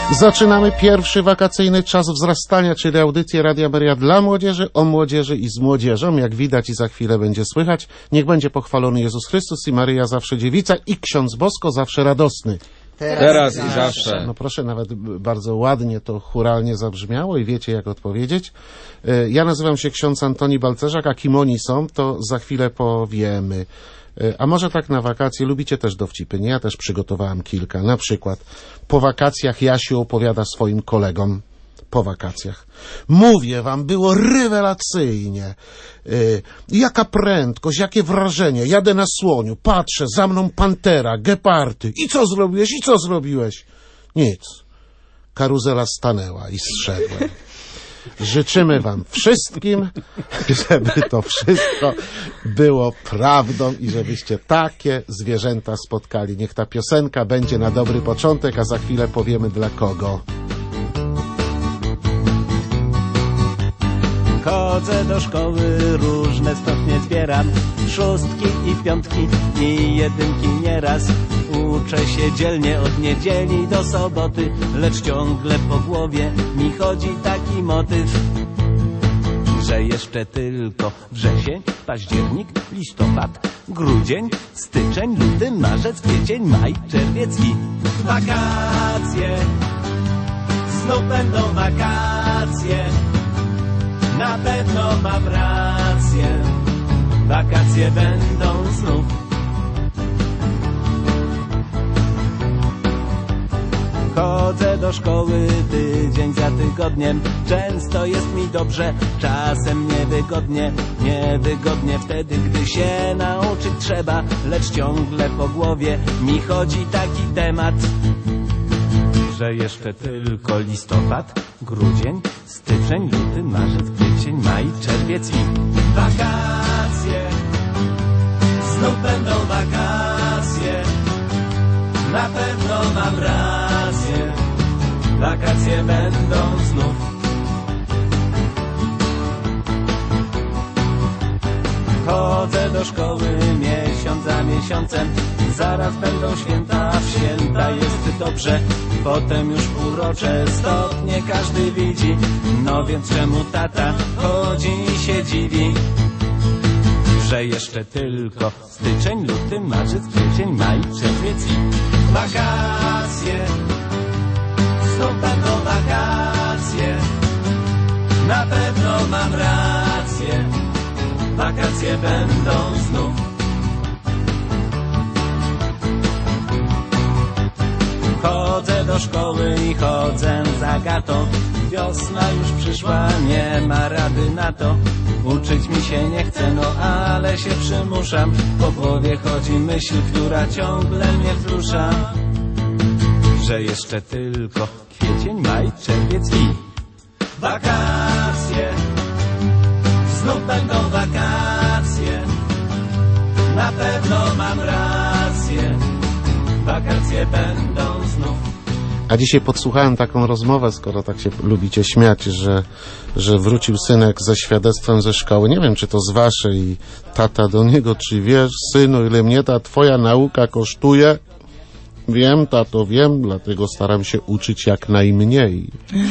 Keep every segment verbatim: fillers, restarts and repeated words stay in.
Zaczynamy pierwszy wakacyjny czas wzrastania, czyli audycję Radia Maryja dla młodzieży, o młodzieży i z młodzieżą. Jak widać i za chwilę będzie słychać. Niech będzie pochwalony Jezus Chrystus i Maryja zawsze dziewica i ksiądz Bosko zawsze radosny. Teraz, Teraz i zawsze. zawsze. No proszę, nawet bardzo ładnie to chóralnie zabrzmiało i wiecie, jak odpowiedzieć. Ja nazywam się ksiądz Antoni Balcerzak, a kim oni są, to za chwilę powiemy. A może tak na wakacje lubicie też dowcipy, nie? Ja też przygotowałem kilka. Na przykład po wakacjach Jasiu opowiada swoim kolegom. Po wakacjach. Mówię wam, było rewelacyjnie. Yy, jaka prędkość, jakie wrażenie. Jadę na słoniu, patrzę, za mną pantera, gepardy. I co zrobiłeś? I co zrobiłeś? Nic. Karuzela stanęła i zszedłem. Życzymy wam wszystkim, żeby to wszystko było prawdą i żebyście takie zwierzęta spotkali. Niech ta piosenka będzie na dobry początek, a za chwilę powiemy dla kogo. Chodzę do szkoły, różne stopnie zbieram, szóstki i piątki i jedynki nieraz. Uczę się dzielnie od niedzieli do soboty, lecz ciągle po głowie mi chodzi taki motyw, że jeszcze tylko wrzesień, październik, listopad, grudzień, styczeń, luty, marzec, kwiecień, maj, czerwiec i wakacje. Znów będą wakacje. Na pewno mam rację, wakacje będą znów. Chodzę do szkoły tydzień za tygodniem, często jest mi dobrze, czasem niewygodnie. Niewygodnie wtedy, gdy się nauczyć trzeba, lecz ciągle po głowie mi chodzi taki temat, że jeszcze tylko listopad, grudzień, styczeń, luty, marzec, kwiecień, maj, czerwiec i wakacje. Znów będą wakacje. Na pewno mam rację. Wakacje będą znów. Chodzę do szkoły miesiąc za miesiącem. Zaraz będą święta, w święta jest dobrze. Potem już urocze stopnie każdy widzi. No więc czemu tata chodzi i się dziwi, że jeszcze tylko styczeń, luty, marzec, kwiecień, maj, czerwiec i wakacje. Znów będą wakacje. Na pewno mam rację. Wakacje będą znów. Chodzę do szkoły i chodzę za gatą. Wiosna już przyszła, nie ma rady na to. Uczyć mi się nie chce, no ale się przymuszam. Po głowie chodzi myśl, która ciągle mnie wzrusza, że jeszcze tylko kwiecień, maj, czerwiec i wakacje. Znów będą wakacje. Na pewno mam rację. Wakacje będą znów. A dzisiaj podsłuchałem taką rozmowę, skoro tak się lubicie śmiać, że, że wrócił synek ze świadectwem ze szkoły. Nie wiem, czy to z waszej, tata do niego, czy wiesz, synu, ile mnie ta twoja nauka kosztuje? Wiem, tato, wiem, dlatego staram się uczyć jak najmniej.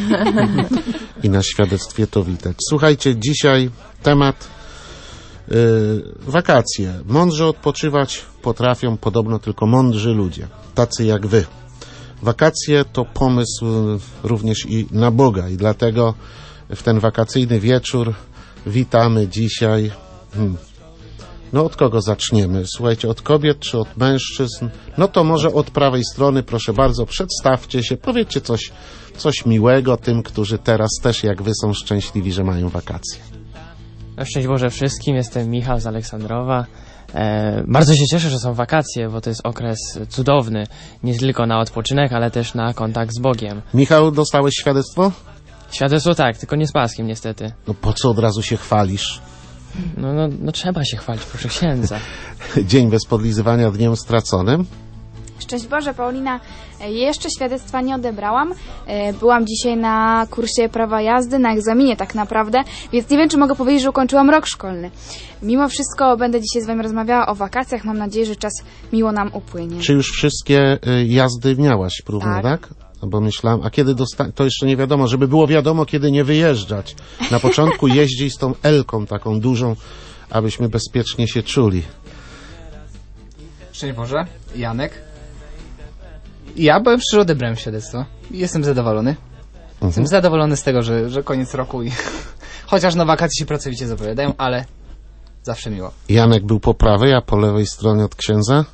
I na świadectwie to widać. Słuchajcie, dzisiaj temat yy, wakacje. Mądrze odpoczywać potrafią podobno tylko mądrzy ludzie, tacy jak wy. Wakacje to pomysł również i na Boga i dlatego w ten wakacyjny wieczór witamy dzisiaj. Hmm. No od kogo zaczniemy? Słuchajcie, od kobiet czy od mężczyzn? No to może od prawej strony, proszę bardzo, przedstawcie się, powiedzcie coś, coś miłego tym, którzy teraz też jak wy są szczęśliwi, że mają wakacje. No, szczęść Boże wszystkim, jestem Michał z Aleksandrowa. E, bardzo się cieszę, że są wakacje, bo to jest okres cudowny, nie tylko na odpoczynek, ale też na kontakt z Bogiem. Michał, dostałeś świadectwo? Świadectwo tak, tylko nie z paskiem niestety. No po co od razu się chwalisz? No, no, no trzeba się chwalić, proszę księdza. Dzień bez podlizywania dniem straconym. Szczęść Boże, Paulina. Jeszcze świadectwa nie odebrałam. Byłam dzisiaj na kursie prawa jazdy, na egzaminie tak naprawdę, więc nie wiem, czy mogę powiedzieć, że ukończyłam rok szkolny. Mimo wszystko będę dzisiaj z wami rozmawiała o wakacjach. Mam nadzieję, że czas miło nam upłynie. Czy już wszystkie jazdy miałaś próbne, tak? tak? No bo myślałem, a kiedy dosta- to jeszcze nie wiadomo, żeby było wiadomo, kiedy nie wyjeżdżać. Na początku jeździć z tą Elką taką dużą, abyśmy bezpiecznie się czuli. Szczęść Boże, Janek. Ja powiem szczerze, odebrałem świadectwo. Jestem zadowolony. Mhm. Jestem zadowolony z tego, że, że koniec roku i chociaż na wakacje się pracowicie zapowiadają, ale zawsze miło. Janek był po prawej, a po lewej stronie od księdza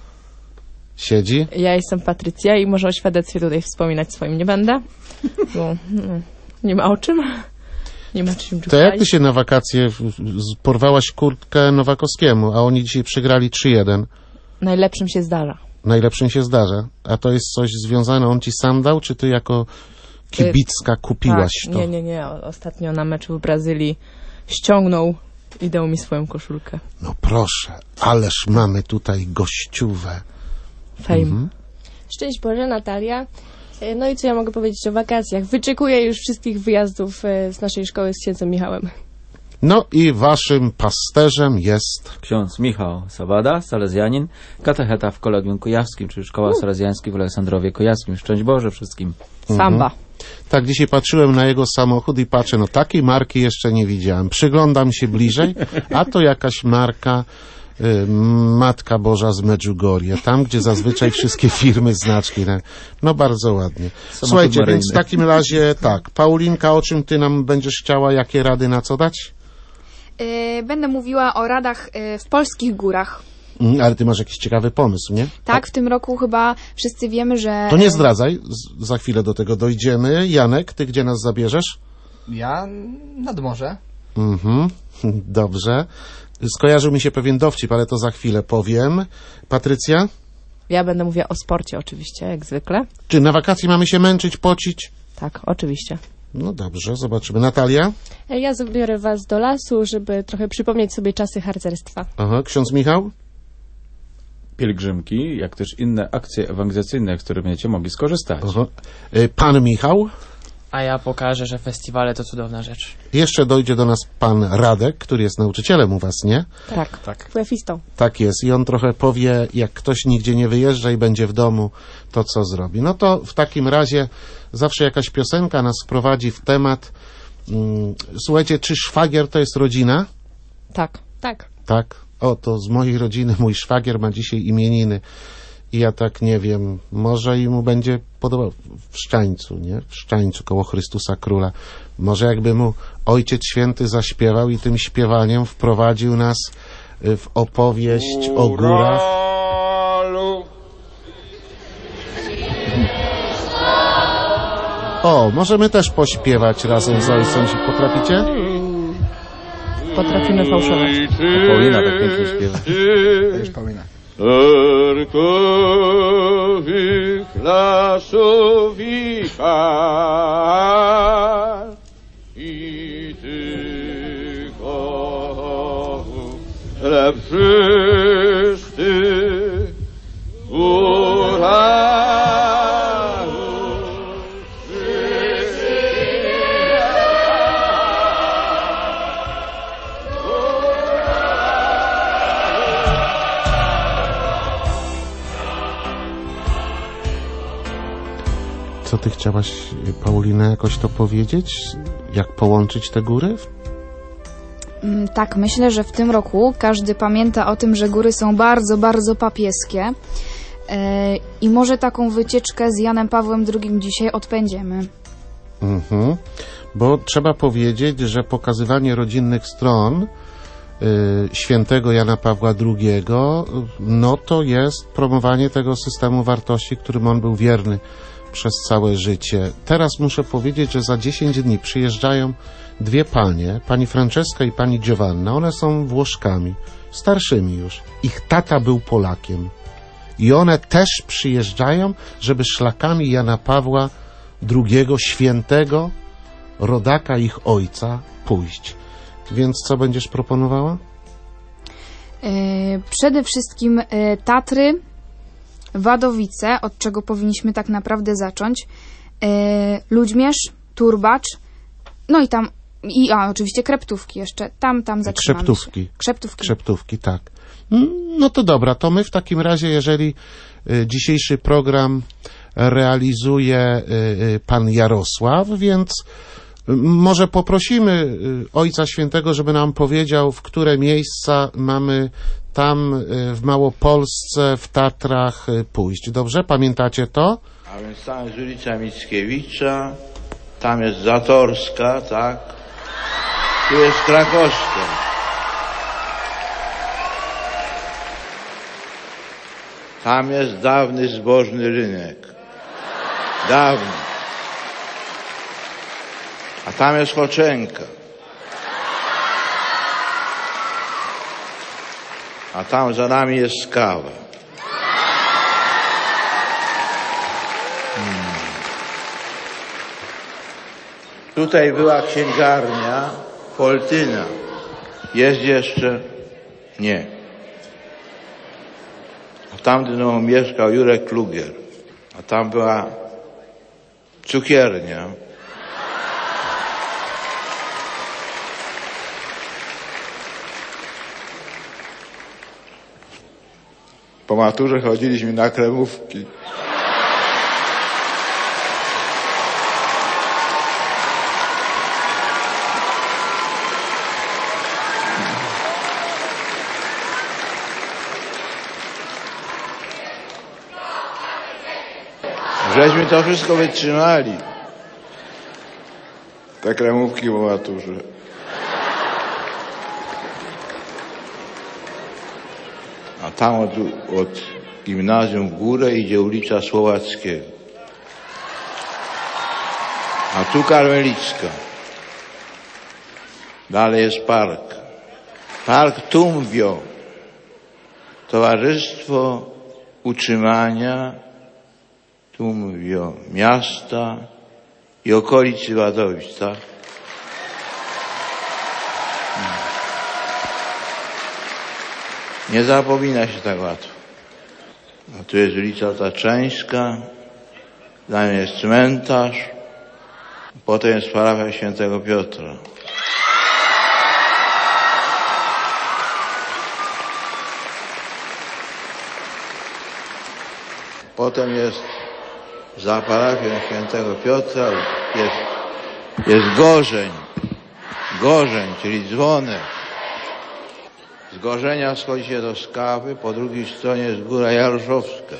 siedzi. Ja jestem Patrycja i może o świadectwie tutaj wspominać swoim nie będę, bo no, nie ma o czym. Nie ma czym To jak ty się na wakacje w- z- porwałaś kurtkę Nowakowskiemu, a oni dzisiaj przegrali trzy jeden. Najlepszym się zdarza. Najlepszym się zdarza. A to jest coś związane, on ci sam dał, czy ty jako kibicka kupiłaś tak, to? Nie, nie, nie. O- Ostatnio na meczu w Brazylii ściągnął i dał mi swoją koszulkę. No proszę, ależ mamy tutaj gościówę. Fame. Mhm. Szczęść Boże, Natalia. E, No i co ja mogę powiedzieć o wakacjach? Wyczekuję już wszystkich wyjazdów e, z naszej szkoły z księdzem Michałem. No i waszym pasterzem jest... Ksiądz Michał Sawada, salezjanin, katecheta w Kolegium Kujawskim, czyli Szkoła Salezjańska w Aleksandrowie Kujawskim. Szczęść Boże wszystkim. Samba. Tak, dzisiaj patrzyłem na jego samochód i patrzę, no takiej marki jeszcze nie widziałem. Przyglądam się bliżej, a to jakaś marka y, Matka Boża z Medjugorje, tam gdzie zazwyczaj wszystkie firmy, znaczki. No, no bardzo ładnie. Słuchajcie, maryjny. więc w takim razie tak, Paulinka, o czym ty nam będziesz chciała, jakie rady na co dać? E, będę mówiła o radach e, w polskich górach. Mm, ale ty masz jakiś ciekawy pomysł, nie? Tak, w tym roku chyba wszyscy wiemy, że... To nie zdradzaj, z, za chwilę do tego dojdziemy. Janek, ty gdzie nas zabierzesz? Ja nad morze. Mhm, dobrze. Skojarzył mi się pewien dowcip, ale to za chwilę powiem. Patrycja? Ja będę mówiła o sporcie oczywiście, jak zwykle. Czy na wakacje mamy się męczyć, pocić? Tak, oczywiście. No dobrze, zobaczymy. Natalia? E, Ja zabiorę was do lasu, żeby trochę przypomnieć sobie czasy harcerstwa. Aha, ksiądz Michał? Pielgrzymki, jak też inne akcje ewangelizacyjne, z których będziecie mogli skorzystać. Aha. Y, Pan Michał? A ja pokażę, że festiwale to cudowna rzecz. Jeszcze dojdzie do nas pan Radek, który jest nauczycielem u was, nie? Tak. Tak. Łefistą. Tak jest. I on trochę powie, jak ktoś nigdzie nie wyjeżdża i będzie w domu, to co zrobi. No to w takim razie zawsze jakaś piosenka nas wprowadzi w temat. Mm, Słuchajcie, czy szwagier to jest rodzina? Tak. Tak. Tak. O, to z mojej rodziny mój szwagier ma dzisiaj imieniny. I ja tak nie wiem, może i mu będzie podobał w Szczańcu, nie? W Szczańcu koło Chrystusa Króla. Może jakby mu Ojciec Święty zaśpiewał i tym śpiewaniem wprowadził nas y, w opowieść o górach. O, możemy też pośpiewać razem z ojcem, się potraficie? Potrafimy fałszować. Paulina tak pięknie śpiewa. To już Paulina. Erkowych lasowika i tych ochów lepszych górach. Co ty chciałaś, Paulina, jakoś to powiedzieć? Jak połączyć te góry? Mm, Tak, myślę, że w tym roku każdy pamięta o tym, że góry są bardzo, bardzo papieskie. E, I może taką wycieczkę z Janem Pawłem drugim dzisiaj odpędziemy. Mhm. Bo trzeba powiedzieć, że pokazywanie rodzinnych stron y, świętego Jana Pawła drugiego, no to jest promowanie tego systemu wartości, którym on był wierny przez całe życie. Teraz muszę powiedzieć, że za dziesięć dni przyjeżdżają dwie panie, pani Franceska i pani Giovanna. One są Włoszkami, starszymi już. Ich tata był Polakiem. I one też przyjeżdżają, żeby szlakami Jana Pawła drugiego, świętego, rodaka ich ojca, pójść. Więc co będziesz proponowała? E, Przede wszystkim e, Tatry, Wadowice, od czego powinniśmy tak naprawdę zacząć, e, Ludźmierz, Turbacz, no i tam, i a, oczywiście Kreptówki jeszcze, tam, tam zaczynamy Krzeptówki. się. Krzeptówki. Krzeptówki, tak. Mm, No to dobra, to my w takim razie, jeżeli y, dzisiejszy program realizuje pan Jarosław, więc może poprosimy Ojca Świętego, żeby nam powiedział, w które miejsca mamy tam w Małopolsce, w Tatrach pójść. Dobrze? Pamiętacie to? A więc tam jest ulica Mickiewicza, tam jest Zatorska, tak? Tu jest Krakowska. Tam jest dawny zbożny rynek. Dawny. A tam jest Choczenka. A tam za nami jest Skawa. Hmm. Tutaj była księgarnia Foltyna. Jest jeszcze? Nie. A w tamtym domu mieszkał Jurek Klugier. A tam była cukiernia. Po maturze chodziliśmy na kremówki. Żeśmy to wszystko wytrzymali. Te kremówki po maturze. A tam od, od gimnazjum w górę idzie ulica Słowackiego. A tu Karmelicka. Dalej jest park. Park Tumwio. Towarzystwo Utrzymania Tumwio miasta i okolicy Wadowic, tak? Nie zapomina się tak łatwo. A tu jest ulica Taczeńska, dalej jest cmentarz, potem jest parafia Świętego Piotra. Potem jest za parafią Świętego Piotra jest, jest Gorzeń. Gorzeń, czyli dzwonek. Z Gorzenia schodzi się do Skawy, po drugiej stronie jest Góra Jaroszowska.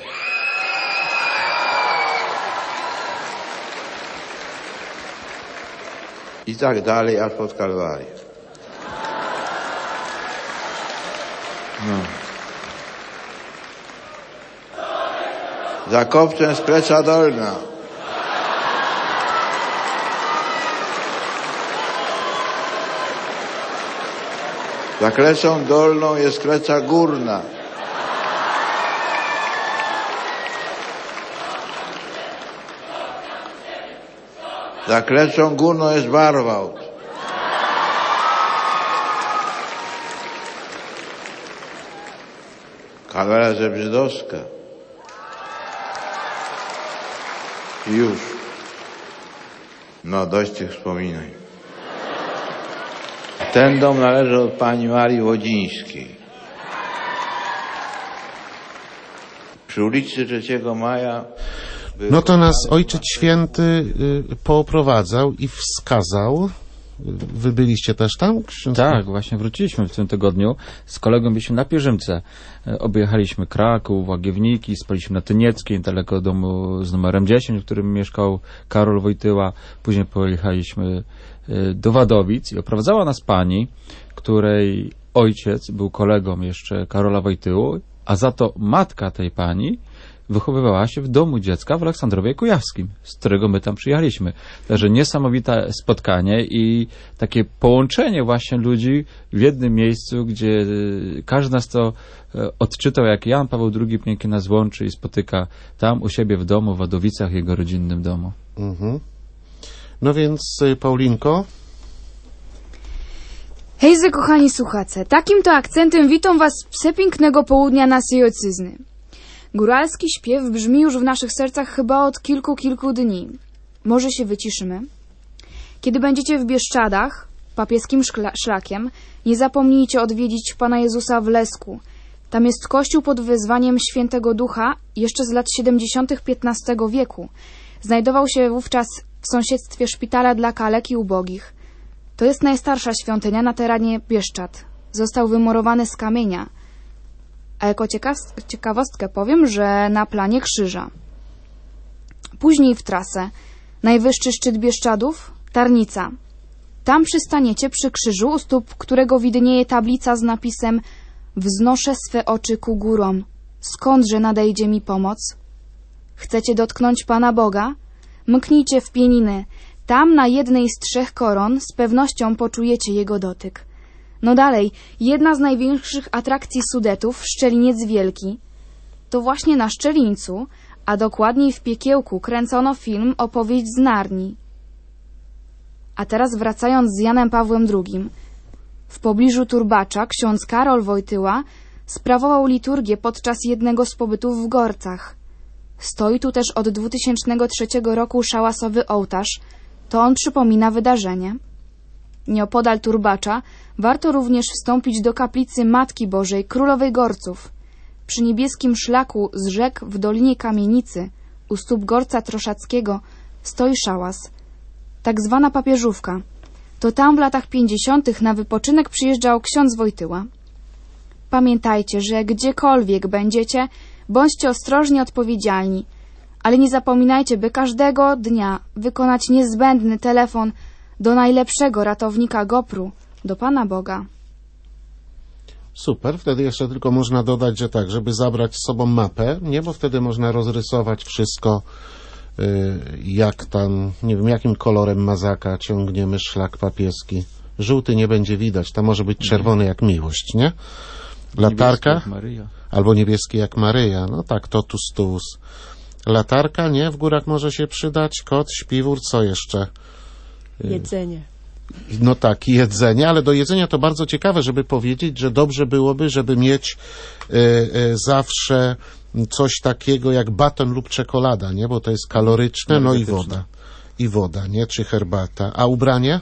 I tak dalej, aż pod Kalwarię. No. Za kopcem jest Klecza Dolna. Za Klecą Dolną jest Klecza Górna. Za Klecą Górną jest Barwałt. Kalwaria Zebrzydowska. I już. No, dość tych wspominań. Ten dom należy od pani Marii Łodzińskiej. Przy ulicy trzeciego Maja... No to nas Ojciec Święty y, pooprowadzał i wskazał. Wy byliście też tam? Ksiądz? Tak, właśnie wróciliśmy w tym tygodniu. Z kolegą byliśmy na pielgrzymce. Objechaliśmy Kraków, Łagiewniki, spaliśmy na Tynieckiej, daleko domu z numerem dziesięć, w którym mieszkał Karol Wojtyła. Później pojechaliśmy do Wadowic i oprowadzała nas pani, której ojciec był kolegą jeszcze Karola Wojtyły, a za to matka tej pani wychowywała się w domu dziecka w Aleksandrowie Kujawskim, z którego my tam przyjechaliśmy. Także niesamowite spotkanie i takie połączenie właśnie ludzi w jednym miejscu, gdzie każdy z nas to odczytał, jak Jan Paweł drugi pięknie nas łączy i spotyka tam u siebie w domu, w Wadowicach, jego rodzinnym domu. Mhm. No więc, Paulinko... Hejzy, kochani słuchacze, takim to akcentem witam was z przepięknego południa naszej ojczyzny. Góralski śpiew brzmi już w naszych sercach chyba od kilku, kilku dni. Może się wyciszymy? Kiedy będziecie w Bieszczadach, papieskim szkla- szlakiem, nie zapomnijcie odwiedzić Pana Jezusa w Lesku, Tam jest kościół pod wezwaniem Świętego Ducha jeszcze z lat siedemdziesiątych piętnastego wieku. Znajdował się wówczas w sąsiedztwie szpitala dla kalek i ubogich. To jest najstarsza świątynia na terenie Bieszczad. Został wymurowany z kamienia. A jako ciekawostkę powiem, że na planie krzyża. Później w trasę. Najwyższy szczyt Bieszczadów, Tarnica. Tam przystaniecie przy krzyżu, u stóp którego widnieje tablica z napisem: wznoszę swe oczy ku górom. Skądże nadejdzie mi pomoc? Chcecie dotknąć Pana Boga? Mknijcie w pieniny. Tam na jednej z trzech koron z pewnością poczujecie Jego dotyk. No dalej, jedna z największych atrakcji Sudetów, Szczeliniec Wielki. To właśnie na Szczelińcu, a dokładniej w Piekiełku, kręcono film Opowieść z Narni. A teraz wracając z Janem Pawłem drugim. W pobliżu Turbacza ksiądz Karol Wojtyła sprawował liturgię podczas jednego z pobytów w Gorcach. Stoi tu też od dwutysięcznego trzeciego roku szałasowy ołtarz. To on przypomina wydarzenie. Nieopodal Turbacza warto również wstąpić do kaplicy Matki Bożej Królowej Gorców. Przy niebieskim szlaku z rzek w Dolinie Kamienicy, u stóp Gorca Troszackiego, stoi szałas. Tak zwana papieżówka. To tam w latach pięćdziesiątych na wypoczynek przyjeżdżał ksiądz Wojtyła. Pamiętajcie, że gdziekolwiek będziecie, bądźcie ostrożnie odpowiedzialni, ale nie zapominajcie, by każdego dnia wykonać niezbędny telefon do najlepszego ratownika Gopru, do Pana Boga. Super, wtedy jeszcze tylko można dodać, że tak, żeby zabrać z sobą mapę, nie, bo wtedy można rozrysować wszystko, y, jak tam, nie wiem, jakim kolorem mazaka ciągniemy szlak papieski. Żółty nie będzie widać, tam może być czerwony jak miłość, nie? Latarka? Niebieski jak Maryja. Albo niebieski jak Maryja, no tak, totus tuus. Latarka, nie? W górach może się przydać, kot, śpiwór, co jeszcze? Jedzenie. No tak, jedzenie, ale do jedzenia to bardzo ciekawe, żeby powiedzieć, że dobrze byłoby, żeby mieć y, y, zawsze coś takiego jak baton lub czekolada, nie? Bo to jest kaloryczne, no i woda. I woda, nie? Czy herbata. A ubranie?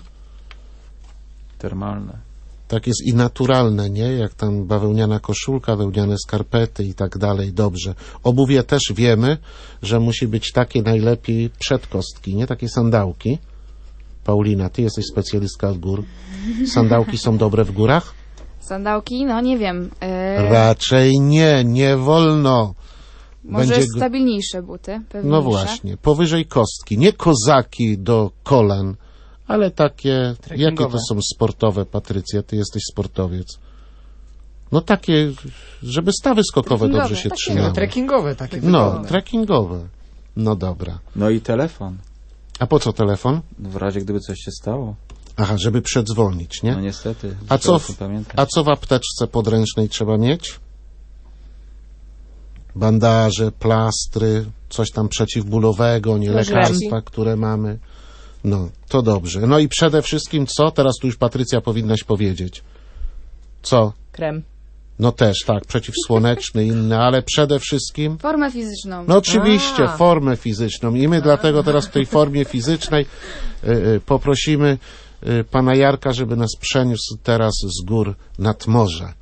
Termalne. Tak jest i naturalne, nie? Jak tam bawełniana koszulka, wełniane skarpety i tak dalej, dobrze. Obuwie też wiemy, że musi być takie najlepiej przedkostki, nie? Takie sandałki. Paulina, ty jesteś specjalistka od gór. Sandałki są dobre w górach? Sandałki? No nie wiem. Yy... Raczej nie, nie wolno. Może Będzie... stabilniejsze buty, pewniejsze. No właśnie, powyżej kostki. Nie kozaki do kolan, ale takie, jakie to są sportowe, Patrycja, ty jesteś sportowiec. No takie, żeby stawy skokowe dobrze się takie, trzymały. No, trekkingowe takie. No, wygodne. trekkingowe. No dobra. No i telefon. A po co telefon? W razie gdyby coś się stało. Aha, żeby przedzwonić, nie? No niestety. A co, w, pamiętać. a co w apteczce podręcznej trzeba mieć? Bandaże, plastry, coś tam przeciwbólowego, nie lekarstwa, które mamy. No, to dobrze. No i przede wszystkim co? Teraz tu już Patrycja powinnaś powiedzieć. Co? Krem. No też, tak, przeciwsłoneczny, inny, ale przede wszystkim... Formę fizyczną. No oczywiście, A. formę fizyczną. I my dlatego teraz w tej formie fizycznej y, y, poprosimy y, pana Jarka, żeby nas przeniósł teraz z gór nad morze.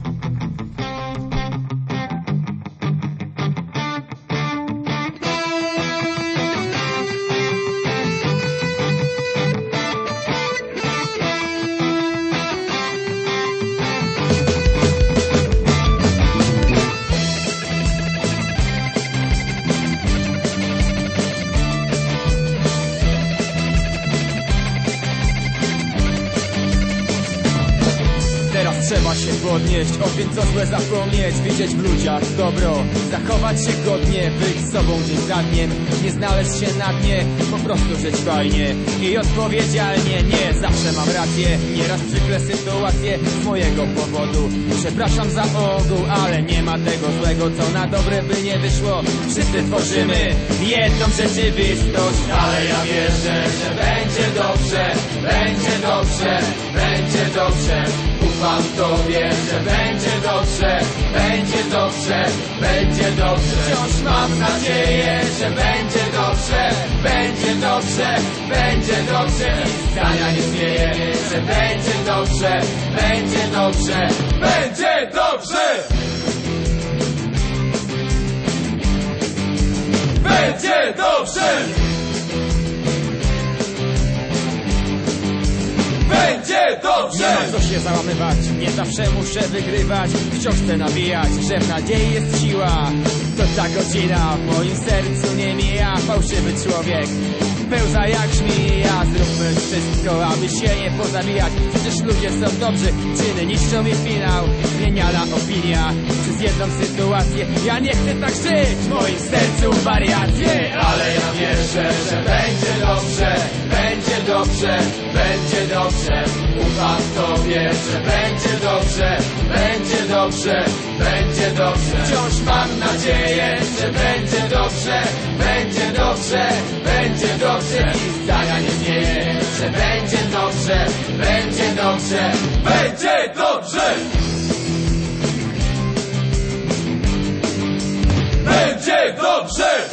Trzeba się podnieść, o tym co złe zapomnieć, widzieć w ludziach dobro, zachować się godnie, być sobą dzień za dniem, nie znaleźć się na dnie, po prostu żyć fajnie i odpowiedzialnie. Nie zawsze mam rację, nieraz przykre sytuacje z mojego powodu. Przepraszam za ogół, ale nie ma tego złego, co na dobre by nie wyszło. Wszyscy tworzymy jedną rzeczywistość, ale ja wierzę, że będzie dobrze, będzie dobrze, będzie dobrze. Ufam Tobie, że będzie dobrze, będzie dobrze, będzie dobrze. Wciąż mam nadzieję, że będzie dobrze, będzie dobrze, będzie dobrze. I zdania nie zmienię, że będzie dobrze, będzie dobrze, będzie dobrze. będzie dobrze! Będzie dobrze! Nie ma co się załamywać, nie zawsze muszę wygrywać. Wciąż chcę nabijać, że w nadziei jest siła. To ta godzina w moim sercu nie mija. Fałszywy człowiek pełza jak żmija. Zróbmy wszystko, aby się nie pozabijać. Przecież ludzie są dobrzy, czyny niszczą mi finał. Zmieniana opinia przez jedną sytuację. Ja nie chcę tak żyć, w moim sercu wariacje. Ale ja wierzę, że będzie dobrze, będzie dobrze, będzie dobrze. Ufam Tobie, że będzie dobrze, będzie dobrze, będzie dobrze. Wciąż mam nadzieję, że będzie dobrze, będzie dobrze, będzie dobrze. I zdania nie zmienię, że będzie dobrze, będzie dobrze, będzie dobrze. Będzie dobrze.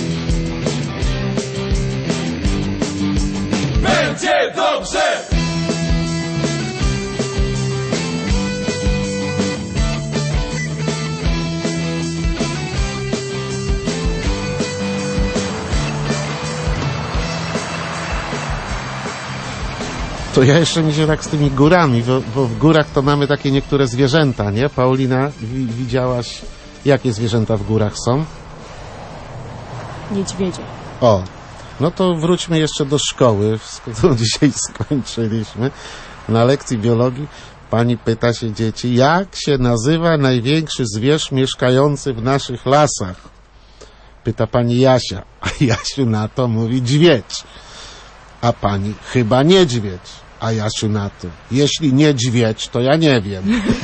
Będzie dobrze. To ja jeszcze mi się tak z tymi górami, bo, bo w górach to mamy takie niektóre zwierzęta, nie? Paulina, wi- widziałaś, jakie zwierzęta w górach są? Niedźwiedzie. O, no to wróćmy jeszcze do szkoły, którą dzisiaj skończyliśmy. Na lekcji biologii pani pyta się dzieci, jak się nazywa największy zwierz mieszkający w naszych lasach? Pyta pani Jasia, a Jasiu na to mówi dźwiedź. A pani, chyba niedźwiedź. A Jasiu na to, jeśli niedźwiedź, to ja nie wiem.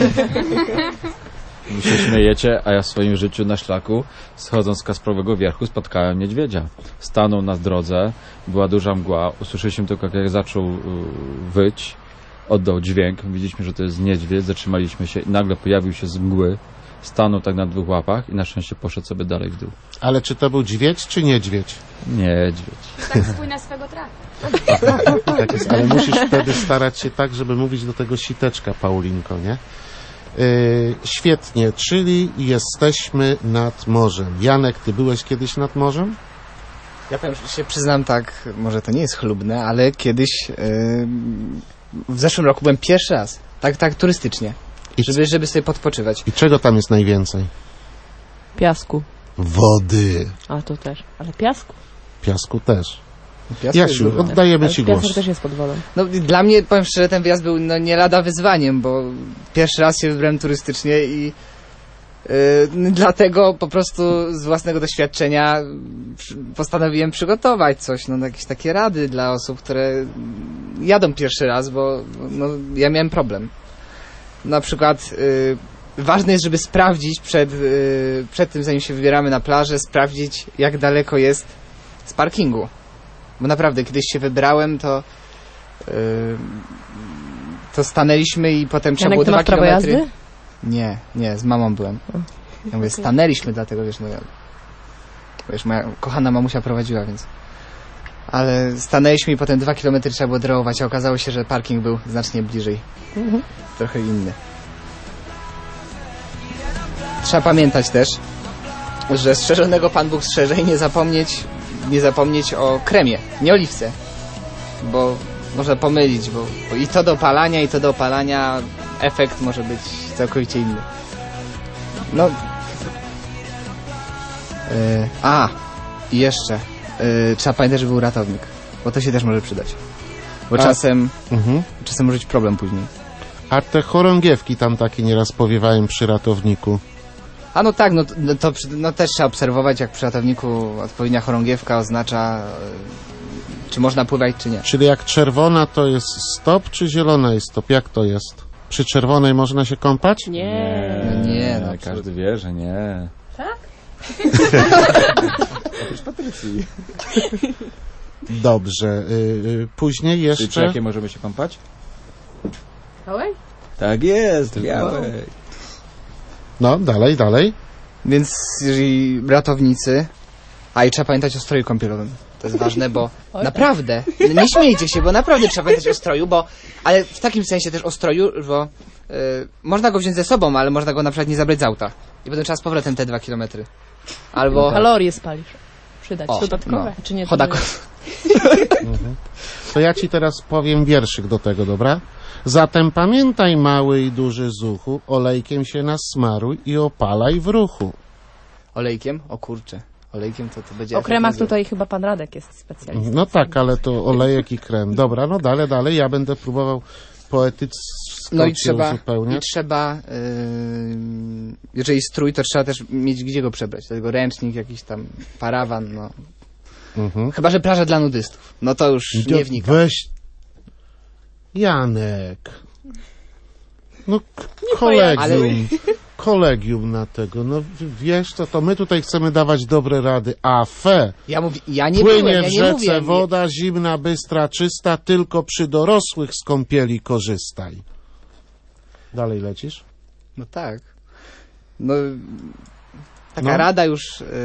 Wy się śmiejecie, a ja w swoim życiu na szlaku, schodząc z Kasprowego Wierchu, spotkałem niedźwiedzia. Stanął na drodze, była duża mgła, usłyszeliśmy tylko, jak zaczął y, wyć, oddał dźwięk, widzieliśmy, że to jest niedźwiedź, zatrzymaliśmy się i nagle pojawił się z mgły, stanął tak na dwóch łapach i na szczęście poszedł sobie dalej w dół. Ale czy to był dźwiedź, czy niedźwiedź? Niedźwiedź. Tak spójna swego trafu. Tak jest, ale musisz wtedy starać się tak, żeby mówić do tego siteczka, Paulinko, nie? Yy, świetnie, czyli jesteśmy nad morzem. Janek, ty byłeś kiedyś nad morzem? Ja powiem, że się przyznam tak, może to nie jest chlubne, ale kiedyś yy, w zeszłym roku byłem pierwszy raz, tak, tak turystycznie, I żeby, żeby sobie podpoczywać. I czego tam jest najwięcej? Piasku. Wody. A to też. Ale piasku. Piasku też. Piasku Jasiu, jest oddajemy Ale ci piasek głos. też jest pod wodą. No dla mnie, powiem szczerze, ten wyjazd był no, nie lada wyzwaniem, bo pierwszy raz się wybrałem turystycznie i yy, dlatego po prostu z własnego doświadczenia przy- postanowiłem przygotować coś, no jakieś takie rady dla osób, które jadą pierwszy raz, bo no, ja miałem problem. Na przykład yy, ważne jest, żeby sprawdzić przed, yy, przed tym, zanim się wybieramy na plażę, sprawdzić, jak daleko jest z parkingu. Bo naprawdę, kiedyś się wybrałem, to yy, to stanęliśmy i potem trzeba Janek, było ty dwa masz prawo kilometry. jazdy? Nie, nie, z mamą byłem. Ja mówię, stanęliśmy dlatego, wiesz, no ja, wiesz, moja kochana mamusia prowadziła, więc... Ale stanęliśmy i potem dwa kilometry trzeba było dreować, a okazało się, że parking był znacznie bliżej. Mhm. Trochę inny. Trzeba pamiętać też, że strzeżonego Pan Bóg strzeże i nie zapomnieć, nie zapomnieć o kremie, nie oliwce. Bo można pomylić, bo, bo i to do opalania, i to do opalania efekt może być całkowicie inny. No... Yy, a, i jeszcze. Yy, trzeba pamiętać, że był ratownik, bo to się też może przydać. Bo A- czasem, Mhm. czasem może być problem później. A te chorągiewki tam takie nieraz powiewałem przy ratowniku. A no tak, no, t- no to przy- no też trzeba obserwować, jak przy ratowniku odpowiednia chorągiewka oznacza, yy, czy można pływać, czy nie. Czyli jak czerwona to jest stop, czy zielona jest stop? Jak to jest? Przy czerwonej można się kąpać? Nie. No nie, no każdy wie, że nie. Tak? Oprócz Patrycji. Dobrze. Y, y, później Czy, czy jeszcze... jakie możemy się kąpać? Białej? Tak jest, białej. No, dalej, dalej. Więc jeżeli ratownicy... A i trzeba pamiętać o stroju kąpielowym. To jest ważne, bo Oj. naprawdę, no nie śmiejcie się, bo naprawdę trzeba pamiętać o stroju, bo... Ale w takim sensie też o stroju, bo yy, można go wziąć ze sobą, ale można go na przykład nie zabrać z auta. I potem trzeba z powrotem te dwa kilometry. Albo... Kalorie spalisz. przydać. O, Dodatkowe, no. czy nie? Chodako. Mhm. To ja ci teraz powiem wierszyk do tego, dobra? Zatem pamiętaj, mały i duży zuchu, olejkiem się nasmaruj i opalaj w ruchu. Olejkiem? O kurczę. Olejkiem to, to będzie... O kremach efekt niezły. tutaj chyba pan Radek jest specjalistą. No tak, ale to olejek i krem. Dobra, no dalej, dalej, ja będę próbował poetycko No i trzeba, i uzupełniać. trzeba yy, jeżeli strój, to trzeba też mieć gdzie go przebrać. Dlatego ręcznik, jakiś tam parawan, no. Mhm. Chyba że plaża dla nudystów. No to już Dio- nie wnikam. Weź... Janek. No k- pojawia. kolegium. Kolegium na tego. No w- wiesz co, to my tutaj chcemy dawać dobre rady. A fe. Ja, mówię, ja nie Płynie byłem, ja w nie rzece mówię. woda zimna, bystra, czysta, tylko przy dorosłych z kąpieli korzystaj. Dalej lecisz? No tak. No, taka No. rada już yy,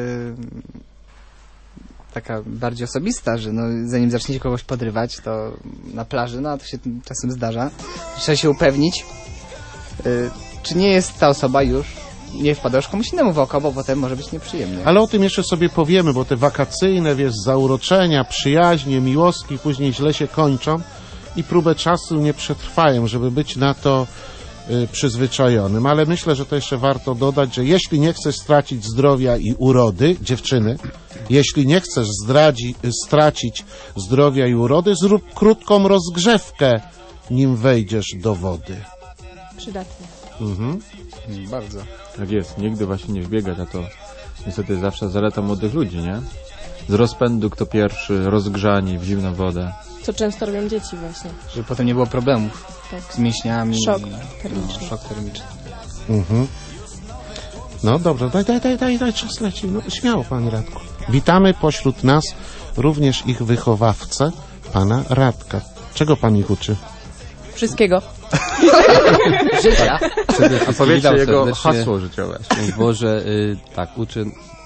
taka bardziej osobista, że no, zanim zaczniecie kogoś podrywać, to na plaży, no to się czasem zdarza, trzeba się upewnić, yy, czy nie jest ta osoba już, nie wpada już komuś innemu w oko, bo potem może być nieprzyjemnie. Ale o tym jeszcze sobie powiemy, bo te wakacyjne, wiesz, zauroczenia, przyjaźnie, miłostki później źle się kończą i próbę czasu nie przetrwają, żeby być na to y, przyzwyczajonym. Ale myślę, że to jeszcze warto dodać, że jeśli nie chcesz stracić zdrowia i urody, dziewczyny, jeśli nie chcesz zdradzi, stracić zdrowia i urody, zrób krótką rozgrzewkę, nim wejdziesz do wody. Przydatnie. Mhm. Mm, Bardzo. Tak jest, nigdy właśnie nie wbiegać, a to niestety jest zawsze zaleta młodych ludzi, nie? Z rozpędu kto pierwszy, rozgrzani w zimną wodę. Co często robią dzieci właśnie. Żeby potem nie było problemów Tak. z mięśniami. Szok i- termiczny. No, szok termiczny. Mhm. No dobrze, daj, daj, daj, daj, daj, czas leci. No śmiało, panie Radku. Witamy pośród nas również ich wychowawcę, pana Radka. Czego pan ich uczy? Wszystkiego. Życia. A powiedzcie Witam jego serdecznie. hasło życiowe. Szczęść Boże, y, tak, uczę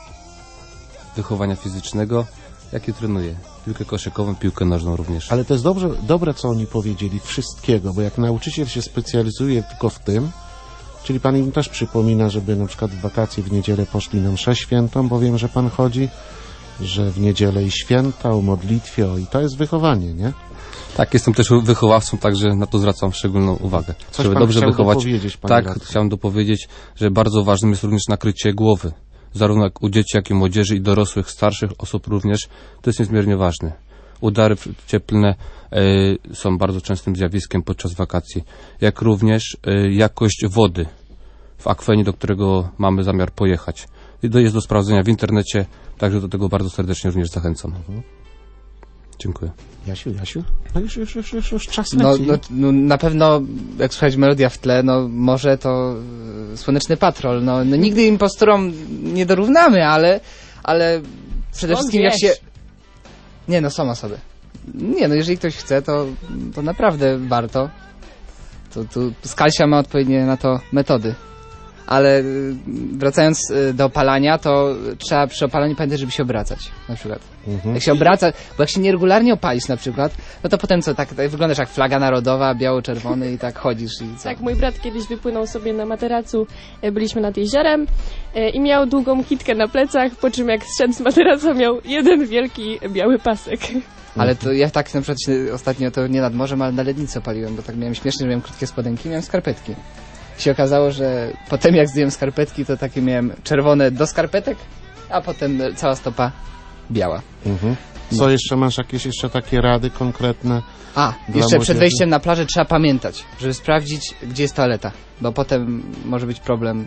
wychowania fizycznego, jak i trenuję. Piłkę koszykową, piłkę nożną również. Ale to jest dobrze, dobre, co oni powiedzieli, wszystkiego, bo jak nauczyciel się specjalizuje tylko w tym, czyli pan im też przypomina, żeby na przykład w wakacje w niedzielę poszli na mszę świętą, bo wiem, że pan chodzi, że w niedzielę i święta, o modlitwie, o, i to jest wychowanie, nie? Tak, jestem też wychowawcą, także na to zwracam szczególną uwagę. Coś żeby pan dobrze chciał wychować. dopowiedzieć, panie Tak, Radku. chciałem dopowiedzieć, że bardzo ważnym jest również nakrycie głowy. Zarówno jak u dzieci, jak i młodzieży i dorosłych, starszych osób również. To jest niezmiernie ważne. Udary cieplne y, są bardzo częstym zjawiskiem podczas wakacji. Jak również y, jakość wody w akwenie, do którego mamy zamiar pojechać. I to jest do sprawdzenia w internecie, także do tego bardzo serdecznie również zachęcam. Dziękuję. Jasiu, Jasiu? No już, już, już, już, już czas No, leci. no, no na pewno, jak słychać melodia w tle, no może to e, Słoneczny Patrol. No, no nigdy imposturom nie dorównamy, ale, ale przede Skąd wszystkim jak wiesz? się... Nie, no są osoby. Nie, no jeżeli ktoś chce, to, to naprawdę warto. To, to Skalsia ma odpowiednie na to metody. Ale y, wracając y, do opalania, to trzeba przy opalaniu pamiętać, żeby się obracać, na przykład. Mhm. Jak się obraca, bo jak się nieregularnie opalisz na przykład, no to potem co, tak, tak wyglądasz jak flaga narodowa, biało-czerwony i tak chodzisz i co? Tak, mój brat kiedyś wypłynął sobie na materacu, e, byliśmy nad jeziorem e, i miał długą kitkę na plecach, po czym jak zszedł z materaca miał jeden wielki biały pasek. Ale to ja tak na przykład się ostatnio, to nie nad morzem, ale na Lednicy opaliłem, bo tak miałem śmiesznie, że miałem krótkie spodenki i miałem skarpetki. I się okazało, że potem jak zdjąłem skarpetki, to takie miałem czerwone do skarpetek, a potem cała stopa biała. Mhm. Co jeszcze masz, jakieś jeszcze takie rady konkretne? A, Dla jeszcze przed młodzieży? wejściem na plażę trzeba pamiętać, żeby sprawdzić, gdzie jest toaleta, bo potem może być problem.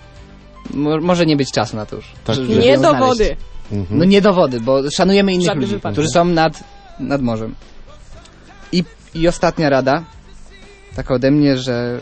Mo może nie być czasu na to już. Tak. żeby Nie ją do znaleźć. wody. Mhm. No nie do wody, bo szanujemy innych Żadnym ludzi, wypadku. którzy są nad, nad morzem. I, I ostatnia rada, taka ode mnie, że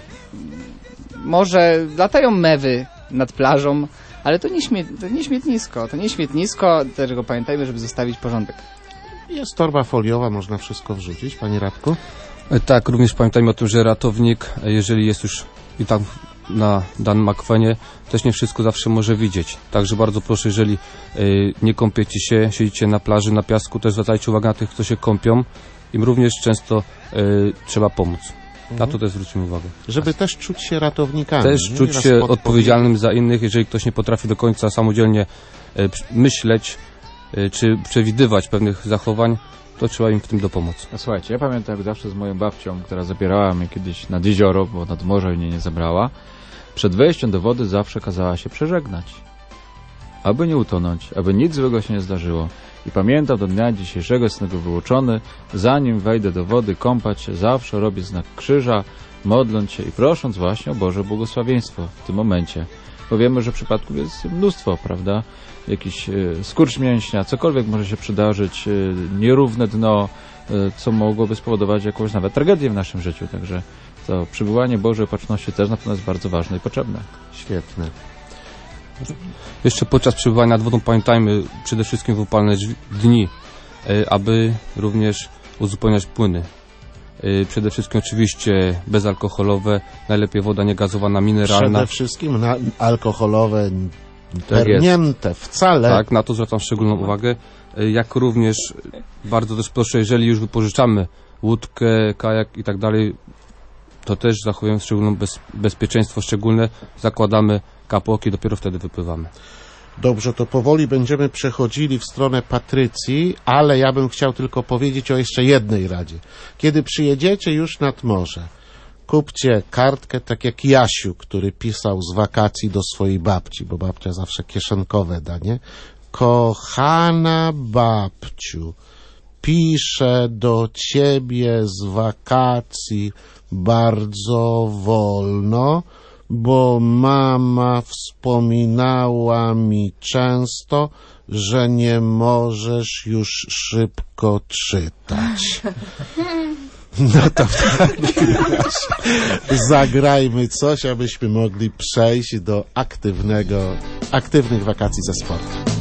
może latają mewy nad plażą, ale to nie, śmie to nie śmietnisko, to nie śmietnisko, tego pamiętajmy, żeby zostawić porządek. Jest torba foliowa, można wszystko wrzucić, panie Radku. E, Tak, również pamiętajmy o tym, że ratownik, e, jeżeli jest już i tak na danym akwenie, też nie wszystko zawsze może widzieć. Także bardzo proszę, jeżeli e, nie kąpiecie się, siedzicie na plaży, na piasku, też zwracajcie uwagę na tych, kto się kąpią. Im również często e, trzeba pomóc. Na to też zwrócimy uwagę. Żeby też czuć się ratownikami. Też nie? czuć Raz się pod- odpowiedzialnym za innych, jeżeli ktoś nie potrafi do końca samodzielnie e, przy- myśleć, y, czy przewidywać pewnych zachowań, to trzeba im w tym dopomóc. No, słuchajcie, ja pamiętam jak zawsze z moją babcią, która zabierała mnie kiedyś nad jezioro, bo nad morze mnie nie zabrała, przed wejściem do wody zawsze kazała się przeżegnać. Aby nie utonąć, aby nic złego się nie zdarzyło. I pamiętam do dnia dzisiejszego, jestem tego wyuczony, zanim wejdę do wody kąpać się, zawsze robię znak krzyża, modląc się i prosząc właśnie o Boże błogosławieństwo w tym momencie. Bo wiemy, że przypadków jest mnóstwo, prawda? Jakiś y, skurcz mięśnia, cokolwiek może się przydarzyć, y, nierówne dno, y, co mogłoby spowodować jakąś nawet tragedię w naszym życiu. Także to przybywanie Bożej Opatrzności też na pewno jest bardzo ważne i potrzebne. Świetne. Jeszcze podczas przebywania nad wodą pamiętajmy przede wszystkim w upalne dni, y, aby również uzupełniać płyny. Y, przede wszystkim oczywiście bezalkoholowe, najlepiej woda niegazowana, mineralna. Przede wszystkim na alkoholowe, Tak pernięte jest. wcale. Tak, na to zwracam szczególną uwagę. Y, jak również bardzo też proszę, jeżeli już wypożyczamy łódkę, kajak i tak dalej, to też zachowujemy szczególne bez, bezpieczeństwo szczególne, zakładamy kapoki, dopiero wtedy wypływamy. Dobrze, to powoli będziemy przechodzili w stronę Patrycji, ale ja bym chciał tylko powiedzieć o jeszcze jednej radzie. Kiedy przyjedziecie już nad morze, kupcie kartkę, tak jak Jasiu, który pisał z wakacji do swojej babci, bo babcia zawsze kieszonkowe da, nie? Kochana babciu, piszę do ciebie z wakacji bardzo wolno, bo mama wspominała mi często, że nie możesz już szybko czytać. No to w takim razie zagrajmy coś, abyśmy mogli przejść do aktywnego, aktywnych wakacji ze sportem.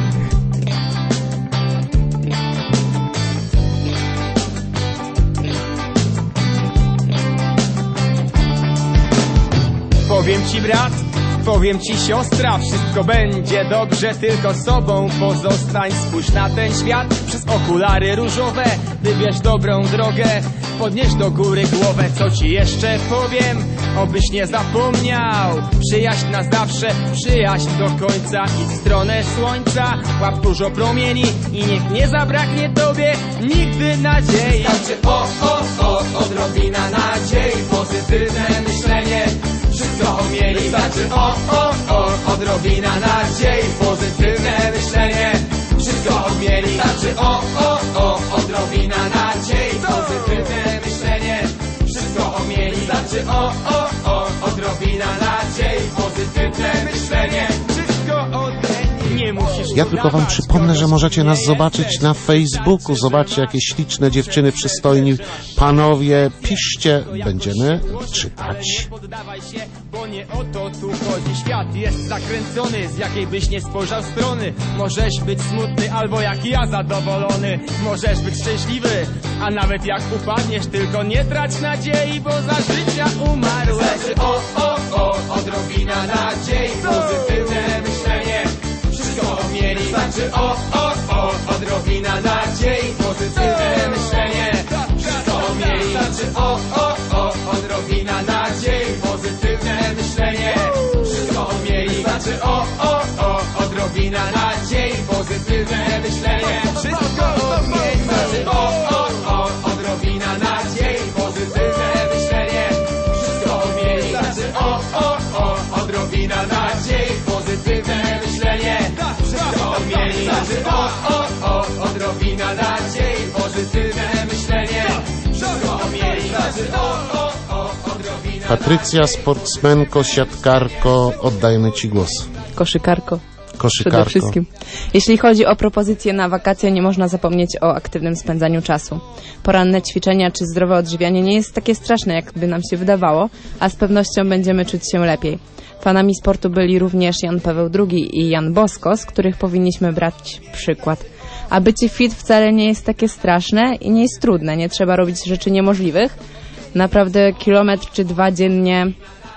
Powiem ci brat, powiem ci siostra, wszystko będzie dobrze, tylko sobą pozostań. Spójrz na ten świat przez okulary różowe, wybierz dobrą drogę, podnieś do góry głowę. Co ci jeszcze powiem, obyś nie zapomniał, przyjaźń na zawsze, przyjaźń do końca. Idź w stronę słońca, łap dużo promieni i niech nie zabraknie tobie nigdy nadziei. Znaczy o, o, o, odrobina nadziei, pozytywne myślenie wszystko mieli. Znaczy o, o, o, odrobina nadziei, pozytywne myślenie wszystko mieli. Znaczy o, o, o, odrobina nadziei, pozytywne myślenie wszystko mieli. Znaczy o, o, o, odrobina nadziei, pozytywne myślenie wszystko odmieni. Nie musisz. Ja tylko wam przypomnę, że możecie nas zobaczyć na Facebooku. Zobaczcie, jakie śliczne dziewczyny, przystojni panowie. Piszcie, będziemy czytać. Poddawaj się, bo nie o to tu chodzi. Świat jest zakręcony, z jakiej byś nie spojrzał strony. Możesz być smutny albo jak ja zadowolony. Możesz być szczęśliwy, a nawet jak upadniesz, tylko nie trać nadziei, bo za życia umarłeś. Znaczy o, o, o, odrobina nadziei, pozytywne myślenie wszystko mieli. Znaczy o, o, o, odrobina nadziei, pozytywne myślenie wszystko mieli. Znaczy o, o, o, odrobina nadziei, pozytywne myślenie wszystko mieli. Znaczy o, o, o, odrobina nadziei, pozytywne myślenie wszystko mieli. Znaczy o, o, o, odrobina nadziei, pozytywne myślenie wszystko mieli. Znaczy o, o, o, odrobina nadziei, pozytywne myślenie wszystko mieli. Znaczy o, o, o, odrobina nadziei, pozytywne myślenie wszystko mieli. Znaczy o, o, o, odrobina. Patrycja, sportsmenko, siatkarko, oddajemy ci głos. Koszykarko. Koszykarko. Przede wszystkim. Jeśli chodzi o propozycje na wakacje, nie można zapomnieć o aktywnym spędzaniu czasu. Poranne ćwiczenia czy zdrowe odżywianie nie jest takie straszne, jakby nam się wydawało, a z pewnością będziemy czuć się lepiej. Fanami sportu byli również Jan Paweł drugi i Jan Bosko, z których powinniśmy brać przykład. A bycie fit wcale nie jest takie straszne i nie jest trudne. Nie trzeba robić rzeczy niemożliwych. Naprawdę kilometr czy dwa dziennie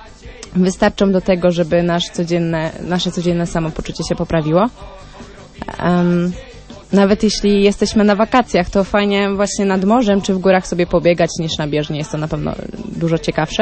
wystarczą do tego, żeby nasz codzienne, nasze codzienne samopoczucie się poprawiło. Um, nawet jeśli jesteśmy na wakacjach, to fajnie właśnie nad morzem czy w górach sobie pobiegać niż na bieżni. Jest to na pewno dużo ciekawsze.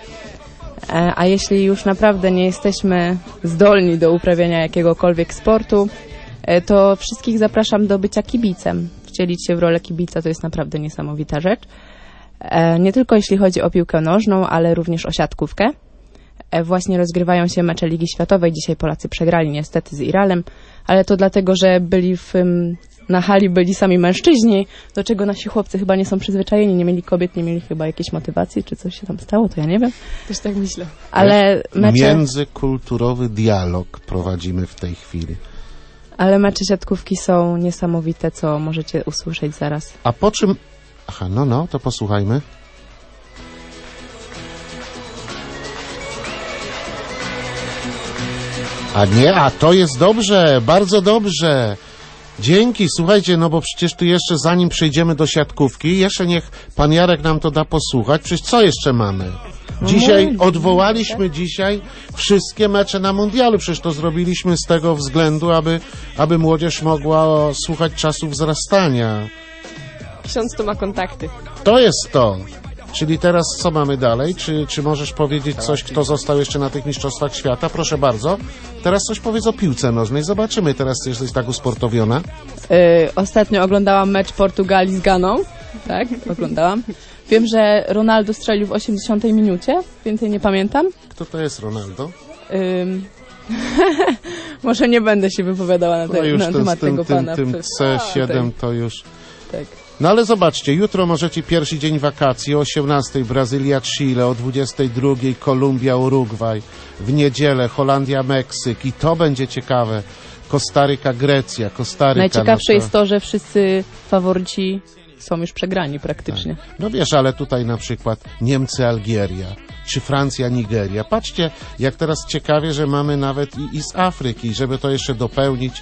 E, a jeśli już naprawdę nie jesteśmy zdolni do uprawiania jakiegokolwiek sportu, e, to wszystkich zapraszam do bycia kibicem. Wcielić się w rolę kibica to jest naprawdę niesamowita rzecz. E, nie tylko jeśli chodzi o piłkę nożną, ale również o siatkówkę. E, właśnie rozgrywają się mecze Ligi Światowej. Dzisiaj Polacy przegrali niestety z Iralem, ale to dlatego, że byli w, na hali byli sami mężczyźni, do czego nasi chłopcy chyba nie są przyzwyczajeni, nie mieli kobiet, nie mieli chyba jakiejś motywacji, czy coś się tam stało, to ja nie wiem. Też tak myślę. Ale mecze... Międzykulturowy dialog prowadzimy w tej chwili. Ale mecze siatkówki są niesamowite, co możecie usłyszeć zaraz. A po czym... Aha, no, no, to posłuchajmy. A nie, a to jest dobrze, bardzo dobrze. Dzięki, słuchajcie, no bo przecież tu jeszcze zanim przejdziemy do siatkówki, jeszcze niech pan Jarek nam to da posłuchać. Przecież co jeszcze mamy? Dzisiaj odwołaliśmy dzisiaj wszystkie mecze na mundialu. Przecież to zrobiliśmy z tego względu, aby, aby młodzież mogła słuchać czasu wzrastania. Ksiądz to ma kontakty. To jest to. Czyli teraz co mamy dalej? Czy, czy możesz powiedzieć coś, kto został jeszcze na tych mistrzostwach świata? Proszę bardzo. Teraz coś powiedz o piłce nożnej. Zobaczymy. Teraz jesteś tak usportowiona. Yy, ostatnio oglądałam mecz Portugalii z Ganą. Tak, oglądałam. Wiem, że Ronaldo strzelił w osiemdziesiątej minucie. Więcej nie pamiętam. Kto to jest Ronaldo? Yy, może nie będę się wypowiadała na, te, no już na ten, temat tym, tego tym, pana. Tym C siedem tak. to już... Tak. No ale zobaczcie, jutro możecie pierwszy dzień wakacji, o osiemnastej Brazylia, Chile, o dwudziestej drugiej Kolumbia, Urugwaj, w niedzielę Holandia, Meksyk i to będzie ciekawe. Kostaryka, Grecja, Kostaryka. Najciekawsze nasza... jest to, że wszyscy faworyci są już przegrani praktycznie. Tak. No wiesz, ale tutaj na przykład Niemcy, Algieria, czy Francja, Nigeria. Patrzcie, jak teraz ciekawie, że mamy nawet i, i z Afryki, żeby to jeszcze dopełnić.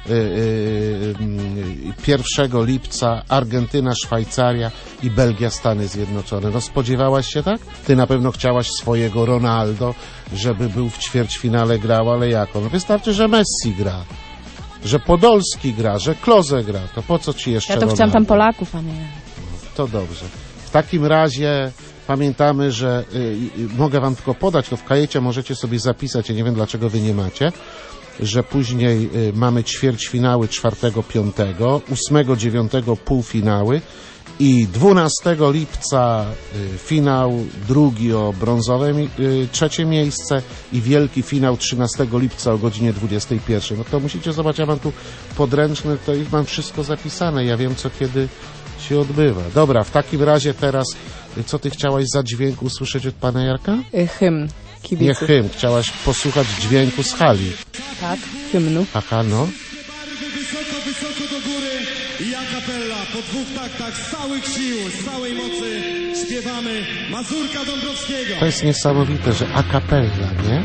pierwszego lipca Argentyna, Szwajcaria i Belgia, Stany Zjednoczone. No spodziewałaś się tak? Ty na pewno chciałaś swojego Ronaldo, żeby był w ćwierćfinale grał, ale jak on? Wystarczy, że Messi gra, że Podolski gra, że Klose gra. To po co ci jeszcze Ja to Ronaldo? chciałam tam Polaków, a nie... To dobrze. W takim razie pamiętamy, że y, y, mogę wam tylko podać, to w kajecie możecie sobie zapisać, ja nie wiem dlaczego wy nie macie, że później y, mamy ćwierćfinały czwartego piątego, ósmego dziewiątego półfinały i dwunastego lipca y, finał drugi o brązowe y, trzecie miejsce i wielki finał trzynastego lipca o godzinie dwudziestej pierwszej. No to musicie zobaczyć, ja mam tu podręczny, to już mam wszystko zapisane, ja wiem co kiedy się odbywa. Dobra, w takim razie teraz, y, co ty chciałaś za dźwięk usłyszeć od pana Jarka? Y, hymn. Kibiców. Nie hymn, chciałaś posłuchać dźwięku z hali. Tak, hymnu. Aha, no. Wysoko, wysoko do góry i a cappella po dwóch taktach z całych sił, z całej mocy śpiewamy Mazurka Dąbrowskiego. To jest niesamowite, że a cappella, nie?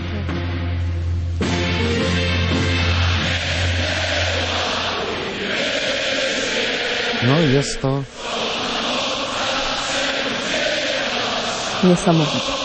No i jest to... Niesamowite.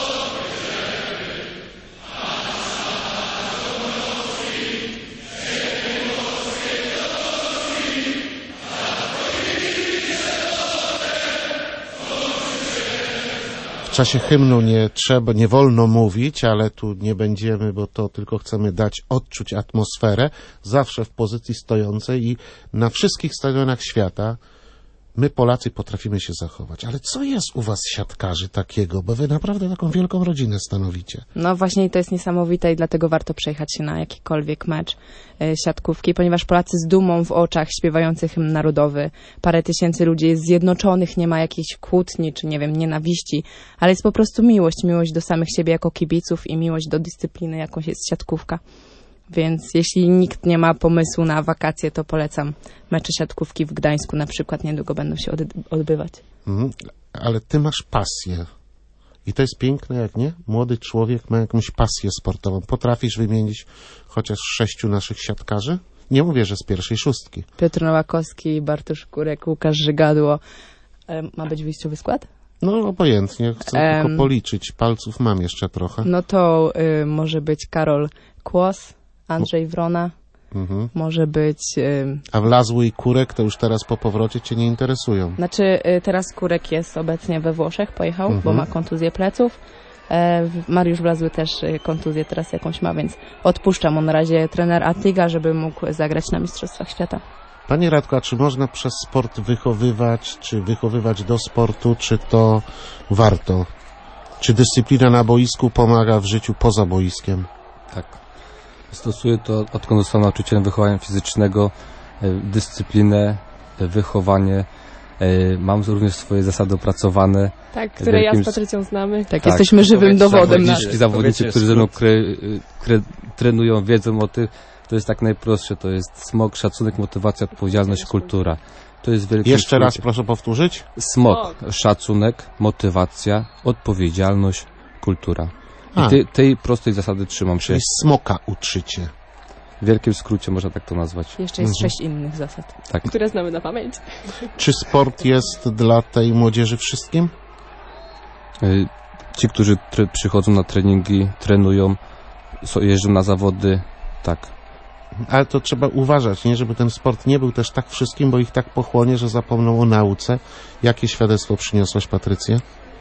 W czasie hymnu nie trzeba, nie wolno mówić, ale tu nie będziemy, bo to tylko chcemy dać, odczuć atmosferę, zawsze w pozycji stojącej i na wszystkich stadionach świata my Polacy potrafimy się zachować. Ale co jest u was siatkarzy takiego, bo wy naprawdę taką wielką rodzinę stanowicie. No właśnie to jest niesamowite i dlatego warto przejechać się na jakikolwiek mecz e, siatkówki, ponieważ Polacy z dumą w oczach śpiewający hymn narodowy, parę tysięcy ludzi jest zjednoczonych, nie ma jakiejś kłótni czy nie wiem, nienawiści, ale jest po prostu miłość, miłość do samych siebie jako kibiców i miłość do dyscypliny, jaką jest siatkówka. Więc jeśli nikt nie ma pomysłu na wakacje, to polecam mecze siatkówki w Gdańsku na przykład, niedługo będą się odbywać. Mhm, ale ty masz pasję. I to jest piękne, jak nie? Młody człowiek ma jakąś pasję sportową. Potrafisz wymienić chociaż sześciu naszych siatkarzy? Nie mówię, że z pierwszej szóstki. Piotr Nowakowski, Bartosz Kurek, Łukasz Żygadło. E, ma być wyjściowy skład? No obojętnie, chcę um, tylko policzyć. Palców mam jeszcze trochę. No to y, może być Karol Kłos, Andrzej Wrona, mhm. może być... Y... A Wlazły i Kurek to już teraz po powrocie cię nie interesują? Znaczy y, teraz Kurek jest obecnie we Włoszech, pojechał, mhm. bo ma kontuzję pleców. E, Mariusz Blazły też e, kontuzję teraz jakąś ma, więc odpuszcza mu na razie trener Attiga, żeby mógł zagrać na Mistrzostwach Świata. Panie Radko, a czy można przez sport wychowywać, czy wychowywać do sportu, czy to warto? Czy dyscyplina na boisku pomaga w życiu poza boiskiem? Tak. Stosuję to, odkąd zostałem nauczycielem wychowania fizycznego, dyscyplinę, wychowanie. Mam również swoje zasady opracowane. Tak, które jakimś... ja z Patrycją znamy. Tak, tak. Jesteśmy żywym dowodem. Zawodnicy, zawodnicy którzy ze mną kre, kre, trenują, wiedzą o tym. To jest tak najprostsze. To jest smog, szacunek, motywacja, odpowiedzialność, kultura. To jest wielki Jeszcze skrócie. raz proszę powtórzyć. Smog, szacunek, motywacja, odpowiedzialność, kultura. A. I tej, tej prostej zasady trzymam się. Czyli smoka uczycie. W wielkim skrócie można tak to nazwać. Jeszcze jest Mhm. sześć innych zasad. Tak. Które znamy na pamięć. Czy sport jest dla tej młodzieży wszystkim? Y, Ci, którzy tre- przychodzą na treningi, trenują, so, jeżdżą na zawody, tak. Ale to trzeba uważać, nie, żeby ten sport nie był też tak wszystkim, bo ich tak pochłonie, że zapomną o nauce. Jakie świadectwo przyniosłaś, Patrycję?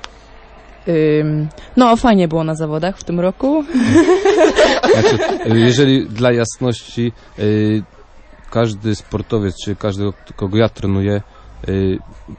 Ym, no, fajnie było na zawodach w tym roku. Znaczy, y, jeżeli dla jasności, y, każdy sportowiec, czy każdy, kogo ja trenuję, y,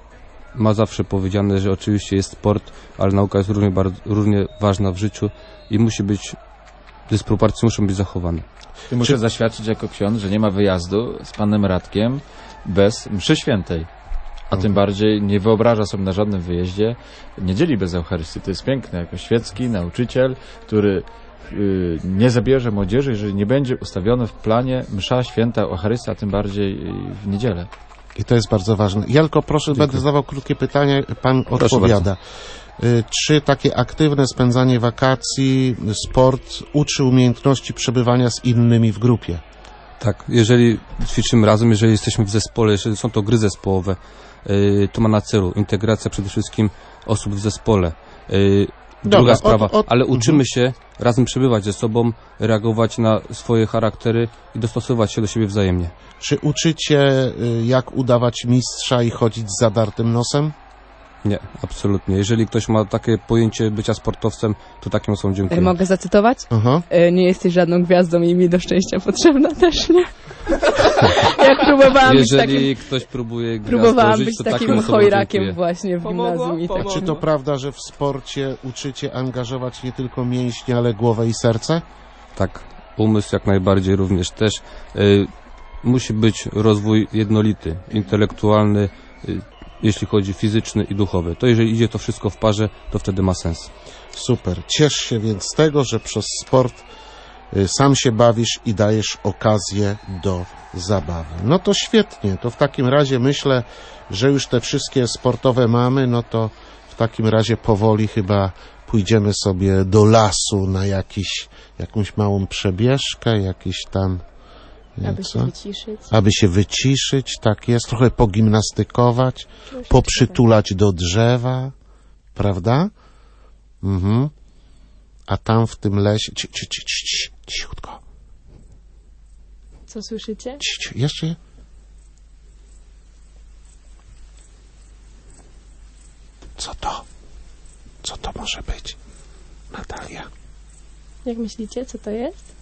ma zawsze powiedziane, że oczywiście jest sport, ale nauka jest równie, bardzo, równie ważna w życiu i musi być, dysproporcje muszą być zachowane. I muszę Czy... zaświadczyć jako ksiądz, że nie ma wyjazdu z panem Radkiem bez mszy świętej. A tym bardziej nie wyobraża sobie na żadnym wyjeździe niedzieli bez Eucharystii. To jest piękne, jako świecki nauczyciel, który yy, nie zabierze młodzieży, jeżeli nie będzie ustawione w planie msza święta Eucharystia, a tym bardziej yy, w niedzielę. I to jest bardzo ważne. Jalko, proszę, Dziękuję. Będę zadawał krótkie pytanie, pan Proszę odpowiada. Bardzo. Czy takie aktywne spędzanie wakacji, sport uczy umiejętności przebywania z innymi w grupie? Tak, jeżeli ćwiczymy razem, jeżeli jesteśmy w zespole, jeżeli są to gry zespołowe, yy, to ma na celu integracja przede wszystkim osób w zespole. Yy, Dobra, druga sprawa, od, od... ale uczymy się razem przebywać ze sobą, reagować na swoje charaktery i dostosować się do siebie wzajemnie. Czy uczycie, jak udawać mistrza i chodzić z zadartym nosem? Nie, absolutnie. Jeżeli ktoś ma takie pojęcie bycia sportowcem, to takim osobom dziękuję. Mogę zacytować? Aha. Nie jesteś żadną gwiazdą i mi do szczęścia potrzebna też, nie? Jak próbowałam Jeżeli być takim, ktoś próbuje próbowałam żyć, być to takim taką chojrakiem dziękuję. właśnie w Pomogło? gimnazjum. I tak. A czy to prawda, że w sporcie uczycie angażować nie tylko mięśnie, ale głowę i serce? Tak, umysł jak najbardziej również też. Y, musi być rozwój jednolity, intelektualny, y, jeśli chodzi fizyczny i duchowy. To jeżeli idzie to wszystko w parze, to wtedy ma sens. Super. Ciesz się więc z tego, że przez sport y, sam się bawisz i dajesz okazję do zabawy. No to świetnie. To w takim razie myślę, że już te wszystkie sportowe mamy, no to w takim razie powoli chyba pójdziemy sobie do lasu na jakiś, jakąś małą przebieżkę, jakiś tam... Aby co? się wyciszyć. Aby się wyciszyć, tak jest, trochę pogimnastykować, poprzytulać do drzewa, prawda? Mhm. A tam w tym lesie... Ci, ci, ci, ci, ci, cichutko. Co słyszycie? Ci, ci, jeszcze... Co to? Co to może być? Natalia. Jak myślicie, co to jest?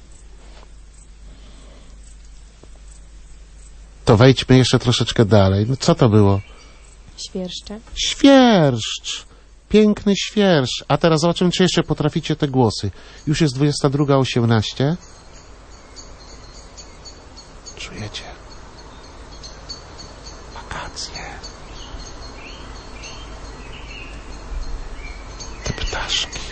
To wejdźmy jeszcze troszeczkę dalej. No co to było? Świerszcze. Świerszcz. Piękny świerszcz. A teraz zobaczymy, czy jeszcze potraficie te głosy. Już jest dwudziesta druga osiemnaście. Czujecie? Wakacje. Te ptaszki.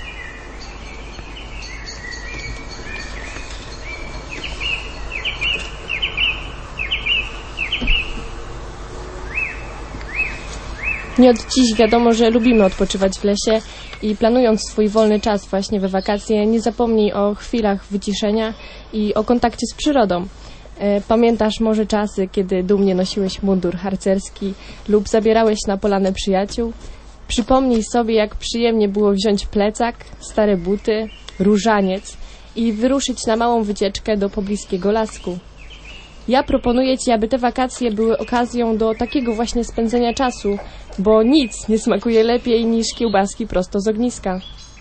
Nie od dziś wiadomo, że lubimy odpoczywać w lesie i planując swój wolny czas właśnie we wakacje, nie zapomnij o chwilach wyciszenia i o kontakcie z przyrodą. Pamiętasz może czasy, kiedy dumnie nosiłeś mundur harcerski lub zabierałeś na polanę przyjaciół? Przypomnij sobie, jak przyjemnie było wziąć plecak, stare buty, różaniec i wyruszyć na małą wycieczkę do pobliskiego lasku. Ja proponuję Ci, aby te wakacje były okazją do takiego właśnie spędzenia czasu, bo nic nie smakuje lepiej niż kiełbaski prosto z ogniska.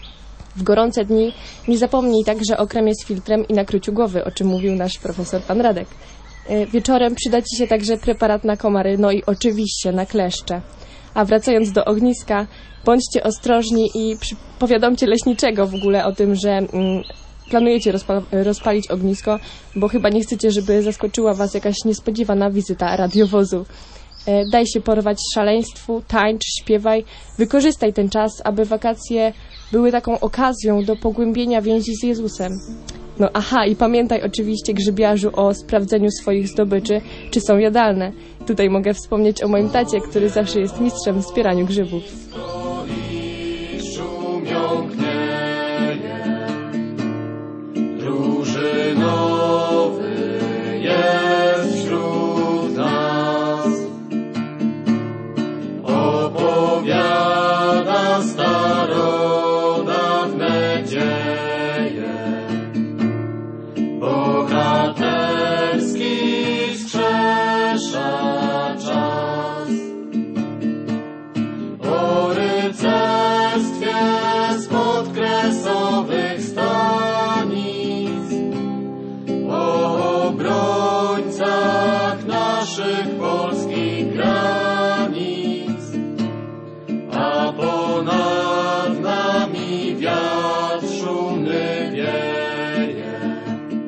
W gorące dni nie zapomnij także o kremie z filtrem i nakryciu głowy, o czym mówił nasz profesor pan Radek. Wieczorem przyda Ci się także preparat na komary, no i oczywiście na kleszcze. A wracając do ogniska, bądźcie ostrożni i przy... powiadomcie leśniczego w ogóle o tym, że mm, planujecie rozpa rozpalić ognisko, bo chyba nie chcecie, żeby zaskoczyła Was jakaś niespodziewana wizyta radiowozu. E, daj się porwać szaleństwu, tańcz, śpiewaj, wykorzystaj ten czas, aby wakacje były taką okazją do pogłębienia więzi z Jezusem. No aha, i pamiętaj oczywiście, grzybiarzu, o sprawdzeniu swoich zdobyczy, czy są jadalne. Tutaj mogę wspomnieć o moim tacie, który zawsze jest mistrzem w zbieraniu grzybów. Drużynowy jest wśród nas, opowiada starodawne dzieje, bohaterski wskrzesza czas. O rycerstwie spod kresowych stanic, o obrońcach naszych polskich granic, a ponad nami wiatr szumny wieje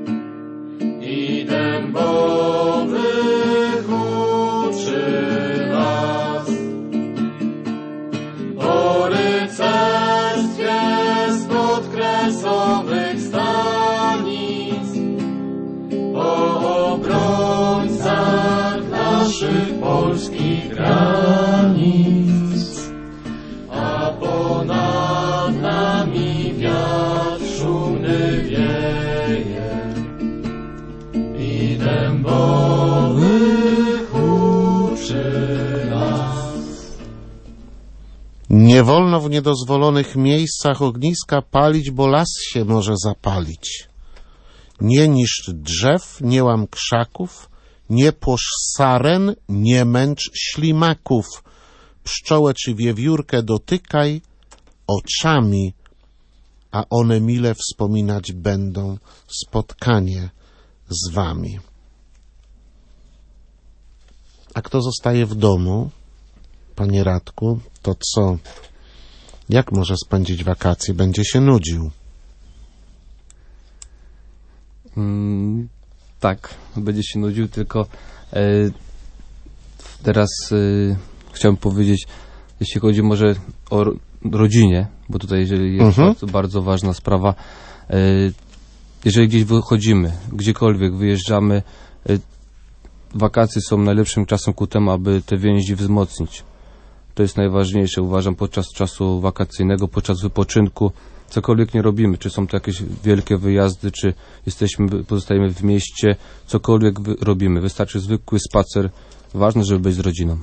i dębowych uczy nas. O rycerstwie spod kresowych stanic, o obrońcach naszych polskich granic, a ponad nami wiatr szumny wieje i dębowych uczy nas. Nie wolno w niedozwolonych miejscach ogniska palić, bo las się może zapalić. Nie niszcz drzew, nie łam krzaków, nie płosz saren, nie męcz ślimaków. Pszczołę czy wiewiórkę dotykaj oczami, a one mile wspominać będą spotkanie z wami. A kto zostaje w domu, panie Radku, to co? Jak może spędzić wakacje? Będzie się nudził. Mm, tak, będzie się nudził, tylko e, teraz e, chciałem powiedzieć, jeśli chodzi może o ro, rodzinie, bo tutaj jeżeli jest Mhm. bardzo, bardzo ważna sprawa, e, jeżeli gdzieś wychodzimy, gdziekolwiek wyjeżdżamy, e, wakacje są najlepszym czasem ku temu, aby te więzi wzmocnić. To jest najważniejsze, uważam, podczas czasu wakacyjnego, podczas wypoczynku. Cokolwiek nie robimy, czy są to jakieś wielkie wyjazdy, czy jesteśmy, pozostajemy w mieście, cokolwiek wy, robimy. Wystarczy zwykły spacer. Ważne, żeby być z rodziną.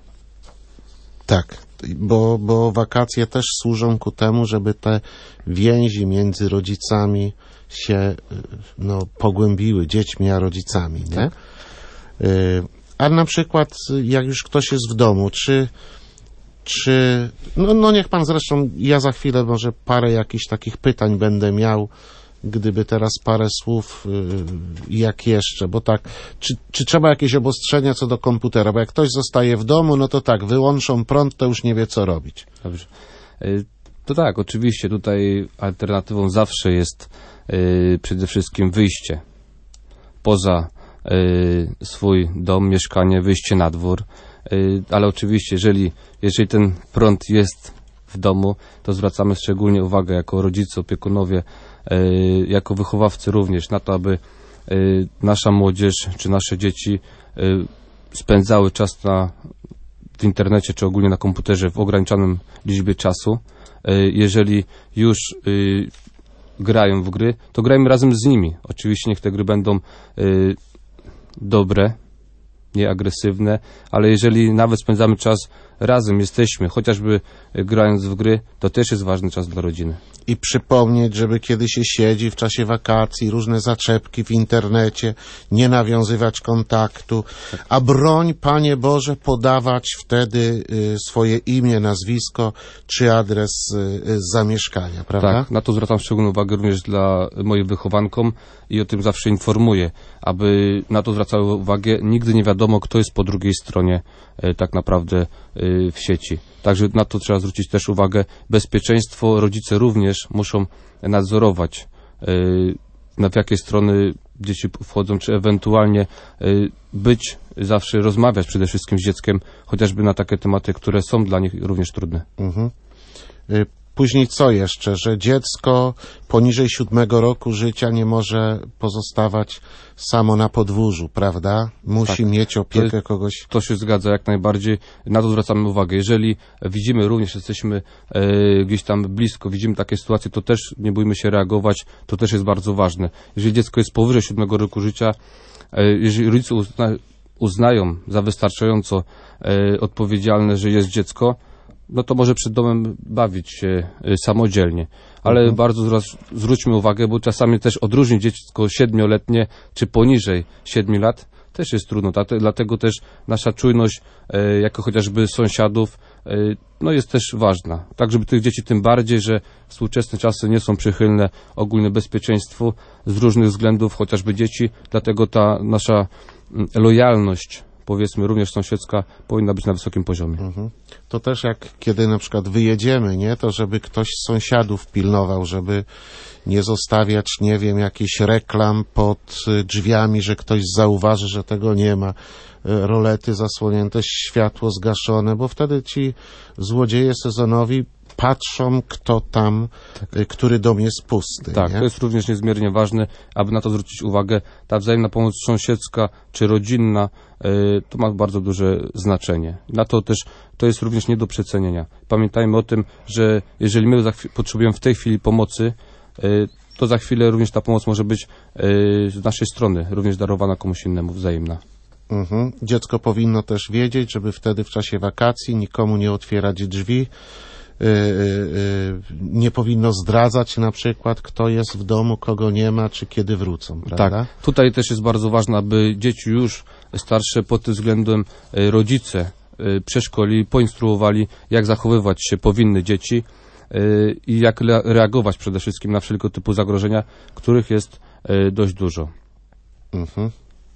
Tak, bo, bo wakacje też służą ku temu, żeby te więzi między rodzicami się no, pogłębiły, dziećmi a rodzicami, nie? Tak. Y, a na przykład, jak już ktoś jest w domu, czy Czy, no, no niech pan zresztą, ja za chwilę może parę jakichś takich pytań będę miał, gdyby teraz parę słów, yy, jak jeszcze, bo tak, czy, czy trzeba jakieś obostrzenia co do komputera, bo jak ktoś zostaje w domu, no to tak, wyłączą prąd, to już nie wie co robić. Dobrze. Y, to tak, oczywiście tutaj alternatywą zawsze jest y, przede wszystkim wyjście poza y, swój dom, mieszkanie, wyjście na dwór. Ale oczywiście, jeżeli, jeżeli ten prąd jest w domu, to zwracamy szczególnie uwagę jako rodzice, opiekunowie, jako wychowawcy również na to, aby nasza młodzież czy nasze dzieci spędzały czas na, w internecie czy ogólnie na komputerze w ograniczonym liczbie czasu. Jeżeli już grają w gry, to grajmy razem z nimi. Oczywiście niech te gry będą dobre, nie agresywne, ale jeżeli nawet spędzamy czas razem jesteśmy, chociażby grając w gry, to też jest ważny czas dla rodziny. I przypomnieć, żeby kiedy się siedzi w czasie wakacji, różne zaczepki w internecie, nie nawiązywać kontaktu, a broń, Panie Boże, podawać wtedy y, swoje imię, nazwisko czy adres y, zamieszkania, prawda? Tak, na to zwracam szczególną uwagę również dla moich wychowankom i o tym zawsze informuję, aby na to zwracały uwagę. Nigdy nie wiadomo, kto jest po drugiej stronie y, tak naprawdę y, w sieci. Także na to trzeba zwrócić też uwagę. Bezpieczeństwo rodzice również muszą nadzorować, na jakie strony dzieci wchodzą, czy ewentualnie być, zawsze rozmawiać przede wszystkim z dzieckiem, chociażby na takie tematy, które są dla nich również trudne. Mhm. Później co jeszcze? Że dziecko poniżej siódmego roku życia nie może pozostawać samo na podwórzu, prawda? Musi tak. mieć opiekę to, kogoś. To się zgadza jak najbardziej. Na to zwracamy uwagę. Jeżeli widzimy również, jesteśmy e, gdzieś tam blisko, widzimy takie sytuacje, to też nie bójmy się reagować. To też jest bardzo ważne. Jeżeli dziecko jest powyżej siódmego roku życia, e, jeżeli rodzice uzna, uznają za wystarczająco e, odpowiedzialne, że jest dziecko, no to może przed domem bawić się y, samodzielnie. Ale mhm. bardzo zwrac, zwróćmy uwagę, bo czasami też odróżnić dziecko siedmioletnie czy poniżej siedmiu lat też jest trudno. Tak? Dlatego też nasza czujność, y, jako chociażby sąsiadów, y, no jest też ważna. Tak, żeby tych dzieci tym bardziej, że współczesne czasy nie są przychylne ogólne bezpieczeństwu z różnych względów, chociażby dzieci. Dlatego ta nasza y, lojalność, powiedzmy, również sąsiedzka, powinna być na wysokim poziomie. Mhm. To też jak kiedy na przykład wyjedziemy, nie, to żeby ktoś z sąsiadów pilnował, żeby nie zostawiać, nie wiem, jakichś reklam pod drzwiami, że ktoś zauważy, że tego nie ma. Rolety zasłonięte, światło zgaszone, bo wtedy ci złodzieje sezonowi patrzą, kto tam, tak. który dom jest pusty. Tak, nie? To jest również niezmiernie ważne, aby na to zwrócić uwagę. Ta wzajemna pomoc sąsiedzka czy rodzinna, y, to ma bardzo duże znaczenie. Na to też, to jest również nie do przecenienia. Pamiętajmy o tym, że jeżeli my za chwil, potrzebujemy w tej chwili pomocy, y, to za chwilę również ta pomoc może być y, z naszej strony również darowana komuś innemu, wzajemna. Mhm. Dziecko powinno też wiedzieć, żeby wtedy w czasie wakacji nikomu nie otwierać drzwi, Yy, yy, nie powinno zdradzać na przykład, kto jest w domu, kogo nie ma, czy kiedy wrócą, prawda? Tak. Tutaj też jest bardzo ważne, aby dzieci już starsze pod tym względem yy, rodzice yy, przeszkolili, poinstruowali, jak zachowywać się powinny dzieci yy, i jak le- reagować przede wszystkim na wszelkiego typu zagrożenia, których jest yy, dość dużo. Mhm.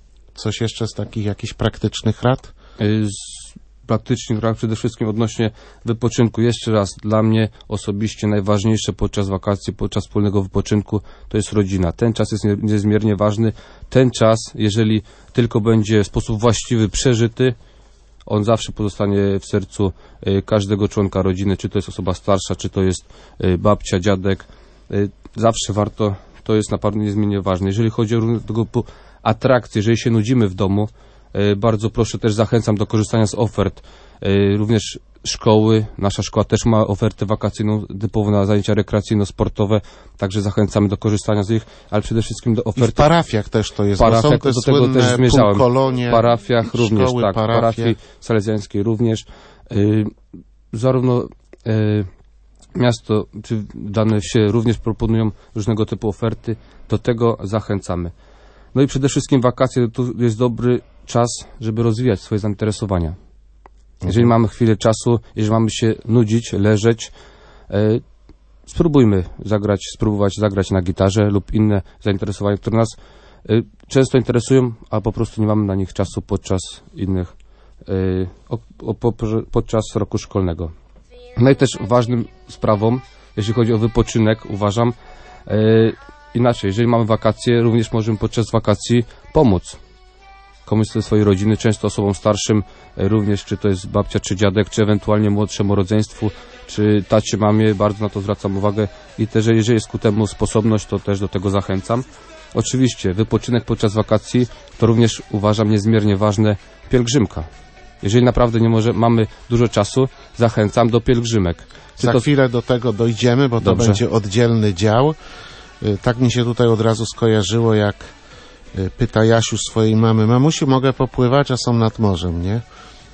Coś jeszcze z takich jakichś praktycznych rad? Yy, z praktycznych rad przede wszystkim odnośnie wypoczynku. Jeszcze raz, dla mnie osobiście najważniejsze podczas wakacji, podczas wspólnego wypoczynku to jest rodzina. Ten czas jest niezmiernie ważny. Ten czas, jeżeli tylko będzie w sposób właściwy przeżyty, on zawsze pozostanie w sercu y, każdego członka rodziny, czy to jest osoba starsza, czy to jest y, babcia, dziadek. Y, zawsze warto, to jest naprawdę niezmiernie ważne. Jeżeli chodzi o różnego typu atrakcje, jeżeli się nudzimy w domu, bardzo proszę, też zachęcam do korzystania z ofert. Również szkoły, nasza szkoła też ma ofertę wakacyjną typowo na zajęcia rekreacyjno-sportowe, także zachęcamy do korzystania z nich, ale przede wszystkim do oferty. I w parafiach też to jest, parafiach, bo są te do tego też zmierzałem. Półkolonie, w parafiach również, szkoły, tak, parafie. parafii salezjańskiej również. Yy, zarówno yy, miasto czy dane wsie również proponują różnego typu oferty, do tego zachęcamy. No i przede wszystkim wakacje to jest dobry czas, żeby rozwijać swoje zainteresowania. Jeżeli mamy chwilę czasu, jeżeli mamy się nudzić, leżeć, e, spróbujmy zagrać, spróbować zagrać na gitarze lub inne zainteresowania, które nas e, często interesują, a po prostu nie mamy na nich czasu podczas innych, e, o, o, po, podczas roku szkolnego. No i też ważnym sprawą, jeśli chodzi o wypoczynek, uważam, e, inaczej, jeżeli mamy wakacje, również możemy podczas wakacji pomóc komuś ze swojej rodziny, często osobom starszym, również czy to jest babcia, czy dziadek, czy ewentualnie młodszemu rodzeństwu, czy tacie, mamie, bardzo na to zwracam uwagę i też, jeżeli jest ku temu sposobność, to też do tego zachęcam. Oczywiście wypoczynek podczas wakacji to również uważam niezmiernie ważne pielgrzymka. Jeżeli naprawdę nie może, mamy dużo czasu, zachęcam do pielgrzymek. Czy Za to... chwilę do tego dojdziemy, bo Dobrze. To będzie oddzielny dział. Tak mi się tutaj od razu skojarzyło, jak pyta Jasiu swojej mamy: mamusiu, mogę popływać, a są nad morzem, nie?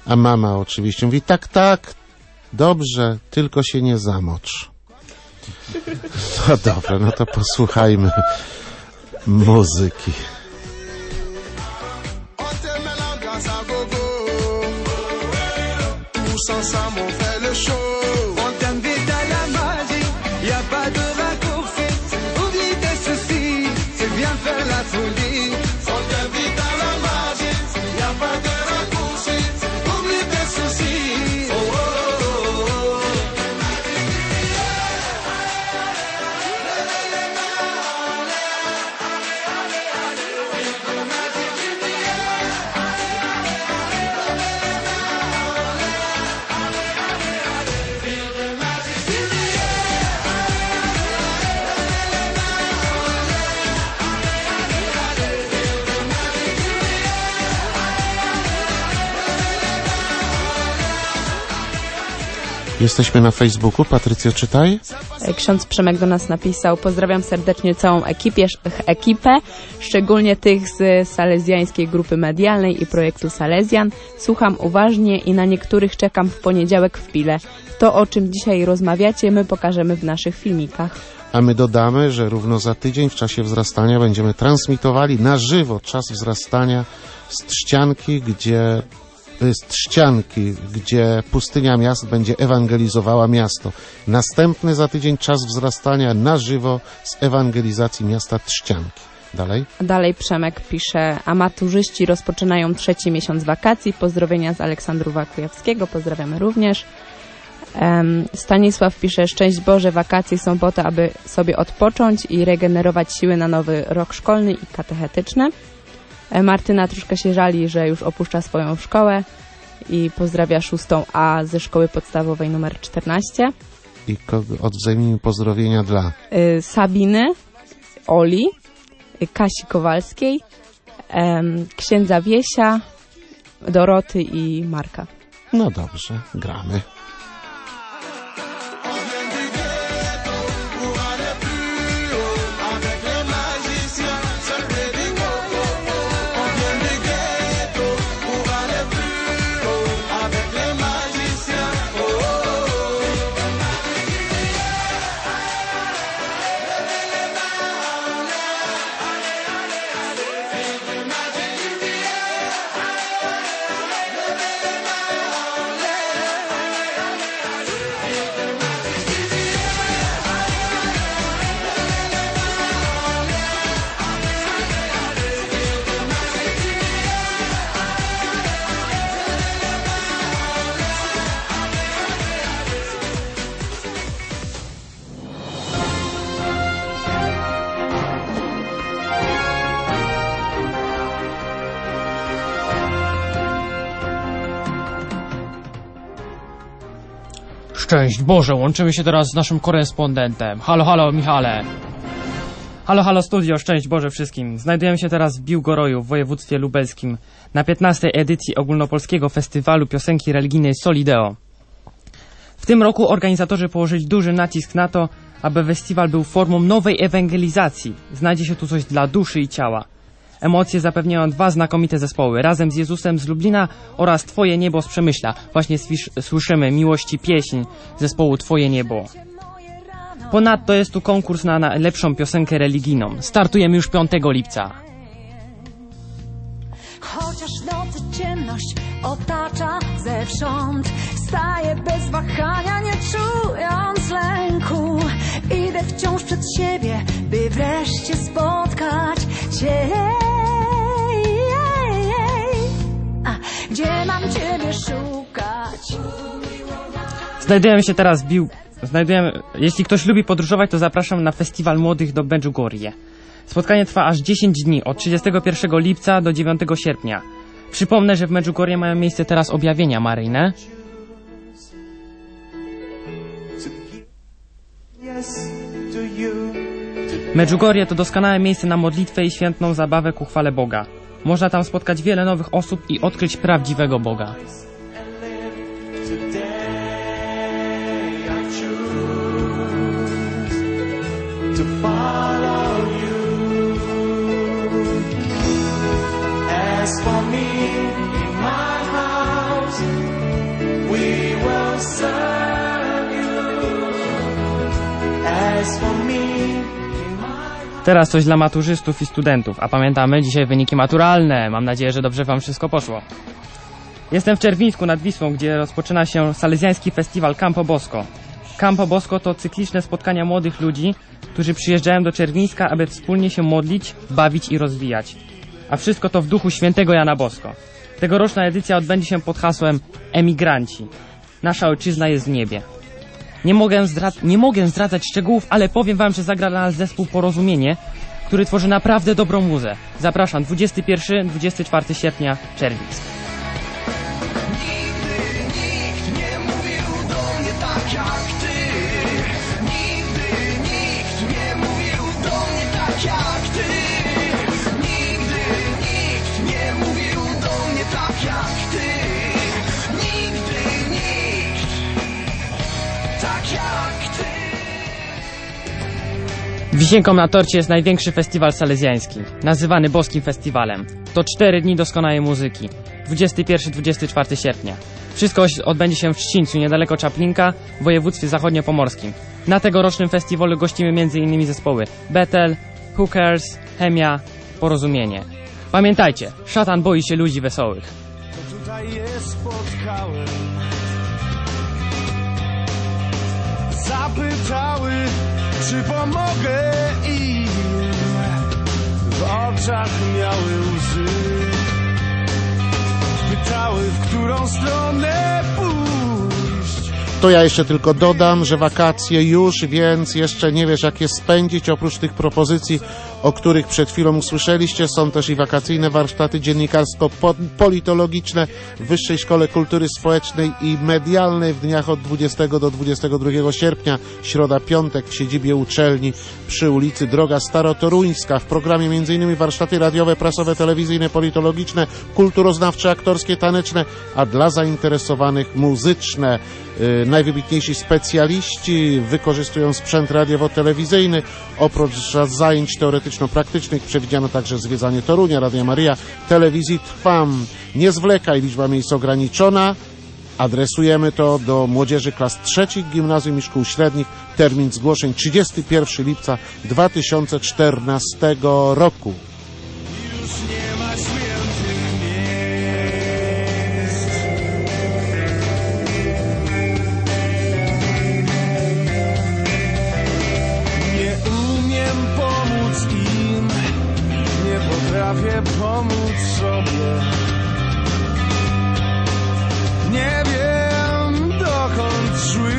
A mama oczywiście mówi, tak, tak, dobrze, tylko się nie zamocz. No dobra, no to posłuchajmy muzyki. Jesteśmy na Facebooku. Patrycjo, czytaj. Ksiądz Przemek do nas napisał: pozdrawiam serdecznie całą ekipie, ekipę, szczególnie tych z salezjańskiej grupy medialnej i projektu Salezjan. Słucham uważnie i na niektórych czekam w poniedziałek w Pile. To, o czym dzisiaj rozmawiacie, my pokażemy w naszych filmikach. A my dodamy, że równo za tydzień w czasie wzrastania będziemy transmitowali na żywo czas wzrastania z Trzcianki, gdzie z Trzcianki, gdzie Pustynia Miast będzie ewangelizowała miasto. Następny za tydzień czas wzrastania na żywo z ewangelizacji miasta Trzcianki. Dalej? Dalej Przemek pisze: a maturzyści rozpoczynają trzeci miesiąc wakacji. Pozdrowienia z Aleksandrowa Kujawskiego. Pozdrawiamy również. Um, Stanisław pisze: szczęść Boże, wakacje są po to, aby sobie odpocząć i regenerować siły na nowy rok szkolny i katechetyczny. Martyna troszkę się żali, że już opuszcza swoją szkołę i pozdrawia szóstą A ze szkoły podstawowej numer czternaście. I kogo odwzajemnimy pozdrowienia dla? Y, Sabiny, Oli, y, Kasi Kowalskiej, y, księdza Wiesia, Doroty i Marka. No dobrze, gramy. Szczęść Boże, łączymy się teraz z naszym korespondentem. Halo, halo, Michale. Halo, halo, studio, szczęść Boże wszystkim. Znajdujemy się teraz w Biłgoroju, w województwie lubelskim, na piętnastej edycji ogólnopolskiego festiwalu piosenki religijnej Solideo. W tym roku organizatorzy położyli duży nacisk na to, aby festiwal był formą nowej ewangelizacji. Znajdzie się tu coś dla duszy i ciała. Emocje zapewniają dwa znakomite zespoły, Razem z Jezusem z Lublina oraz Twoje niebo z Przemyśla. Właśnie słyszymy miłości pieśń zespołu Twoje niebo. Ponadto jest tu konkurs na najlepszą piosenkę religijną. Startujemy już piątego lipca. Chociaż nocy ciemność otacza zewsząd, staję bez wahania, nie czując lęku. Idę wciąż przed siebie, by wreszcie spotkać Cię. A gdzie mam Ciebie szukać? Znajdujemy się teraz w Bił... Znajdujemy... Jeśli ktoś lubi podróżować, to zapraszam na Festiwal Młodych do Medjugorje. Spotkanie trwa aż dziesięć dni, od trzydziestego pierwszego lipca do dziewiątego sierpnia. Przypomnę, że w Medjugorje mają miejsce teraz objawienia maryjne. Medjugorje to doskonałe miejsce na modlitwę i świętną zabawę ku chwale Boga. Można tam spotkać wiele nowych osób i odkryć prawdziwego Boga. As for me, in my house yours, we will serve you. As for me. Teraz coś dla maturzystów i studentów, a pamiętamy dzisiaj wyniki maturalne. Mam nadzieję, że dobrze wam wszystko poszło. Jestem w Czerwińsku nad Wisłą, gdzie rozpoczyna się salezjański festiwal Campo Bosco. Campo Bosco to cykliczne spotkania młodych ludzi, którzy przyjeżdżają do Czerwińska, aby wspólnie się modlić, bawić i rozwijać. A wszystko to w duchu świętego Jana Bosko. Tegoroczna edycja odbędzie się pod hasłem Emigranci. Nasza ojczyzna jest w niebie. Nie mogę, zdra- nie mogę zdradzać szczegółów, ale powiem wam, że zagra dla nas zespół Porozumienie, który tworzy naprawdę dobrą muzę. Zapraszam, dwudziestego pierwszego do dwudziestego czwartego sierpnia, Czerwińsk. Wisienką na torcie jest największy festiwal salezjański, nazywany Boskim Festiwalem. To cztery dni doskonałej muzyki, dwudziestego pierwszego do dwudziestego czwartego sierpnia. Wszystko odbędzie się w Trzcińcu, niedaleko Czaplinka, w województwie zachodniopomorskim. Na tegorocznym festiwalu gościmy m.in. zespoły Betel, Hookers, Chemia, Porozumienie. Pamiętajcie, szatan boi się ludzi wesołych. To tutaj je spotkałem. Zapytały, czy pomogę im. W oczach miały łzy. Pytały, w którą stronę pójść. To ja jeszcze tylko dodam, że wakacje już, więc jeszcze nie wiesz, jak je spędzić. Oprócz tych propozycji, o których przed chwilą usłyszeliście, są też i wakacyjne warsztaty dziennikarsko-politologiczne w Wyższej Szkole Kultury Społecznej i Medialnej w dniach od dwudziestego do dwudziestego drugiego sierpnia, środa, piątek w siedzibie uczelni przy ulicy Droga Starotoruńska. W programie m.in. warsztaty radiowe, prasowe, telewizyjne, politologiczne, kulturoznawcze, aktorskie, taneczne, a dla zainteresowanych muzyczne. Yy, najwybitniejsi specjaliści wykorzystują sprzęt radiowo-telewizyjny. Oprócz zajęć teoretyczno-praktycznych przewidziano także zwiedzanie Torunia, Radia Maria, telewizji Trwam. Nie zwlekaj, liczba miejsc ograniczona. Adresujemy to do młodzieży klas trzecich gimnazjum i szkół średnich. Termin zgłoszeń trzydziestego pierwszego lipca dwa tysiące czternastego roku. Potrafię pomóc sobie. Nie wiem, dokąd szły,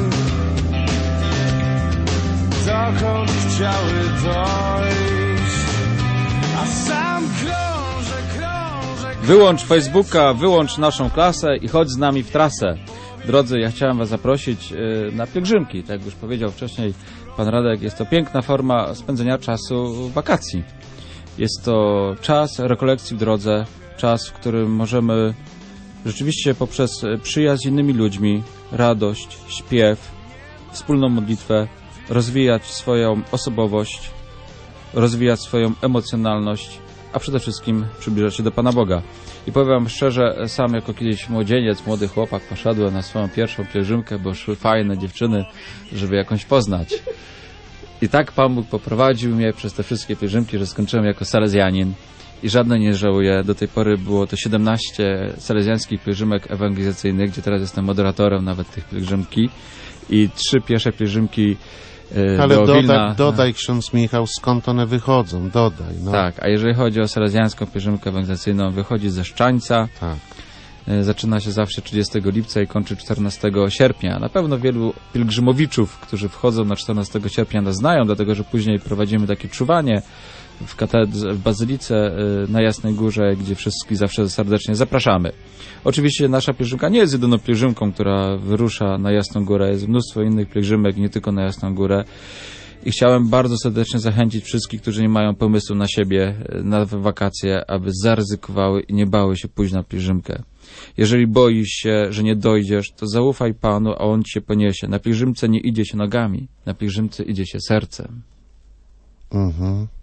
dokąd chciały dojść, a sam krążę, krążę, krążę. Wyłącz Facebooka, wyłącz naszą klasę i chodź z nami w trasę. Drodzy, ja chciałem was zaprosić na pielgrzymki. Tak jak już powiedział wcześniej pan Radek, jest to piękna forma spędzenia czasu w wakacji. Jest to czas rekolekcji w drodze, czas, w którym możemy rzeczywiście poprzez przyjaźń z innymi ludźmi, radość, śpiew, wspólną modlitwę rozwijać swoją osobowość, rozwijać swoją emocjonalność, a przede wszystkim przybliżać się do Pana Boga. I powiem wam szczerze, sam jako kiedyś młodzieniec, młody chłopak poszedłem na swoją pierwszą pielgrzymkę, bo szły fajne dziewczyny, żeby jakąś poznać. I tak Pan Bóg poprowadził mnie przez te wszystkie pielgrzymki, że skończyłem jako salezjanin i żadnej nie żałuję. Do tej pory było to siedemnaście salezjańskich pielgrzymek ewangelizacyjnych, gdzie teraz jestem moderatorem nawet tych pielgrzymki i trzy pierwsze pielgrzymki e, Ale do dodaj, Wilna. dodaj, ksiądz Michał, skąd one wychodzą, dodaj. No. Tak, a jeżeli chodzi o salezjańską pielgrzymkę ewangelizacyjną, wychodzi ze Szczańca. Tak. Zaczyna się zawsze trzydziestego lipca i kończy czternastego sierpnia. Na pewno wielu pielgrzymowiczów, którzy wchodzą na czternastego sierpnia, nas znają, dlatego że później prowadzimy takie czuwanie w katedrze, w Bazylice na Jasnej Górze, gdzie wszystkich zawsze serdecznie zapraszamy. Oczywiście nasza pielgrzymka nie jest jedyną pielgrzymką, która wyrusza na Jasną Górę. Jest mnóstwo innych pielgrzymek, nie tylko na Jasną Górę. I chciałem bardzo serdecznie zachęcić wszystkich, którzy nie mają pomysłu na siebie, na wakacje, aby zaryzykowały i nie bały się pójść na pielgrzymkę. Jeżeli boisz się, że nie dojdziesz, to zaufaj Panu, a On ci się poniesie. Na pielgrzymce nie idzie się nogami, na pielgrzymce idzie się sercem. Mhm.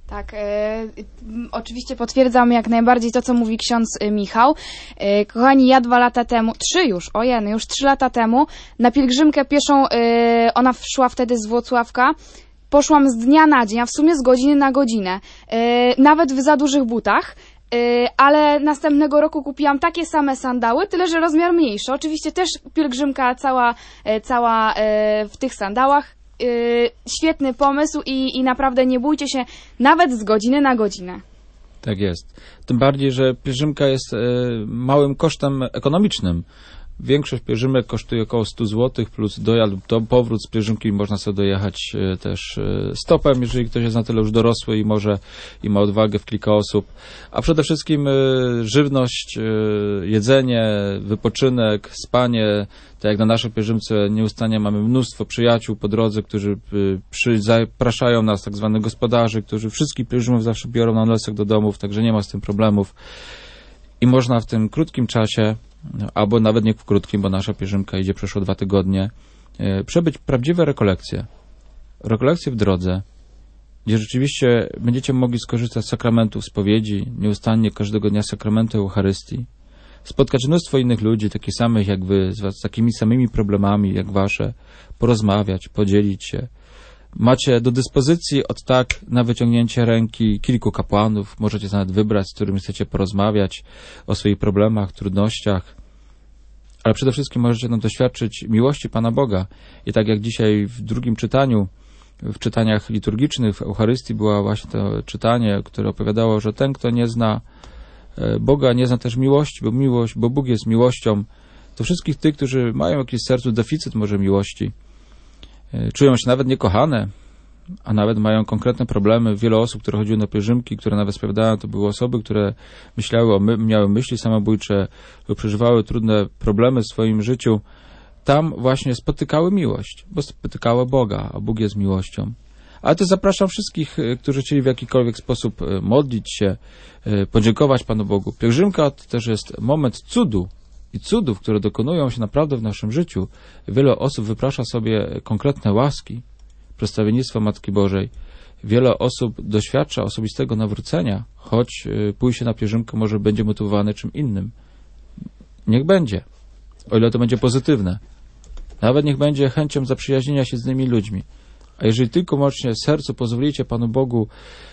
Tak, e, oczywiście potwierdzam jak najbardziej to, co mówi ksiądz e, Michał. E, kochani, ja dwa lata temu, trzy już, ojej, już trzy lata temu, na pielgrzymkę pieszą, e, ona szła wtedy z Włocławka, poszłam z dnia na dzień, a w sumie z godziny na godzinę, e, nawet w za dużych butach. Yy, ale następnego roku kupiłam takie same sandały, tyle że rozmiar mniejszy. Oczywiście też pielgrzymka cała, yy, cała yy, w tych sandałach. Yy, świetny pomysł i, i naprawdę nie bójcie się nawet z godziny na godzinę. Tak jest. Tym bardziej, że pielgrzymka jest e, małym kosztem ekonomicznym. Większość pielgrzymek kosztuje około sto złotych plus dojazd lub to powrót z pielgrzymki. Można sobie dojechać e, też e, stopem, jeżeli ktoś jest na tyle już dorosły i może i ma odwagę w kilka osób. A przede wszystkim e, żywność, e, jedzenie, wypoczynek, spanie. Tak jak na naszej pielgrzymce nieustannie mamy mnóstwo przyjaciół po drodze, którzy e, przy, zapraszają nas, tak zwanych gospodarzy, którzy wszystkich pielgrzymów zawsze biorą na nosek do domów, także nie ma z tym problemów. I można w tym krótkim czasie, albo nawet nie w krótkim, bo nasza pielgrzymka idzie przeszło dwa tygodnie, e, przebyć prawdziwe rekolekcje. Rekolekcje w drodze, gdzie rzeczywiście będziecie mogli skorzystać z sakramentów spowiedzi, nieustannie każdego dnia sakramentu Eucharystii, spotkać mnóstwo innych ludzi, takich samych jak wy, z, was, z takimi samymi problemami jak wasze, porozmawiać, podzielić się. Macie do dyspozycji od tak na wyciągnięcie ręki kilku kapłanów. Możecie nawet wybrać, z którymi chcecie porozmawiać o swoich problemach, trudnościach. Ale przede wszystkim możecie nam doświadczyć miłości Pana Boga. I tak jak dzisiaj w drugim czytaniu, w czytaniach liturgicznych w Eucharystii było właśnie to czytanie, które opowiadało, że ten, kto nie zna Boga, nie zna też miłości, bo miłość, bo Bóg jest miłością. To wszystkich tych, którzy mają jakiś w sercu deficyt może miłości, czują się nawet niekochane, a nawet mają konkretne problemy. Wiele osób, które chodziły na pielgrzymki, które nawet spowiadają, to były osoby, które myślały o my, miały myśli samobójcze lub przeżywały trudne problemy w swoim życiu. Tam właśnie spotykały miłość, bo spotykały Boga, a Bóg jest miłością. Ale też zapraszam wszystkich, którzy chcieli w jakikolwiek sposób modlić się, podziękować Panu Bogu. Pielgrzymka to też jest moment cudu, i cudów, które dokonują się naprawdę w naszym życiu. Wiele osób wyprasza sobie konkretne łaski, przedstawiennictwo Matki Bożej. Wiele osób doświadcza osobistego nawrócenia, choć pójście na pielgrzymkę może będzie motywowane czym innym. Niech będzie, o ile to będzie pozytywne. Nawet niech będzie chęcią zaprzyjaźnienia się z innymi ludźmi. A jeżeli tylko łącznie w sercu pozwolicie Panu Bogu,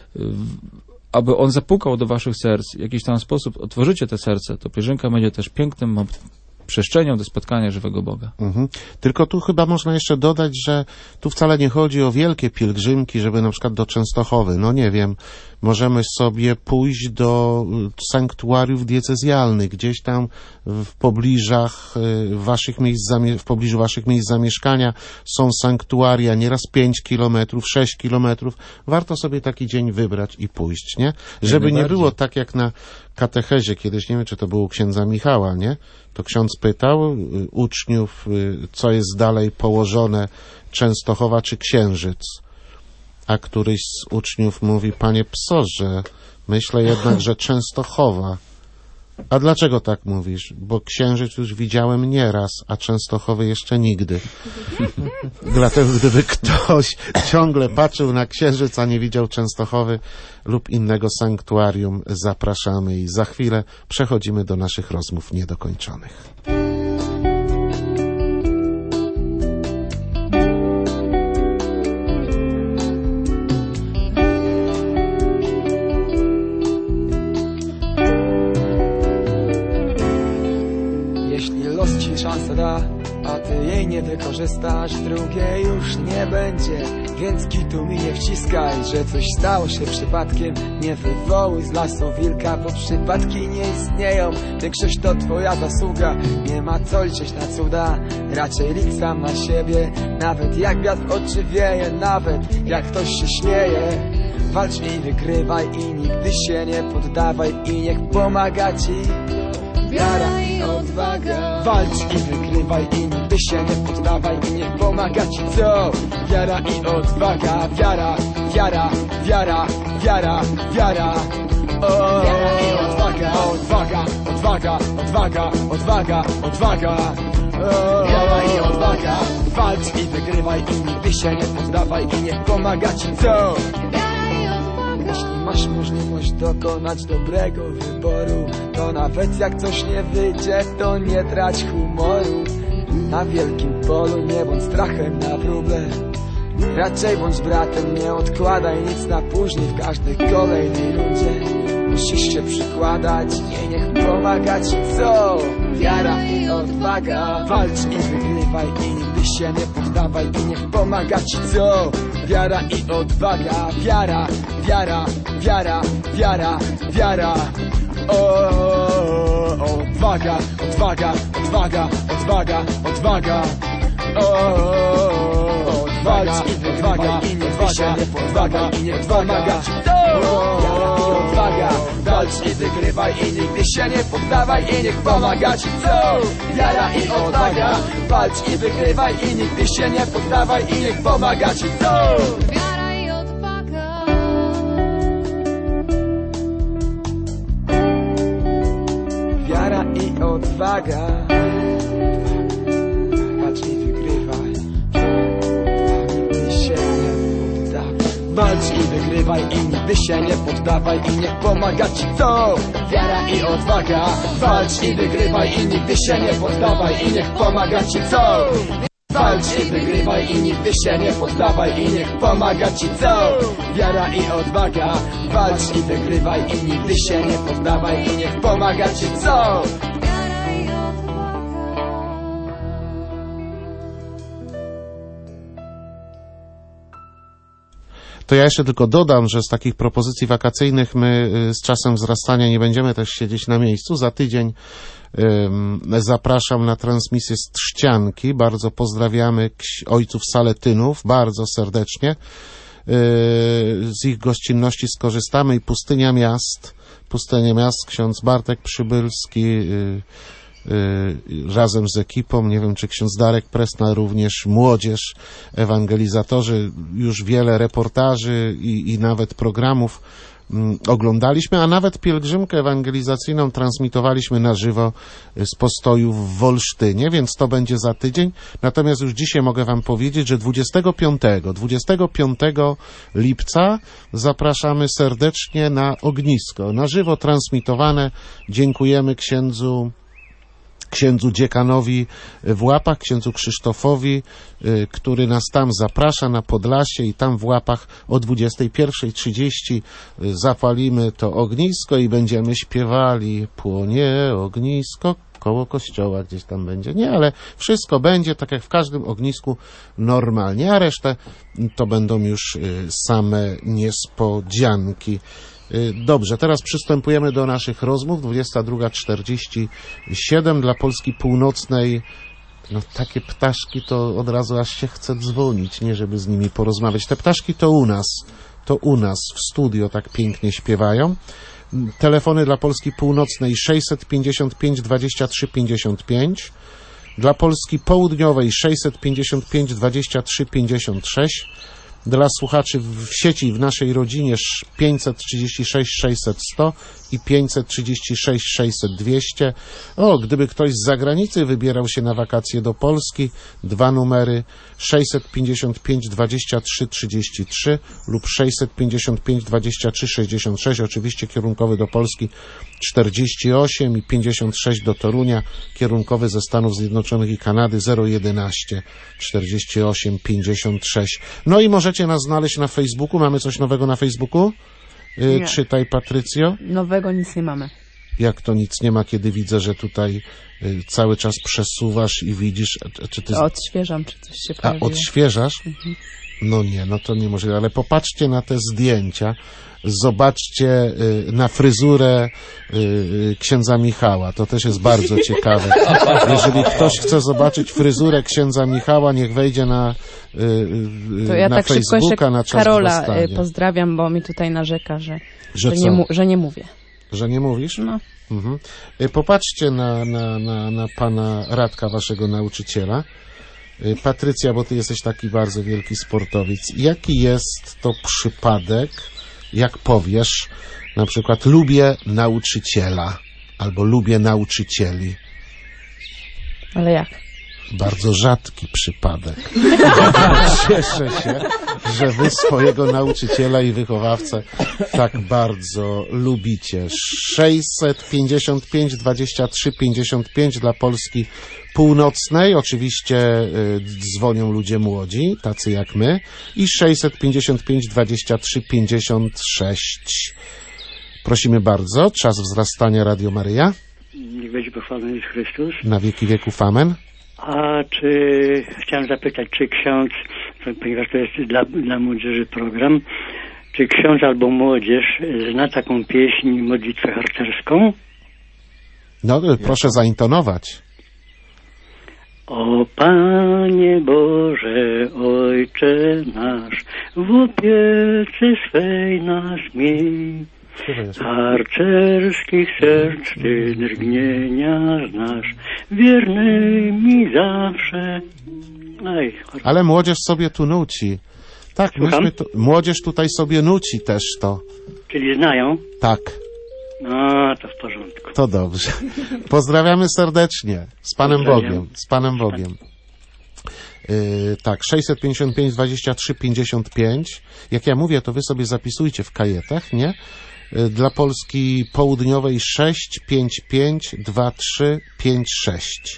aby On zapukał do waszych serc, w jakiś tam sposób otworzycie te serce, to pielgrzymka będzie też pięknym przestrzenią do spotkania żywego Boga. Mhm. Tylko tu chyba można jeszcze dodać, że tu wcale nie chodzi o wielkie pielgrzymki, żeby na przykład do Częstochowy, no nie wiem, możemy sobie pójść do sanktuariów diecezjalnych, gdzieś tam w pobliżach waszych miejsc, w pobliżu waszych miejsc zamieszkania są sanktuaria, nieraz pięć kilometrów, sześć kilometrów. Warto sobie taki dzień wybrać i pójść, nie? Żeby nie było tak jak na katechezie kiedyś, nie wiem, czy to było u księdza Michała, nie? To ksiądz pytał uczniów, co jest dalej położone, Częstochowa czy Księżyc? A któryś z uczniów mówi, panie psorze, myślę jednak, że Częstochowa. A dlaczego tak mówisz? Bo Księżyc już widziałem nieraz, a Częstochowy jeszcze nigdy. Dlatego gdyby ktoś ciągle patrzył na Księżyc, a nie widział Częstochowy lub innego sanktuarium, zapraszamy i za chwilę przechodzimy do naszych rozmów niedokończonych. A ty jej nie wykorzystasz, drugiej już nie będzie. Więc kitu mi nie wciskaj, że coś stało się przypadkiem. Nie wywołuj z lasu wilka, bo przypadki nie istnieją. Większość to twoja zasługa, nie ma co liczyć na cuda. Raczej licz sam na siebie, nawet jak wiatr w oczy wieje, nawet jak ktoś się śmieje. Walcz i wygrywaj i nigdy się nie poddawaj i niech pomaga ci wiara i odwaga. Walcz i wygrywaj i nigdy się nie poddawaj i niech pomaga ci co? Wiara i odwaga, wiara, wiara, wiara, wiara, wiara. O, wiara i odwaga, odwaga, odwaga, odwaga, odwaga, odwaga. O, wiara i odwaga. Walcz i wygrywaj i nigdy się nie poddawaj i niech pomaga ci co? Wiara i odwaga. masz możliwość dokonać dobrego wyboru, to nawet jak coś nie wyjdzie, to nie trać humoru. Na wielkim polu nie bądź strachem na wróble, raczej bądź bratem, nie odkładaj nic na później. W każdej kolejnej rundzie musisz się przykładać i niech pomaga ci co? Wiara i odwaga. Walcz i wygrywaj i nigdy się nie poddawaj i niech pomaga ci co? Wiara i odwaga. Wiara, wiara, wiara, wiara, wiara. O, odwaga, odwaga, odwaga, odwaga, odwaga. O, walcz i odwaga i niech się nie podwaga i niech pomaga ci to. Wiara i odwaga. Walcz i wygrywaj i nigdy się nie poddawaj i niech pomaga ci co? Wiara i odwaga. Walcz i wygrywaj i nigdy się nie poddawaj i niech pomaga ci co? Wiara i odwaga. Wiara i odwaga. Walcz i wygrywaj. Nigdy się nie poddawaj. Walcz i wygrywaj i nigdy się nie poddawaj i niech pomaga ci co? Wiara i odwaga. Walcz i wygrywaj i nigdy się nie poddawaj i niech pomaga ci co? Walcz i wygrywaj i nigdy się nie poddawaj i niech pomaga ci co? Wiara i odwaga. Walcz i wygrywaj i nigdy się nie poddawaj i niech pomaga ci co? To ja jeszcze tylko dodam, że z takich propozycji wakacyjnych my z czasem wzrastania nie będziemy też siedzieć na miejscu. Za tydzień um, zapraszam na transmisję z Trzcianki. Bardzo pozdrawiamy ojców Saletynów, bardzo serdecznie. Yy, z ich gościnności skorzystamy i Pustynia Miast, Pustynia Miast, ksiądz Bartek Przybylski, yy, Yy, razem z ekipą, nie wiem czy ksiądz Darek Presna, również młodzież, ewangelizorzy, już wiele reportaży i, i nawet programów mm, oglądaliśmy, a nawet pielgrzymkę ewangelizacyjną transmitowaliśmy na żywo z postoju w Wolsztynie, więc to będzie za tydzień. Natomiast już dzisiaj mogę wam powiedzieć, że dwudziestego piątego lipca zapraszamy serdecznie na ognisko, na żywo transmitowane. Dziękujemy księdzu księdzu dziekanowi w Łapach, księdzu Krzysztofowi, który nas tam zaprasza na Podlasie i tam w Łapach o dwudziestej pierwszej trzydzieści zapalimy to ognisko i będziemy śpiewali płonie ognisko koło kościoła, gdzieś tam będzie. Nie, ale wszystko będzie tak jak w każdym ognisku normalnie, a resztę to będą już same niespodzianki. Dobrze, teraz przystępujemy do naszych rozmów. dwudziesta druga czterdzieści siedem dla Polski Północnej. No takie ptaszki to od razu aż się chce dzwonić, nie żeby z nimi porozmawiać. Te ptaszki to u nas, to u nas w studio tak pięknie śpiewają. Telefony dla Polski Północnej sześćset pięćdziesiąt pięć dwadzieścia trzy pięćdziesiąt pięć. Dla Polski Południowej sześćset pięćdziesiąt pięć dwadzieścia trzy pięćdziesiąt sześć. Dla słuchaczy w sieci w naszej rodzinie pięćset trzydzieści sześć sześćset sto i pięćset trzydzieści sześć sześćset dwieście. O, gdyby ktoś z zagranicy wybierał się na wakacje do Polski, dwa numery sześćset pięćdziesiąt pięć dwadzieścia trzy trzydzieści trzy lub sześćset pięćdziesiąt pięć dwadzieścia trzy sześćdziesiąt sześć, oczywiście kierunkowy do Polski czterdzieści osiem i pięćdziesiąt sześć do Torunia, kierunkowy ze Stanów Zjednoczonych i Kanady zero jedenaście czterdzieści osiem pięćdziesiąt sześć. No i możecie nas znaleźć na Facebooku. Mamy coś nowego na Facebooku? Yy, czytaj, Patrycjo. Nowego nic nie mamy. Jak to nic nie ma, kiedy widzę, że tutaj y, cały czas przesuwasz i widzisz, a, czy ty... Odświeżam, czy coś się pojawiło. A, odświeżasz? Mhm. No nie, no to niemożliwe, ale popatrzcie na te zdjęcia, zobaczcie y, na fryzurę y, y, księdza Michała, to też jest bardzo ciekawe. Jeżeli ktoś chce zobaczyć fryzurę księdza Michała, niech wejdzie na, y, y, to ja na tak Facebooka, na Czas Karola Dostanie. Pozdrawiam, bo mi tutaj narzeka, że, że, że, nie, mu, że nie mówię. Że nie mówisz? No. Mhm. Popatrzcie na, na, na, na pana Radka, waszego nauczyciela. Patrycja, bo ty jesteś taki bardzo wielki sportowiec. Jaki jest to przypadek, jak powiesz, na przykład lubię nauczyciela albo lubię nauczycieli? Ale jak? Bardzo rzadki przypadek. Cieszę się, że wy swojego nauczyciela i wychowawcę tak bardzo lubicie. sześćset pięćdziesiąt pięć dwadzieścia trzy pięćdziesiąt pięć dla Polski Północnej. Oczywiście y, dzwonią ludzie młodzi, tacy jak my. I sześćset pięćdziesiąt pięć dwadzieścia trzy pięćdziesiąt sześć. Prosimy bardzo. Czas wzrastania Radio Maryja. Niech będzie pochwalony Jezus Chrystus. Na wieki wieków amen. A czy chciałem zapytać, czy ksiądz, ponieważ to jest dla, dla młodzieży program, czy ksiądz albo młodzież zna taką pieśń, modlitwę harcerską? No, proszę zaintonować. O Panie Boże, Ojcze nasz, w opiece swej nas miej. Harcerskich serc Ty drgnienia znasz, wierny mi zawsze. Aj, ale młodzież sobie tu nuci. Tak, myśmy tu, młodzież tutaj sobie nuci też to. Czyli znają? Tak. No, to w porządku. To dobrze. Pozdrawiamy serdecznie. Z Panem Bogiem. Z Panem Bogiem. Yy, tak, sześćset pięćdziesiąt pięć dwadzieścia trzy pięćdziesiąt pięć. Jak ja mówię, to wy sobie zapisujcie w kajetach, nie? Yy, dla Polski Południowej sześć pięć pięć dwa trzy pięć sześć.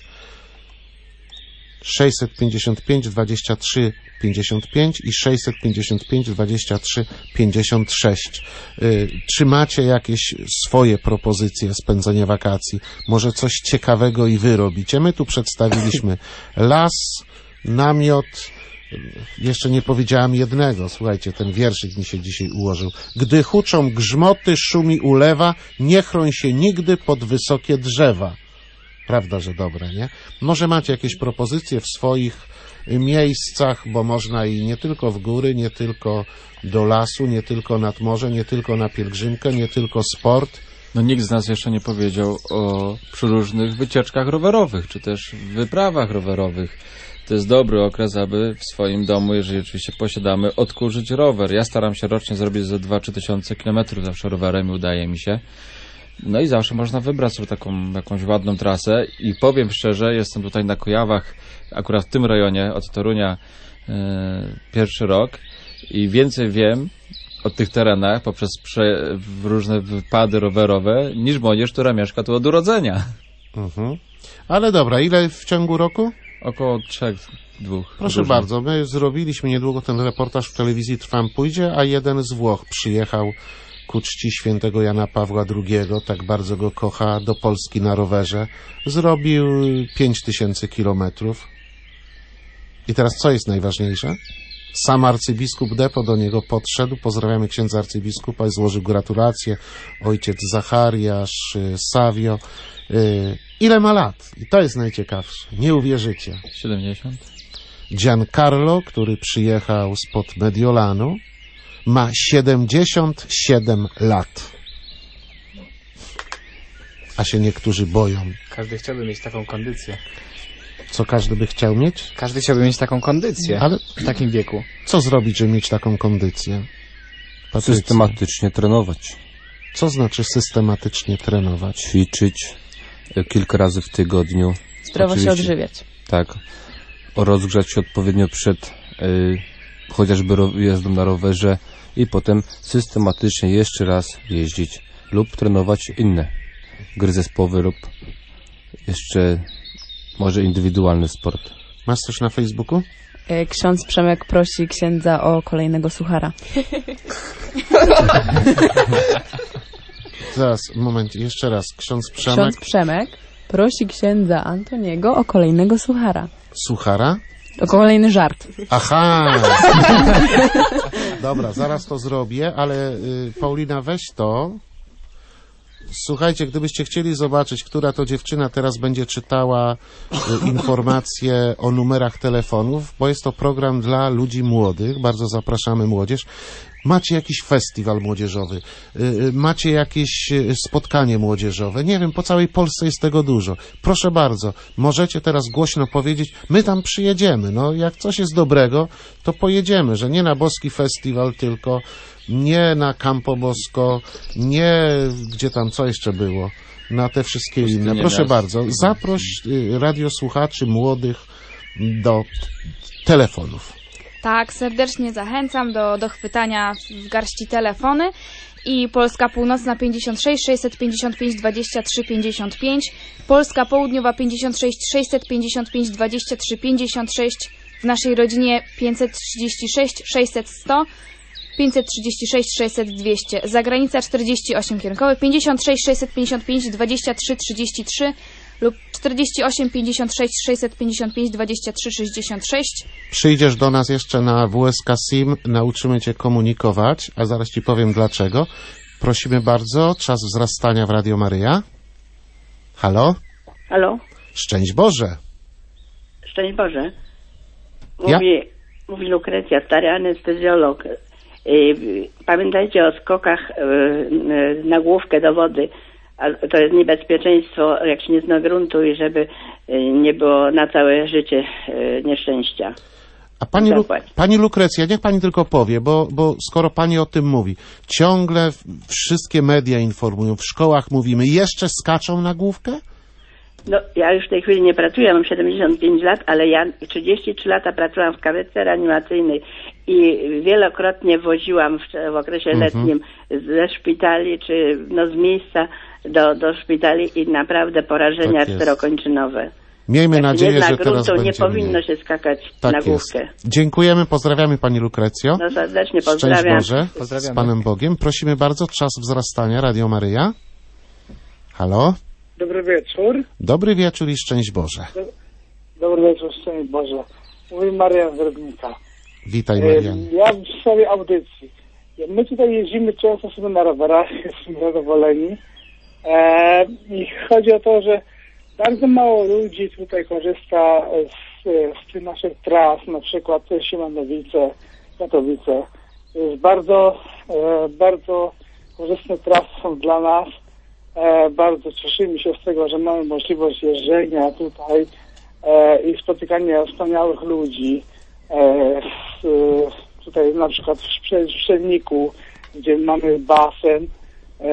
sześćset pięćdziesiąt pięć dwadzieścia trzy pięćdziesiąt pięć i sześćset pięćdziesiąt pięć dwadzieścia trzy pięćdziesiąt sześć. Yy, czy macie jakieś swoje propozycje spędzenia wakacji? Może coś ciekawego i wy robicie? My tu przedstawiliśmy las, namiot. Jeszcze nie powiedziałam jednego. Słuchajcie, ten wierszyk mi się dzisiaj ułożył. Gdy huczą grzmoty, szumi ulewa, nie chroń się nigdy pod wysokie drzewa. Prawda, że dobre, nie? Może macie jakieś propozycje w swoich miejscach, bo można i nie tylko w góry, nie tylko do lasu, nie tylko nad morze, nie tylko na pielgrzymkę, nie tylko sport. No nikt z nas jeszcze nie powiedział o przyróżnych wycieczkach rowerowych, czy też wyprawach rowerowych. To jest dobry okres, aby w swoim domu, jeżeli oczywiście posiadamy, odkurzyć rower. Ja staram się rocznie zrobić ze dwa trzy tysiące kilometrów zawsze rowerem i udaje mi się. No i zawsze można wybrać sobie taką jakąś ładną trasę i powiem szczerze, jestem tutaj na Kujawach, akurat w tym rejonie od Torunia e, pierwszy rok i więcej wiem o tych terenach poprzez prze, różne wypady rowerowe niż młodzież, która mieszka tu od urodzenia. Mhm. Ale dobra, ile w ciągu roku? Około trzech, dwóch. Proszę różnych. bardzo, my zrobiliśmy niedługo ten reportaż w telewizji Trwam pójdzie, a jeden z Włoch przyjechał ku czci świętego Jana Pawła drugiego, tak bardzo go kocha, do Polski na rowerze. Zrobił pięć tysięcy kilometrów. I teraz co jest najważniejsze? Sam arcybiskup Depo do niego podszedł, pozdrawiamy księdza arcybiskupa, złożył gratulacje, ojciec Zachariasz, Savio. Ile ma lat? I to jest najciekawsze. Nie uwierzycie. siedemdziesiąt. Giancarlo, który przyjechał spod Mediolanu, ma siedemdziesiąt siedem lat. A się niektórzy boją. Każdy chciałby mieć taką kondycję. Co każdy by chciał mieć? Każdy chciałby mieć taką kondycję. Ale w takim wieku. Co zrobić, żeby mieć taką kondycję? Patrycja. Systematycznie trenować. Co znaczy systematycznie trenować? Ćwiczyć kilka razy w tygodniu. Zdrowo Oczywiście. się odżywiać. Tak. Rozgrzać się odpowiednio przed y, chociażby ro- jazdą na rowerze i potem systematycznie jeszcze raz jeździć lub trenować inne gry zespołowe lub jeszcze może indywidualny sport. Masz coś na Facebooku? Ksiądz Przemek prosi księdza o kolejnego suchara. Zaraz, moment, jeszcze raz. Ksiądz Przemek. Ksiądz Przemek prosi księdza Antoniego o kolejnego suchara. Suchara? O kolejny żart. Aha! Dobra, zaraz to zrobię, ale y, Paulina, weź to. Słuchajcie, gdybyście chcieli zobaczyć, która to dziewczyna teraz będzie czytała y, informacje o numerach telefonów, bo jest to program dla ludzi młodych, bardzo zapraszamy młodzież. Macie jakiś festiwal młodzieżowy, y, macie jakieś y, spotkanie młodzieżowe, nie wiem, po całej Polsce jest tego dużo. Proszę bardzo, możecie teraz głośno powiedzieć, my tam przyjedziemy, no jak coś jest dobrego, to pojedziemy, że nie na boski festiwal, tylko nie na Campobosko, nie gdzie tam, co jeszcze było, na te wszystkie inne. Proszę bardzo, zaproś y, radiosłuchaczy młodych do telefonów. Tak, serdecznie zachęcam do, do chwytania w garści telefony. I Polska Północna pięćdziesiąt sześć sześćset pięćdziesiąt pięć dwadzieścia trzy pięćdziesiąt pięć, Polska Południowa pięćdziesiąt sześć sześćset pięćdziesiąt pięć dwadzieścia trzy pięćdziesiąt sześć, w naszej rodzinie pięćset trzydzieści sześć sześćset sto, pięćset trzydzieści sześć sześćset dwieście, zagranica czterdzieści osiem kierunkowy pięćdziesiąt sześć sześćset pięćdziesiąt pięć dwadzieścia trzy trzydzieści trzy lub czterdzieści osiem pięćdziesiąt sześć sześćset pięćdziesiąt pięć dwadzieścia trzy sześćdziesiąt sześć. Przyjdziesz do nas jeszcze na W S K S I M, nauczymy Cię komunikować, a zaraz Ci powiem dlaczego. Prosimy bardzo, czas wzrastania w Radio Maryja. Halo? Halo? Szczęść Boże. Szczęść Boże. Ja? Mówi, mówi Lukrecja, stary anestezjolog. Pamiętajcie o skokach na główkę do wody. To jest niebezpieczeństwo, jak się nie zna gruntu i żeby nie było na całe życie nieszczęścia. A pani, Lu pani Lukrecja, niech pani tylko powie, bo, bo skoro pani o tym mówi, ciągle wszystkie media informują, w szkołach mówimy, jeszcze skaczą na główkę? No, ja już w tej chwili nie pracuję, mam siedemdziesiąt pięć lat, ale ja trzydzieści trzy lata pracowałam w karetce reanimacyjnej i wielokrotnie woziłam w, w okresie Mhm. letnim ze szpitali, czy no, z miejsca do, do szpitali i naprawdę porażenia Tak jest. czterokończynowe. Miejmy Jak nadzieję, nie zna że teraz gruntu, będzie nie powinno mniej. się skakać Tak na jest. główkę. Dziękujemy, pozdrawiamy pani Lukrecjo. No serdecznie Szczęść pozdrawiam. Boże, Pozdrawiamy. z Panem Bogiem. Prosimy bardzo, czas wzrastania, Radio Maryja. Halo? Dobry wieczór. Dobry wieczór i szczęść Boże. Dobry wieczór, szczęść Boże. Mówi Marian z Rybnika. Witaj, E, Marian. Ja w sprawie audycji. My tutaj jeździmy często sobie na rowerach, jesteśmy zadowoleni. E, I chodzi o to, że bardzo mało ludzi tutaj korzysta z, z tych naszych tras, na przykład Siemanowice, Katowice. To jest bardzo, e, bardzo korzystne trasy są dla nas. E, bardzo cieszymy się z tego, że mamy możliwość jeżdżenia tutaj e, i spotykania wspaniałych ludzi. E, z, tutaj na przykład w, Prze- w Szelniku, gdzie mamy basen. E,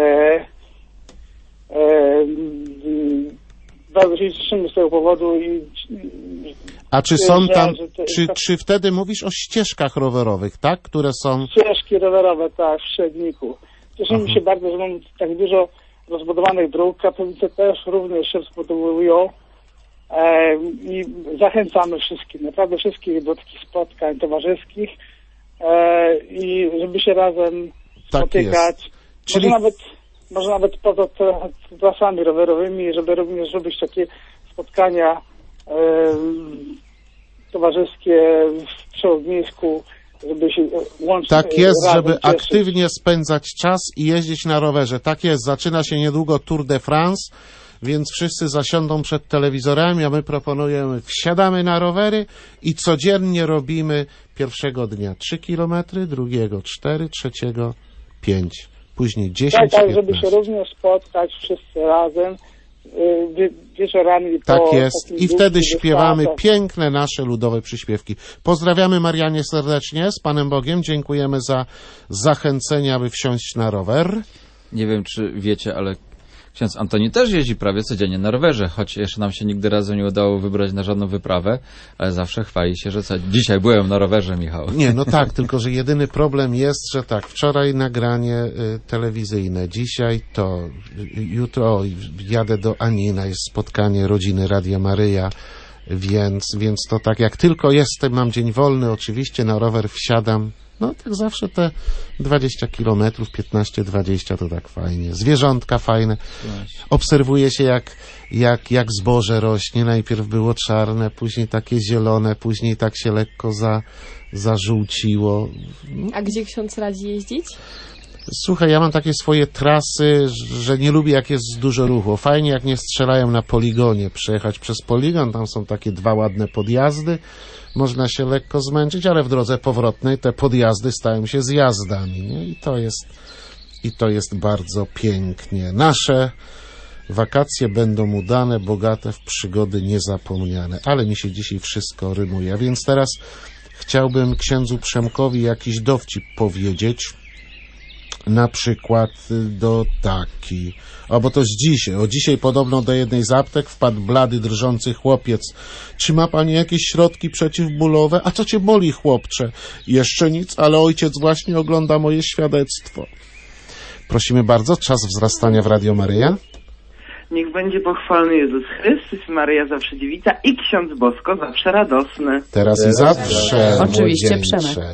e, bardzo się cieszymy z tego powodu i A czy są że- tam, że to- czy, czy wtedy mówisz o ścieżkach rowerowych, tak? Które są... ścieżki rowerowe, tak, w Szczedniku. Cieszymy Aha. się bardzo, że mamy tak dużo rozbudowanych dróg. Katowice też również się rozbudowują. E, I zachęcamy wszystkich, naprawdę wszystkich do takich spotkań towarzyskich e, i żeby się razem Tak spotykać. jest. Może Czyli- nawet, może nawet poza tra- trasami rowerowymi, żeby również robić takie spotkania e, towarzyskie w Przełognisku, żeby się łączyć. Tak jest, razem żeby cieszyć. aktywnie spędzać czas i jeździć na rowerze. Tak jest, zaczyna się niedługo Tour de France, więc wszyscy zasiądą przed telewizorami, a my proponujemy, wsiadamy na rowery i codziennie robimy pierwszego dnia trzy kilometry, drugiego cztery, trzeciego pięć, później dziesięć, Tak, tak, żeby się piętnaście. również spotkać wszyscy razem y, wie, wieczorami po Tak jest. takim I wtedy długim śpiewamy dystansach. piękne nasze ludowe przyśpiewki. Pozdrawiamy Marianie serdecznie, z Panem Bogiem. Dziękujemy za zachęcenie, aby wsiąść na rower. Nie wiem, czy wiecie, ale ksiądz Antoni też jeździ prawie codziennie na rowerze, choć jeszcze nam się nigdy razem nie udało wybrać na żadną wyprawę, ale zawsze chwali się, że co, dzisiaj byłem na rowerze, Michał. Nie, no tak, tylko że jedyny problem jest, że tak, wczoraj nagranie y, telewizyjne, dzisiaj to, y, jutro jadę do Anina, jest spotkanie rodziny Radia Maryja, więc, więc to tak, jak tylko jestem, mam dzień wolny, oczywiście na rower wsiadam, no tak zawsze te dwadzieścia kilometrów, piętnaście dwadzieścia to tak fajnie. Zwierzątka fajne. Obserwuje się jak, jak, jak zboże rośnie. Najpierw było czarne, później takie zielone, później tak się lekko za, zażółciło. A gdzie ksiądz radzi jeździć? Słuchaj, ja mam takie swoje trasy, że nie lubię jak jest dużo ruchu. Fajnie jak nie strzelają na poligonie. Przejechać przez poligon, tam są takie dwa ładne podjazdy. Można się lekko zmęczyć, ale w drodze powrotnej te podjazdy stają się zjazdami. Nie? I to jest, i to jest bardzo pięknie. Nasze wakacje będą udane, bogate w przygody niezapomniane. Ale mi się dzisiaj wszystko rymuje. A więc teraz chciałbym księdzu Przemkowi jakiś dowcip powiedzieć. Na przykład do taki. O, bo to z dzisiaj. O, dzisiaj podobno do jednej z aptek wpadł blady, drżący chłopiec. Czy ma pani jakieś środki przeciwbólowe? A co cię boli, chłopcze? Jeszcze nic, ale ojciec właśnie ogląda moje świadectwo. Prosimy bardzo, czas wzrastania w Radio Maryja. Niech będzie pochwalony Jezus Chrystus, Maryja zawsze dziewica i ksiądz Bosko zawsze radosny. Teraz i zawsze. Oczywiście, młodzieńcze. Przemek.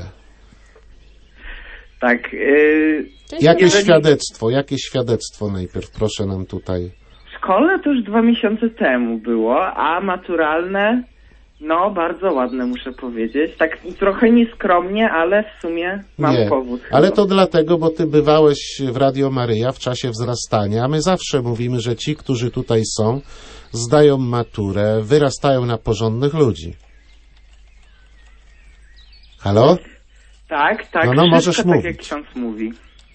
Tak. Yy, Jakie jeżeli... świadectwo, jakie świadectwo najpierw, proszę nam tutaj. Szkolne to już dwa miesiące temu było, a maturalne, no bardzo ładne muszę powiedzieć. Tak trochę nieskromnie, ale w sumie mam Nie, powód. ale chyba. to dlatego, bo ty bywałeś w Radio Maryja w czasie wzrastania, a my zawsze mówimy, że ci, którzy tutaj są, zdają maturę, wyrastają na porządnych ludzi. Halo? Tak, tak, No, no, możesz wszystko tak mówić. jak ksiądz mówi.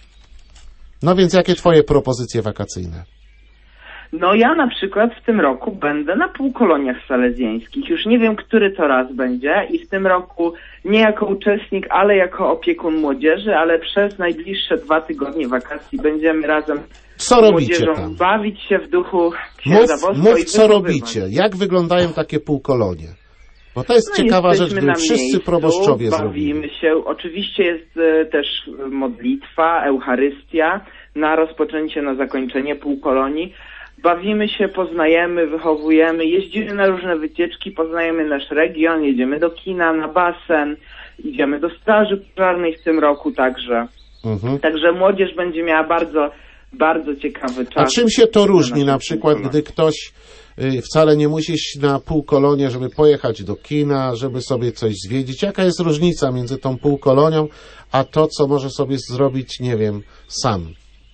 No więc jakie twoje propozycje wakacyjne? No ja na przykład w tym roku będę na półkoloniach salezjańskich. Już nie wiem, który to raz będzie i w tym roku nie jako uczestnik, ale jako opiekun młodzieży, ale przez najbliższe dwa tygodnie wakacji będziemy razem Co z robicie młodzieżą tam? bawić się w duchu Mów, księdza Bosko mów i co wychowywać. robicie, jak wyglądają takie półkolonie? Bo to jest No, ciekawa rzecz, jesteśmy gdyby na wszyscy miejscu, proboszczowie zrobili. bawimy się. Oczywiście jest e, też modlitwa, Eucharystia na rozpoczęcie, na zakończenie półkolonii. Bawimy się, poznajemy, wychowujemy, jeździmy na różne wycieczki, poznajemy nasz region, jedziemy do kina, na basen, idziemy do straży pożarnej w tym roku także. Mhm. Także młodzież będzie miała bardzo, bardzo ciekawy czas. A czym się to różni? naszym Na przykład, półkoloniach. gdy ktoś y, wcale nie musi iść na półkolonie, żeby pojechać do kina, żeby sobie coś zwiedzić. Jaka jest różnica między tą półkolonią, a to, co może sobie zrobić, nie wiem, sam?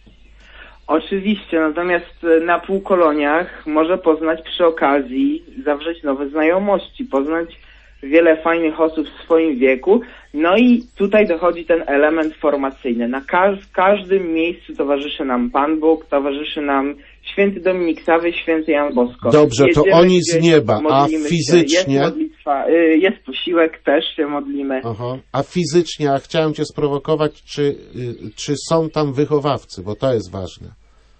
Oczywiście, natomiast e, na półkoloniach może poznać przy okazji, zawrzeć nowe znajomości, poznać wiele fajnych osób w swoim wieku. No i tutaj dochodzi ten element formacyjny. Na każ w każdym miejscu towarzyszy nam Pan Bóg, towarzyszy nam święty Dominik Sawy, święty Jan Bosko. Dobrze, to Jedziemy oni z gdzieś, nieba, a modlimy się, fizycznie? Jest modlitwa, y, jest posiłek, też się modlimy. Aha. A fizycznie, a chciałem cię sprowokować, czy, y, czy są tam wychowawcy, bo to jest ważne.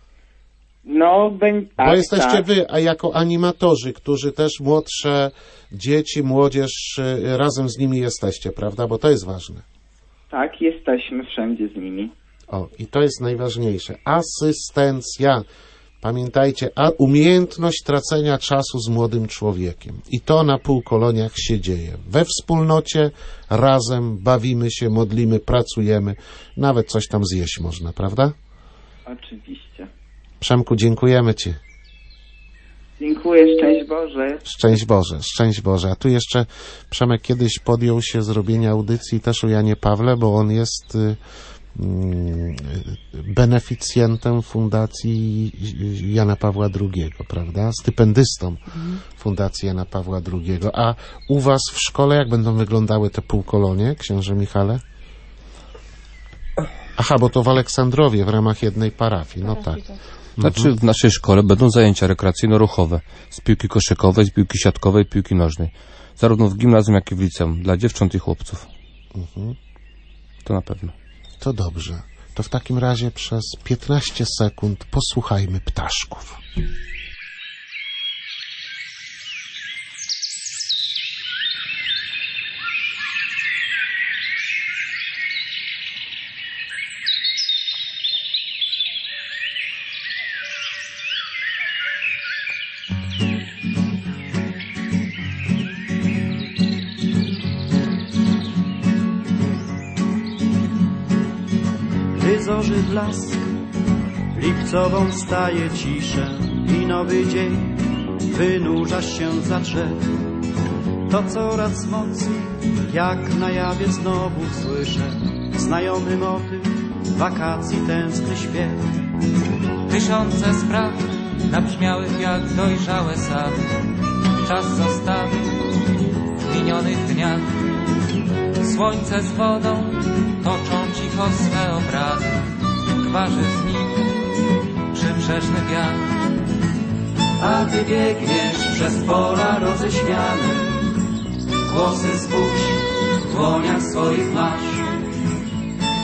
No, będzie tak, Bo jesteście tak. wy, a jako animatorzy, którzy też młodsze dzieci, młodzież, y, razem z nimi jesteście, prawda? Bo to jest ważne. Tak, jesteśmy wszędzie z nimi. O, i to jest najważniejsze. Asystencja. Pamiętajcie, a umiejętność tracenia czasu z młodym człowiekiem. I to na półkoloniach się dzieje. We wspólnocie, razem, bawimy się, modlimy, pracujemy. Nawet coś tam zjeść można, prawda? Oczywiście. Przemku, dziękujemy Ci. Dziękuję, szczęść Boże. Szczęść Boże, szczęść Boże. A tu jeszcze Przemek kiedyś podjął się zrobienia audycji też o Janie Pawle, bo on jest y, y, beneficjentem Fundacji Jana Pawła drugiego, prawda? Stypendystą Fundacji Jana Pawła drugiego. A u Was w szkole jak będą wyglądały te półkolonie, księże Michale? Aha, bo to w Aleksandrowie w ramach jednej parafii, no tak. Znaczy w naszej szkole będą zajęcia rekreacyjno-ruchowe z piłki koszykowej, z piłki siatkowej, piłki nożnej. Zarówno w gimnazjum, jak i w liceum. Dla dziewcząt i chłopców. Mhm. To na pewno. To dobrze. To w takim razie przez piętnaście sekund posłuchajmy ptaszków. Gdy zorzy blask, lipcową staje ciszę i nowy dzień wynurza się za drzew. To coraz mocniej, jak na jawie znowu słyszę znajomy motyw, wakacji tęskny śpiew. Tysiące spraw nabrzmiałych jak dojrzałe sady. Czas zostawił w minionych dniach. Słońce z wodą toczą cicho swe obrady. Gwarzy z nimi przybrzeżny wiatr. A ty biegniesz przez pola roześmiane, głosy zbóż w dłoniach swoich masz.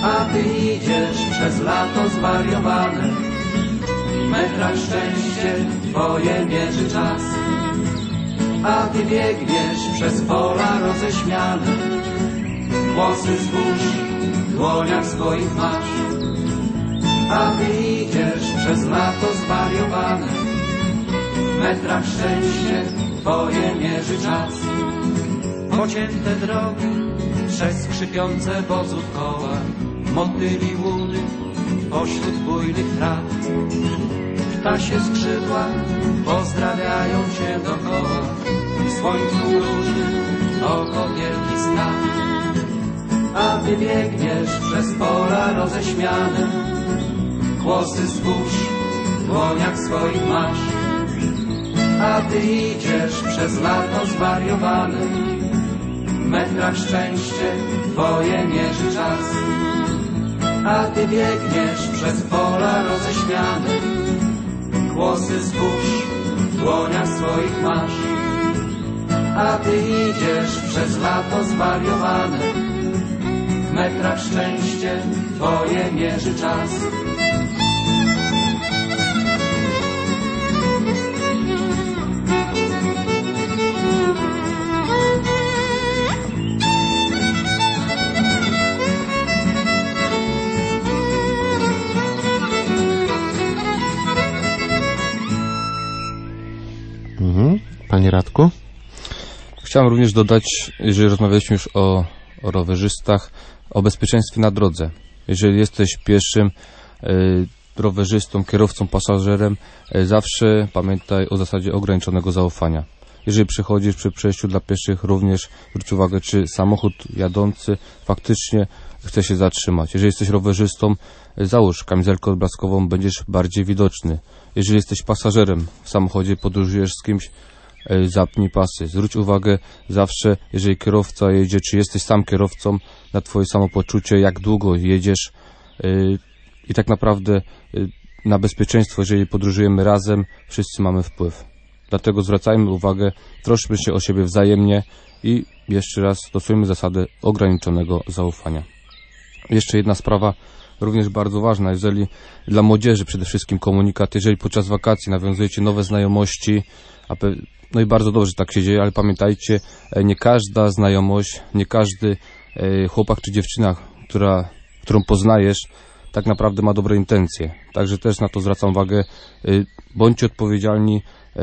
a ty idziesz przez lato zwariowane. W metrach szczęście twoje mierzy czas, a ty biegniesz przez pola roześmiane. Włosy zbóż w dłoniach swoich masz, a ty idziesz przez lato zwariowane. W metrach szczęście twoje mierzy czas. Pocięte drogi przez skrzypiące wozów koła, motyli łuny pośród bujnych traw. Ptasie skrzydła pozdrawiają cię dokoła, w słońcu róży oko wielki staw. A ty biegniesz przez pola roześmiane, głosy zbóż w dłoniach swoich masz, a ty idziesz przez lato zwariowane. W metrach szczęście twoje mierzy czas, a ty biegniesz przez pola roześmiane. Głosy zbóż w dłoniach swoich masz, a ty idziesz przez lato zwariowane. W metrach szczęście twoje mierzy czas. Mhm. Panie Radku? Chciałem również dodać, jeżeli rozmawialiśmy już o, o rowerzystach, o bezpieczeństwie na drodze. Jeżeli jesteś pieszym, y, rowerzystą, kierowcą, pasażerem, y, zawsze pamiętaj o zasadzie ograniczonego zaufania. Jeżeli przechodzisz przy przejściu dla pieszych, również zwróć uwagę, czy samochód jadący faktycznie chce się zatrzymać. Jeżeli jesteś rowerzystą, y, załóż kamizelkę odblaskową, będziesz bardziej widoczny. Jeżeli jesteś pasażerem w samochodzie, podróżujesz z kimś, y, zapnij pasy. Zwróć uwagę zawsze, jeżeli kierowca jedzie, czy jesteś sam kierowcą, na twoje samopoczucie, jak długo jedziesz y, i tak naprawdę y, na bezpieczeństwo, jeżeli podróżujemy razem, wszyscy mamy wpływ. Dlatego zwracajmy uwagę, troszczmy się o siebie wzajemnie i jeszcze raz stosujmy zasadę ograniczonego zaufania. Jeszcze jedna sprawa, również bardzo ważna, jeżeli dla młodzieży przede wszystkim komunikat, jeżeli podczas wakacji nawiązujecie nowe znajomości, a pe- no i bardzo dobrze, że tak się dzieje, ale pamiętajcie, nie każda znajomość, nie każdy e, chłopak czy dziewczyna, która, którą poznajesz, tak naprawdę ma dobre intencje. Także też na to zwracam uwagę, e, bądźcie odpowiedzialni, e,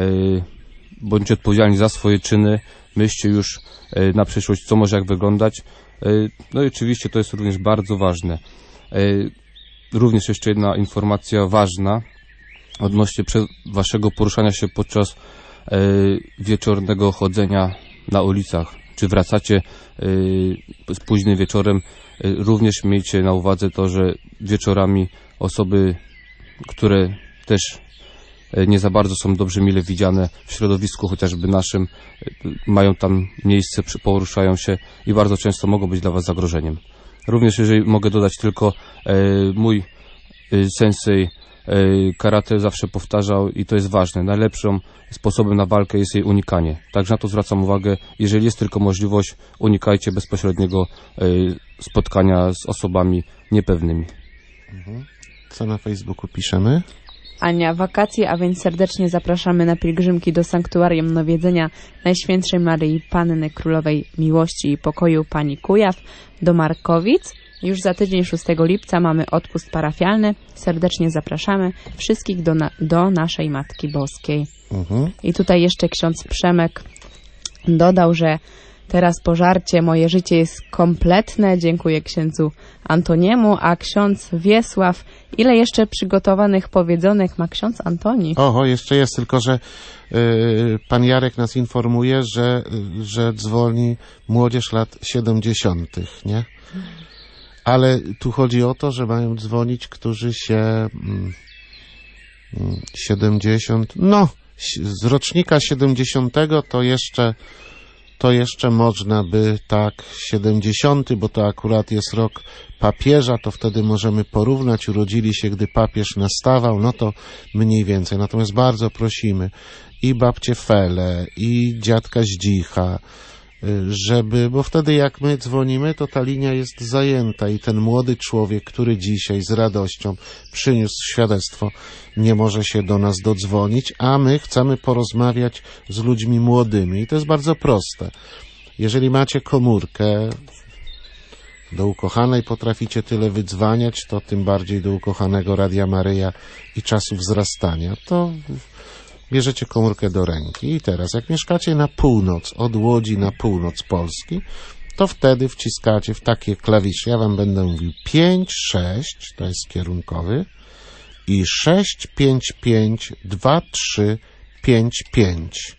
bądźcie odpowiedzialni za swoje czyny, myślcie już e, na przyszłość, co może jak wyglądać. E, no i oczywiście to jest również bardzo ważne. E, również jeszcze jedna informacja ważna odnośnie prze- waszego poruszania się podczas e, wieczornego chodzenia na ulicach. Czy wracacie y, z późnym wieczorem, y, również miejcie na uwadze to, że wieczorami osoby, które też y, nie za bardzo są dobrze mile widziane w środowisku chociażby naszym, y, mają tam miejsce, poruszają się i bardzo często mogą być dla was zagrożeniem. Również jeżeli mogę dodać tylko, y, mój y, sensei karate zawsze powtarzał i to jest ważne. Najlepszym sposobem na walkę jest jej unikanie. Także na to zwracam uwagę. Jeżeli jest tylko możliwość, unikajcie bezpośredniego spotkania z osobami niepewnymi. Co na Facebooku piszemy? Ania, wakacje, a więc serdecznie zapraszamy na pielgrzymki do Sanktuarium Nawiedzenia Najświętszej Maryi Panny Królowej Miłości i Pokoju Pani Kujaw do Markowic. Już za tydzień, szóstego lipca, mamy odpust parafialny. Serdecznie zapraszamy wszystkich do, na, do naszej Matki Boskiej. Mhm. I tutaj jeszcze ksiądz Przemek dodał, że teraz po żarcie moje życie jest kompletne. Dziękuję księdzu Antoniemu, a ksiądz Wiesław, ile jeszcze przygotowanych powiedzonek ma ksiądz Antoni? Oho, jeszcze jest, tylko że y, pan Jarek nas informuje, że, że dzwoni młodzież lat siedemdziesiątych, nie? Ale tu chodzi o to, że mają dzwonić, którzy się mm, siedemdziesiąt, no z rocznika siedemdziesiątego to jeszcze to jeszcze można by tak siedemdziesiąty, bo to akurat jest rok papieża, to wtedy możemy porównać, urodzili się, gdy papież nastawał, no to mniej więcej. Natomiast bardzo prosimy i babcię Felę, i dziadka Zdzicha, żeby, bo wtedy jak my dzwonimy, to ta linia jest zajęta i ten młody człowiek, który dzisiaj z radością przyniósł świadectwo, nie może się do nas dodzwonić, a my chcemy porozmawiać z ludźmi młodymi i to jest bardzo proste. Jeżeli macie komórkę, do ukochanej potraficie tyle wydzwaniać, to tym bardziej do ukochanego Radia Maryja i Czasu Wzrastania, to bierzecie komórkę do ręki i teraz jak mieszkacie na północ, od Łodzi na północ Polski, to wtedy wciskacie w takie klawisze, ja wam będę mówił pięć sześć, to jest kierunkowy, i sześć pięć pięć dwa trzy pięć pięć.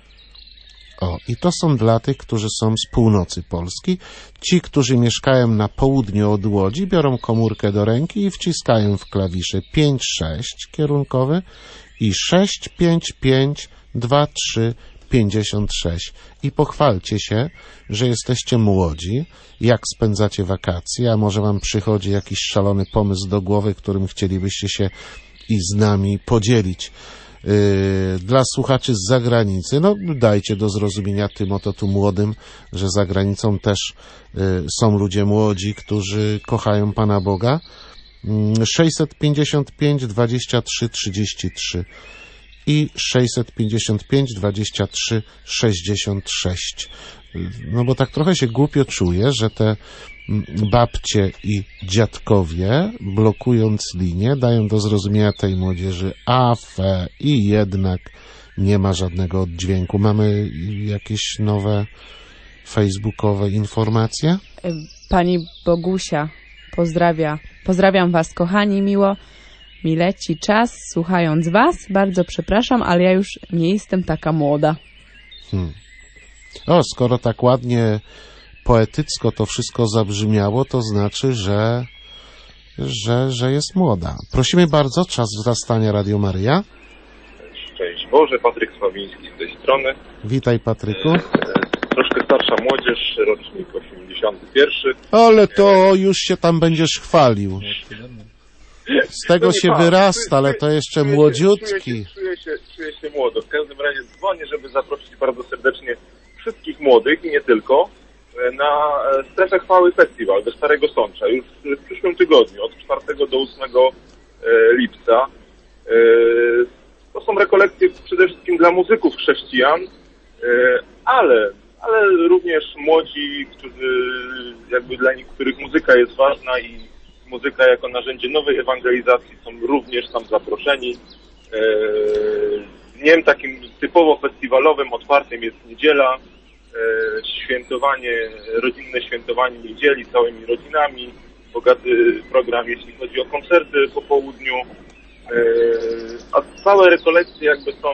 O, i to są dla tych, którzy są z północy Polski. Ci, którzy mieszkają na południu od Łodzi, biorą komórkę do ręki i wciskają w klawisze pięć sześć kierunkowy i sześć pięć pięć dwa trzy pięćdziesiąt sześć. I pochwalcie się, że jesteście młodzi, jak spędzacie wakacje, a może wam przychodzi jakiś szalony pomysł do głowy, którym chcielibyście się i z nami podzielić. Yy, dla słuchaczy z zagranicy, no dajcie do zrozumienia tym oto tu młodym, że za granicą też yy, są ludzie młodzi, którzy kochają Pana Boga. Yy, sześćset pięćdziesiąt pięć dwadzieścia trzy trzydzieści trzy i sześćset pięćdziesiąt pięć dwadzieścia trzy sześćdziesiąt sześć. Yy, no bo tak trochę się głupio czuję, że te babcie i dziadkowie, blokując linię, dają do zrozumienia tej młodzieży a, fe i jednak nie ma żadnego oddźwięku. Mamy jakieś nowe facebookowe informacje? Pani Bogusia pozdrawia. Pozdrawiam was, kochani, miło mi leci czas, słuchając was. Bardzo przepraszam, ale ja już nie jestem taka młoda. Hmm. O, skoro tak ładnie poetycko to wszystko zabrzmiało, to znaczy, że, że, że jest młoda. Prosimy bardzo, czas wzrastania Radio Maryja. Szczęść Boże, Patryk Sławiński z tej strony. Witaj, Patryku. Troszkę starsza młodzież, rocznik osiemdziesiąty pierwszy. Ale to już się tam będziesz chwalił. Z tego się pan, wyrasta, ale to jeszcze czuję młodziutki. Się, czuję, się, czuję się młodo. W każdym razie dzwonię, żeby zaprosić bardzo serdecznie wszystkich młodych i nie tylko na Strefę Chwały Festiwal do Starego Sącza już w przyszłym tygodniu, od czwartego do ósmego lipca. To są rekolekcje przede wszystkim dla muzyków chrześcijan, ale, ale również młodzi, którzy, jakby dla nich, których muzyka jest ważna i muzyka jako narzędzie nowej ewangelizacji są również tam zaproszeni. Dniem takim typowo festiwalowym, otwartym jest niedziela, świętowanie, rodzinne świętowanie niedzieli całymi rodzinami, bogaty program, jeśli chodzi o koncerty po południu, a całe rekolekcje jakby są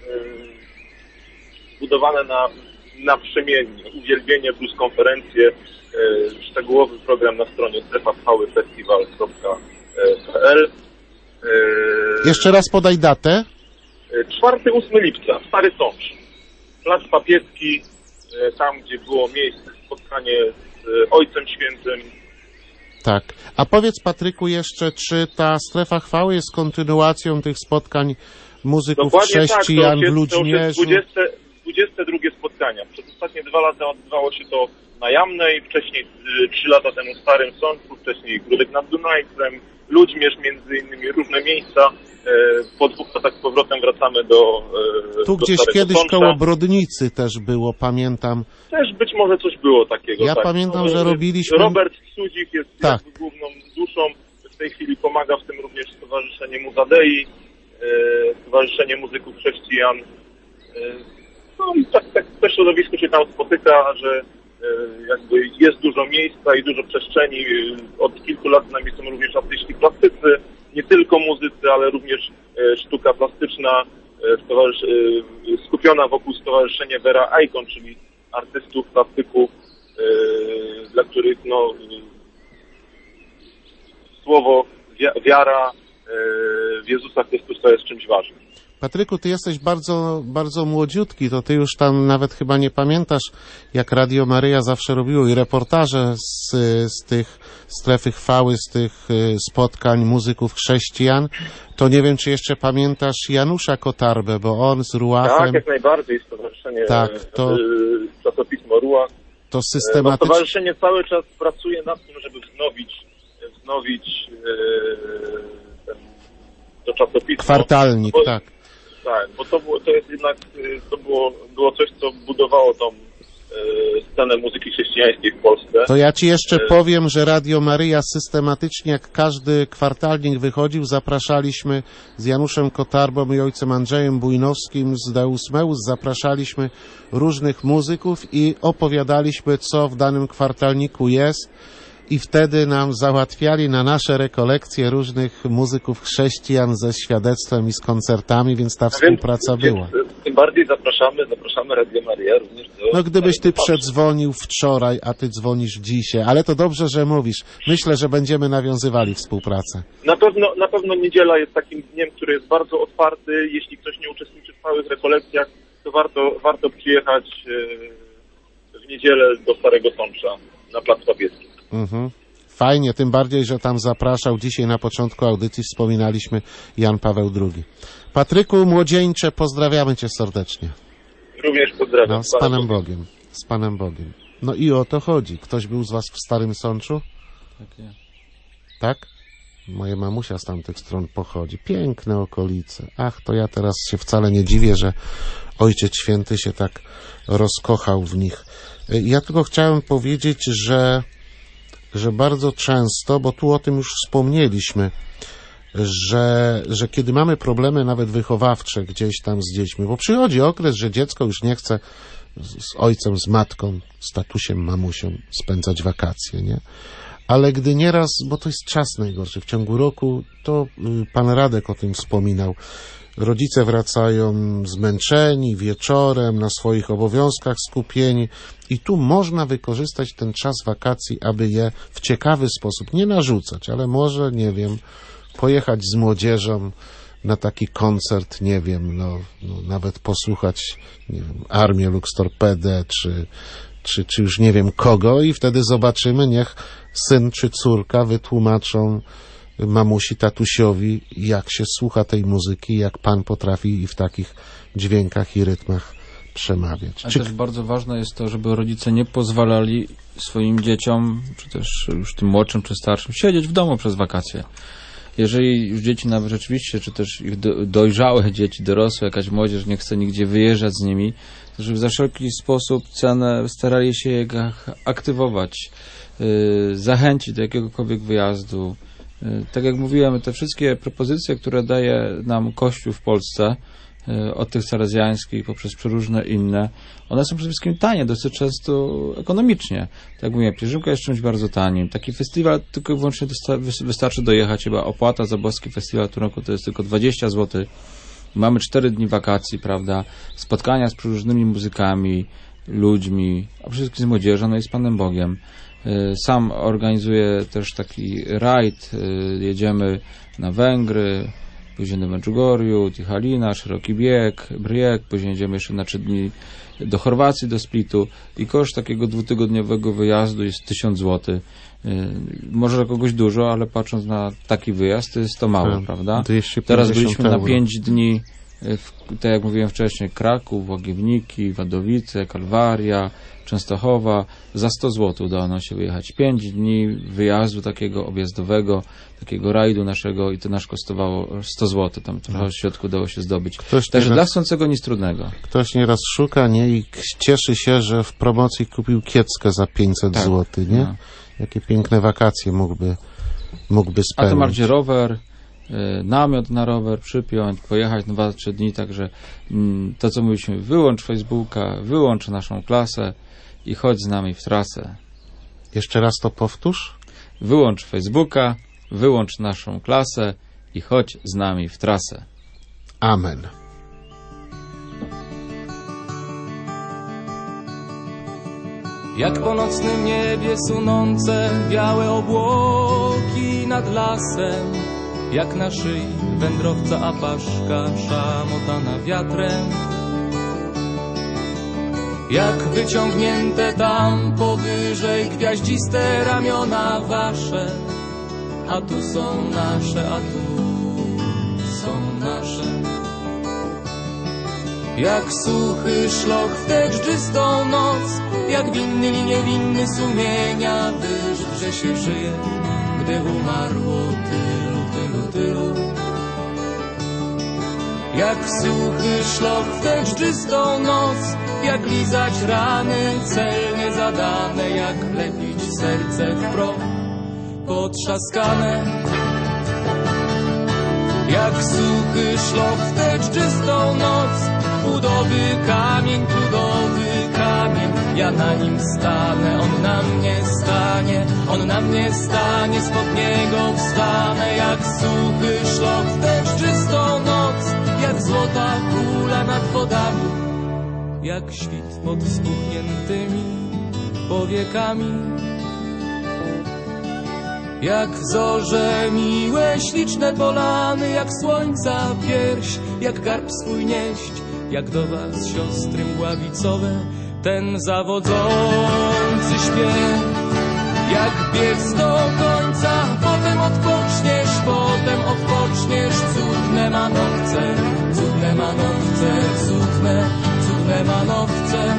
zbudowane na, na brzemiennie, uwielbienie plus konferencje, szczegółowy program na stronie strefa chwały festiwal kropka pe el. Jeszcze raz podaj datę. czwartego do ósmego lipca, Stary Sącz, Plac Papieski, tam, gdzie było miejsce, spotkanie z Ojcem Świętym. Tak. A powiedz, Patryku, jeszcze, czy ta Strefa Chwały jest kontynuacją tych spotkań muzyków Dokładnie chrześcijan tak, w Ludzmierzu? To już jest dwudzieste drugie spotkania. Przez ostatnie dwa lata odbywało się to na Jamnej, wcześniej trzy lata temu w Starym Sączu, wcześniej Gródek nad Dunajcem, Ludzmierz między innymi, różne miejsca. Po dwóch latach z powrotem wracamy do Tu do gdzieś Starego kiedyś Sącza. koło Brodnicy też było, pamiętam. Też być może coś było takiego. Ja tak. pamiętam, że robiliśmy... Robert Cudzik jest tak. jakby główną duszą. W tej chwili pomaga w tym również Stowarzyszenie Muzadei, e, Stowarzyszenie Muzyków Chrześcijan. E, no i tak, tak to środowisko się tam spotyka, że e, jakby jest dużo miejsca i dużo przestrzeni. Od kilku lat z nami są również artyści plastycy, nie tylko muzycy, ale również e, sztuka plastyczna e, stowarzysz, e, skupiona wokół Stowarzyszenia Vera Icon, czyli artystów plastyków, e, dla których no, słowo, wiara e, w Jezusa Chrystusa jest czymś ważnym. Patryku, ty jesteś bardzo, bardzo młodziutki, to ty już tam nawet chyba nie pamiętasz, jak Radio Maryja zawsze robiło i reportaże z, z tych strefy chwały, z tych spotkań muzyków chrześcijan. To nie wiem, czy jeszcze pamiętasz Janusza Kotarbę, bo on z Ruachem... Tak, jak najbardziej, stowarzyszenie, tak, to, czasopismo Ruach. To systematycznie... No, stowarzyszenie cały czas pracuje nad tym, żeby wznowić, wznowić ten, to czasopismo. Kwartalnik, bo, tak. Tak, bo to, było, to jest jednak, to było, było coś, co budowało tą scenę muzyki chrześcijańskiej w Polsce. To ja ci jeszcze powiem, że Radio Maryja systematycznie, jak każdy kwartalnik wychodził, zapraszaliśmy z Januszem Kotarbą i ojcem Andrzejem Bujnowskim z Deus Meus, zapraszaliśmy różnych muzyków i opowiadaliśmy, co w danym kwartalniku jest. I wtedy nam załatwiali na nasze rekolekcje różnych muzyków chrześcijan ze świadectwem i z koncertami, więc ta współpraca więc, była. Więc tym bardziej zapraszamy, zapraszamy Radio Maryja również do... No gdybyś ty przedzwonił wczoraj, a ty dzwonisz dzisiaj, ale to dobrze, że mówisz. Myślę, że będziemy nawiązywali współpracę. Na pewno, na pewno niedziela jest takim dniem, który jest bardzo otwarty. Jeśli ktoś nie uczestniczy w całych rekolekcjach, to warto, warto przyjechać w niedzielę do Starego Sącza na Plac Papieski. Mhm. Fajnie, tym bardziej, że tam zapraszał. Dzisiaj na początku audycji wspominaliśmy Jan Paweł drugi. Patryku, młodzieńcze, pozdrawiamy cię serdecznie. Również pozdrawiam. No, z Panem Bogiem. Z Panem Bogiem. No i o to chodzi. Ktoś był z was w Starym Sączu? Tak, ja. Tak? Moja mamusia z tamtych stron pochodzi. Piękne okolice. Ach, to ja teraz się wcale nie dziwię, że Ojciec Święty się tak rozkochał w nich. Ja tylko chciałem powiedzieć, że że bardzo często, bo tu o tym już wspomnieliśmy, że, że kiedy mamy problemy nawet wychowawcze gdzieś tam z dziećmi, bo przychodzi okres, że dziecko już nie chce z, z ojcem, z matką, z tatusiem, mamusią spędzać wakacje, nie? Ale gdy nieraz, bo to jest czas najgorszy, w ciągu roku, to pan Radek o tym wspominał, rodzice wracają zmęczeni wieczorem, na swoich obowiązkach skupieni i tu można wykorzystać ten czas wakacji, aby je w ciekawy sposób, nie narzucać, ale może, nie wiem, pojechać z młodzieżą na taki koncert, nie wiem, no, no nawet posłuchać, nie wiem, Armię Lux Torpede, czy, czy, czy już nie wiem kogo i wtedy zobaczymy, niech syn czy córka wytłumaczą mamusi, tatusiowi, jak się słucha tej muzyki, jak Pan potrafi i w takich dźwiękach i rytmach przemawiać. Ale Czy... też bardzo ważne jest to, żeby rodzice nie pozwalali swoim dzieciom, czy też już tym młodszym, czy starszym, siedzieć w domu przez wakacje. Jeżeli już dzieci nawet rzeczywiście, czy też ich do, dojrzałe dzieci, dorosłe, jakaś młodzież nie chce nigdzie wyjeżdżać z nimi, to żeby za wszelki sposób cenę starali się je aktywować, yy, zachęcić do jakiegokolwiek wyjazdu. Yy, tak jak mówiłem, te wszystkie propozycje, które daje nam Kościół w Polsce, od tych salezjańskich poprzez przeróżne inne, one są przede wszystkim tanie, dosyć często ekonomicznie. Tak jak mówiłem, pielgrzymka jest czymś bardzo tanim. Taki festiwal tylko i wyłącznie wystarczy dojechać, chyba opłata za boski festiwal tu roku to jest tylko dwadzieścia złotych. Mamy cztery dni wakacji, prawda, spotkania z przeróżnymi muzykami, ludźmi, a przede wszystkim z młodzieżą, no i z Panem Bogiem. Sam organizuję też taki rajd, jedziemy na Węgry, później do Medjugorju, Tichalina, Szeroki Bieg, Brijek, później jedziemy jeszcze na trzy dni do Chorwacji, do Splitu i koszt takiego dwutygodniowego wyjazdu jest tysiąc złotych. Może dla kogoś dużo, ale patrząc na taki wyjazd, to jest to mało, hmm, prawda? Teraz byliśmy euro. na pięć dni, w, tak jak mówiłem wcześniej, Kraków, Łagiewnik, Wadowice, Kalwaria, Częstochowa. Za sto złotych udało nam się wyjechać. pięć dni wyjazdu takiego objazdowego, takiego rajdu naszego i to nas kosztowało sto złotych. Tam trochę w środku udało się zdobyć. Ktoś Także dla chcącego nic trudnego. Ktoś nieraz szuka, nie? I cieszy się, że w promocji kupił kieckę za pięćset tak, złotych, nie? No. Jakie piękne wakacje mógłby, mógłby spędzić. A to bardziej rower, namiot na rower, przypiąć, pojechać na dwa trzy dni, także to, co mówiliśmy, wyłącz Facebooka, wyłącz naszą klasę i chodź z nami w trasę. Jeszcze raz to powtórz. Wyłącz Facebooka, wyłącz naszą klasę i chodź z nami w trasę. Amen. Jak po nocnym niebie sunące białe obłoki nad lasem, jak na szyi wędrowca apaszka szamotana wiatrem. Jak wyciągnięte tam powyżej gwiaździste ramiona wasze, a tu są nasze, a tu są nasze. Jak suchy szloch w tę dżdżystą noc, jak winny i niewinny sumienia, wyż, że się żyje, gdy umarło tylu, tylu, tylu. Jak suchy szloch w tę dżdżystą noc, jak lizać rany celnie zadane, jak lepić serce w proch potrzaskane. Jak suchy szloch w tę dżdżystą noc, pudowy kamień, pudowy kamień, ja na nim stanę, on na mnie stanie, on na mnie stanie, spod niego wstanę. Jak suchy szloch w tę dżdżystą noc, jak złota kula nad wodami, jak świt pod spuchniętymi powiekami. Jak zorze miłe, śliczne polany, jak słońca pierś, jak garb swój nieść, jak do was siostry mgławicowe ten zawodzący śpiew. Jak biec do końca, potem odpoczniesz, potem odpoczniesz, cudne manowce, cudne manowce, cudne, cudne manowce.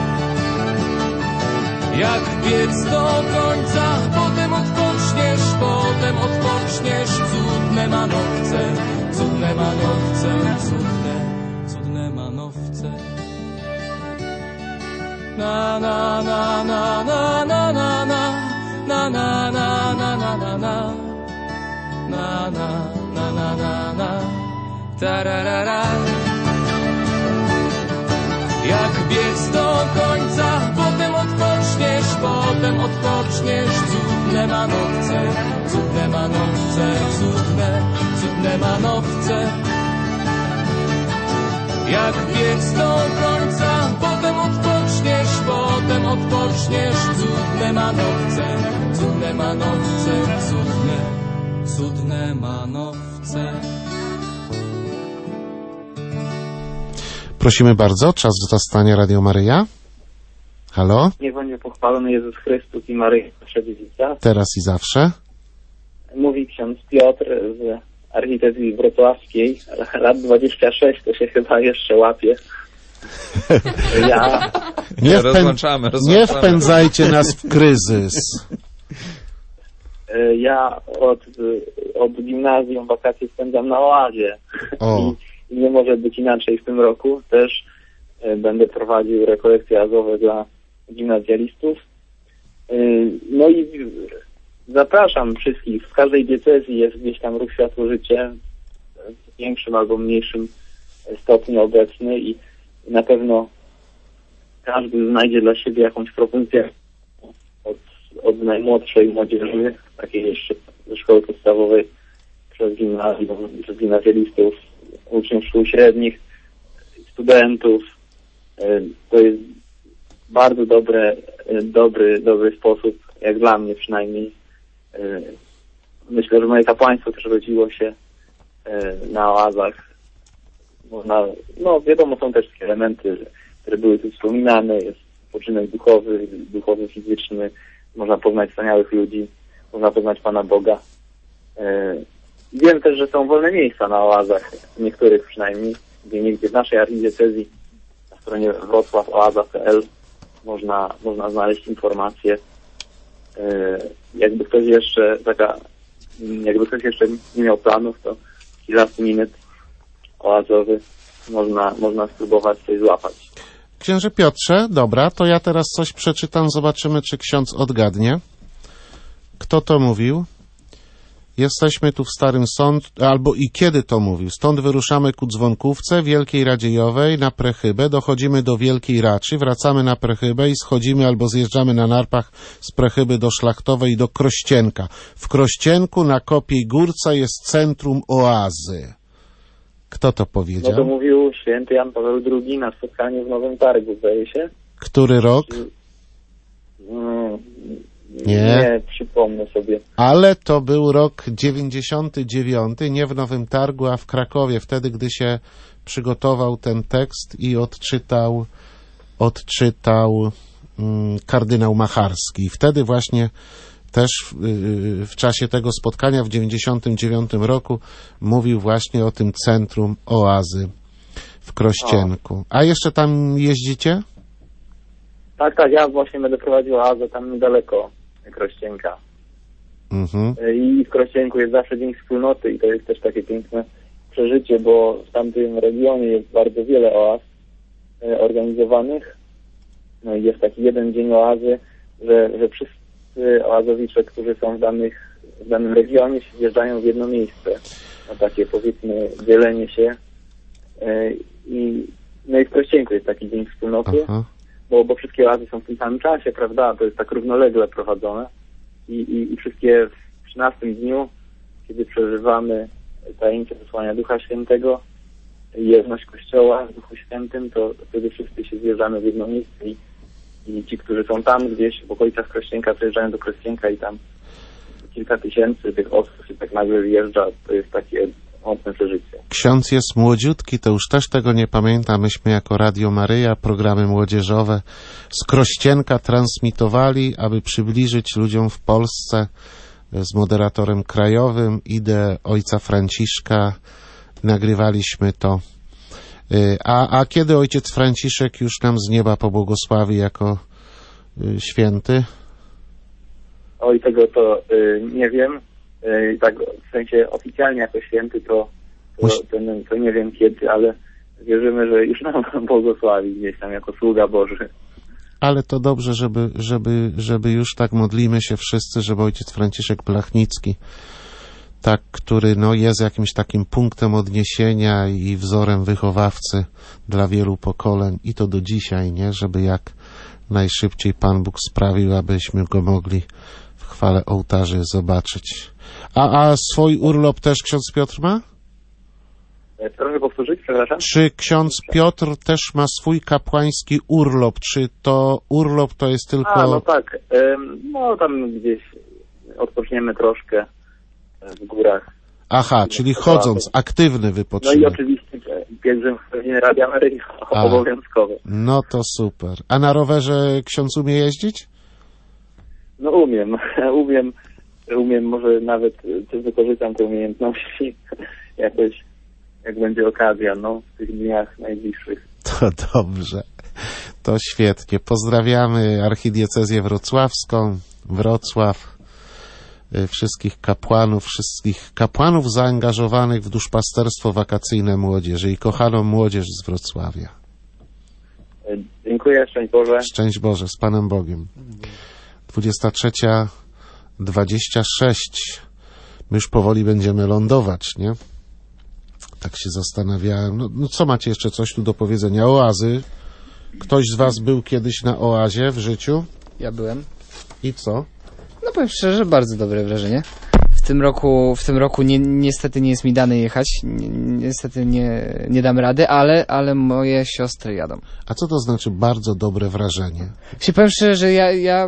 Jak biec do końca, potem odpoczniesz, potem odpoczniesz, cudne manowce, cudne manowce, cudne, cudne manowce. Na na na na na na na na na na na na na na na na na na na na tararara. Jak biec do końca, potem odpoczniesz, potem odpoczniesz, cudne manowce, cudne manowce, cudne, cudne manowce. Jak biec do końca, potem odpoczniesz, potem odpoczniesz, cudne manowce, cudne manowce, cudne, cudne manowce. Prosimy bardzo, czas zastania Radio Maryja. Halo? Niech będzie pochwalony Jezus Chrystus i Maryja Przedziewicza. Teraz i zawsze. Mówi ksiądz Piotr z architektury wrocławskiej. Lat dwadzieścia sześć to się chyba jeszcze łapie. Ja... Nie, wpę... Nie wpędzajcie nas w kryzys. Ja od, od gimnazjum wakacje spędzam na oazie. O. I nie może być inaczej w tym roku. Też będę prowadził rekolekcje azowe dla gimnazjalistów. No i zapraszam wszystkich. W każdej diecezji jest gdzieś tam ruch Światło Życie w większym albo mniejszym stopniu obecny i na pewno każdy znajdzie dla siebie jakąś propozycję od, od najmłodszej młodzieży, takiej jeszcze ze szkoły podstawowej, przez gimnazjum, przez gimnazjalistów, uczniów szkół średnich, studentów. To jest bardzo dobre, dobry, dobry sposób, jak dla mnie przynajmniej. Myślę, że moje kapłaństwo też rodziło się na oazach. Można, no wiadomo, są też takie elementy, które były tu wspominane. Jest poczynek duchowy, duchowy, fizyczny. Można poznać wspaniałych ludzi, można poznać Pana Boga. Wiem też, że są wolne miejsca na oazach, niektórych przynajmniej, gdzie niegdzie w naszej archidiecezji na stronie wrocław oaza kropka p l można, można znaleźć informacje. Jakby ktoś jeszcze taka, jakby ktoś jeszcze nie miał planów, to last minute oazowy można, można spróbować coś złapać. Księże Piotrze, dobra, to ja teraz coś przeczytam, zobaczymy, czy ksiądz odgadnie. Kto to mówił? Jesteśmy tu w Starym Sąd, albo i kiedy to mówił. Stąd wyruszamy ku Dzwonkówce, Wielkiej Radziejowej, na Prechybę, dochodzimy do Wielkiej Raczy, wracamy na Prechybę i schodzimy albo zjeżdżamy na narpach z Prechyby do Szlachtowej i do Krościenka. W Krościenku na Kopiej Górce jest centrum oazy. Kto to powiedział? No to mówił święty Jan Paweł drugi na spotkaniu w Nowym Targu, zdaje się. Który rok? No, Nie. Nie przypomnę sobie. Ale to był rok dziewięćdziesiąty dziewiąty, nie w Nowym Targu, a w Krakowie, wtedy, gdy się przygotował ten tekst i odczytał, odczytał mm, kardynał Macharski. Wtedy właśnie też w, w czasie tego spotkania w dziewięćdziesiątym dziewiątym roku mówił właśnie o tym centrum oazy w Krościenku. A jeszcze tam jeździcie? Tak, tak, ja właśnie będę prowadził oazę tam niedaleko Krościenka. Mhm. I w Krościenku jest zawsze Dzień Wspólnoty i to jest też takie piękne przeżycie, bo w tamtym regionie jest bardzo wiele oaz e, organizowanych. No i jest taki jeden dzień oazy, że, że wszyscy oazowicze, którzy są w, danych, w danym regionie, się zjeżdżają w jedno miejsce. Na takie, powiedzmy, dzielenie się. E, i, no i w Krościenku jest taki Dzień Wspólnoty. Aha. Bo, bo wszystkie oazy są w tym samym czasie, prawda? To jest tak równolegle prowadzone. I, i, i wszystkie w trzynastym dniu, kiedy przeżywamy tajemnicę zesłania Ducha Świętego i jedność Kościoła w Duchu Świętym, to, to wtedy wszyscy się zjeżdżamy w jedno miejsce i, i ci, którzy są tam gdzieś w okolicach Krościenka, przyjeżdżają do Krościenka i tam kilka tysięcy tych osób się tak nagle wjeżdża. To jest takie mocne przeżycie. Ksiądz jest młodziutki, to już też tego nie pamiętam. Myśmy jako Radio Maryja programy młodzieżowe z Krościenka transmitowali, aby przybliżyć ludziom w Polsce z moderatorem krajowym ideę ojca Franciszka. Nagrywaliśmy to. A, a kiedy ojciec Franciszek już nam z nieba pobłogosławi jako święty? Oj, tego to y, nie wiem. Y, tak w sensie oficjalnie jako święty to, to, to, to nie wiem kiedy, ale wierzymy, że już nam błogosławi gdzieś tam jako sługa Boży. Ale to dobrze, żeby, żeby, żeby już tak modlimy się wszyscy, żeby ojciec Franciszek Blachnicki, tak, który no, jest jakimś takim punktem odniesienia i wzorem wychowawcy dla wielu pokoleń i to do dzisiaj, nie? Żeby jak najszybciej Pan Bóg sprawił, abyśmy go mogli w chwale ołtarzy zobaczyć. A, a swój urlop też ksiądz Piotr ma? Proszę powtórzyć, przepraszam. Czy ksiądz Piotr też ma swój kapłański urlop? Czy to urlop to jest tylko... A, no tak. No tam gdzieś odpoczniemy troszkę w górach. Aha, czyli chodząc, aktywny wypoczynek. No i oczywiście pielgrzym w godzinie Radia Maryja obowiązkowe. No to super. A na rowerze ksiądz umie jeździć? No umiem, umiem, umiem, może nawet też wykorzystam te umiejętności jakoś, jak będzie okazja, no, w tych dniach najbliższych. To dobrze, to świetnie. Pozdrawiamy archidiecezję wrocławską, Wrocław, wszystkich kapłanów, wszystkich kapłanów zaangażowanych w duszpasterstwo wakacyjne młodzieży i kochaną młodzież z Wrocławia. Dziękuję, szczęść Boże. Szczęść Boże, z Panem Bogiem. dwudziesta trzecia dwadzieścia sześć. My już powoli będziemy lądować, nie? Tak się zastanawiałem. No, no co macie jeszcze coś tu do powiedzenia? Oazy. Ktoś z was był kiedyś na oazie w życiu? Ja byłem. I co? No powiem szczerze, bardzo dobre wrażenie. W tym roku, w tym roku ni niestety nie jest mi dane jechać. Ni niestety nie, nie dam rady, ale, ale moje siostry jadą. A co to znaczy bardzo dobre wrażenie? Się powiem szczerze, że ja, ja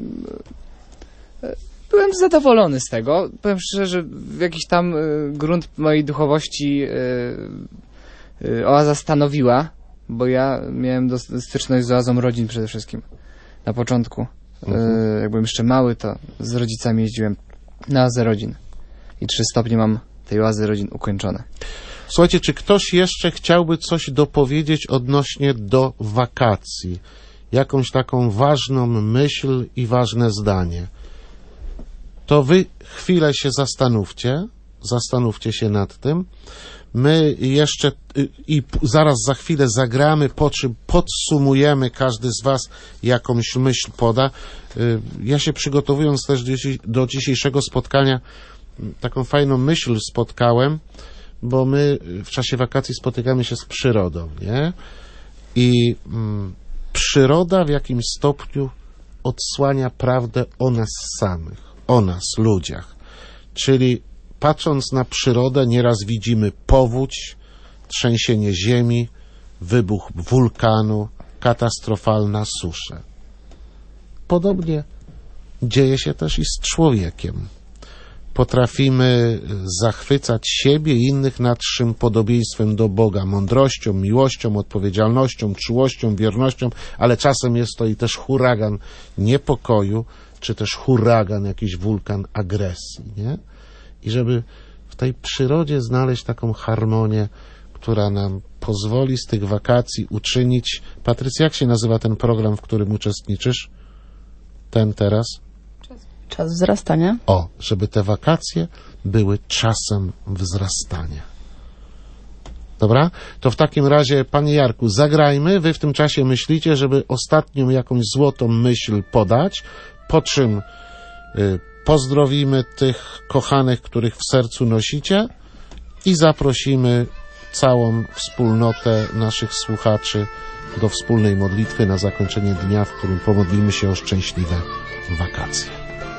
byłem zadowolony z tego. Powiem szczerze, że w jakiś tam y, grunt mojej duchowości y, y, oaza stanowiła, bo ja miałem do, styczność z oazą rodzin przede wszystkim na początku. Mhm. Y, jak byłem jeszcze mały, to z rodzicami jeździłem na oazę rodzin. I trzy stopnie mam tej oazy rodzin ukończone. Słuchajcie, czy ktoś jeszcze chciałby coś dopowiedzieć odnośnie do wakacji? Jakąś taką ważną myśl i ważne zdanie? To wy chwilę się zastanówcie, zastanówcie się nad tym. My jeszcze i, i zaraz za chwilę zagramy, po czym podsumujemy, każdy z was jakąś myśl poda. Ja się przygotowując też do dzisiejszego spotkania, taką fajną myśl spotkałem, bo my w czasie wakacji spotykamy się z przyrodą, nie? I mm, przyroda w jakimś stopniu odsłania prawdę o nas samych, o nas, ludziach. Czyli patrząc na przyrodę, nieraz widzimy powódź, trzęsienie ziemi, wybuch wulkanu, katastrofalna susza. Podobnie dzieje się też i z człowiekiem. Potrafimy zachwycać siebie i innych nadszym podobieństwem do Boga, mądrością, miłością, odpowiedzialnością, czułością, wiernością, ale czasem jest to i też huragan niepokoju, czy też huragan, jakiś wulkan agresji, nie? I żeby w tej przyrodzie znaleźć taką harmonię, która nam pozwoli z tych wakacji uczynić... Patrycja, jak się nazywa ten program, w którym uczestniczysz? Ten teraz? Czas wzrastania. O, żeby te wakacje były czasem wzrastania. Dobra? To w takim razie, panie Jarku, zagrajmy. Wy w tym czasie myślicie, żeby ostatnią jakąś złotą myśl podać, po czym y, pozdrowimy tych kochanych, których w sercu nosicie i zaprosimy całą wspólnotę naszych słuchaczy do wspólnej modlitwy na zakończenie dnia, w którym pomodlimy się o szczęśliwe wakacje.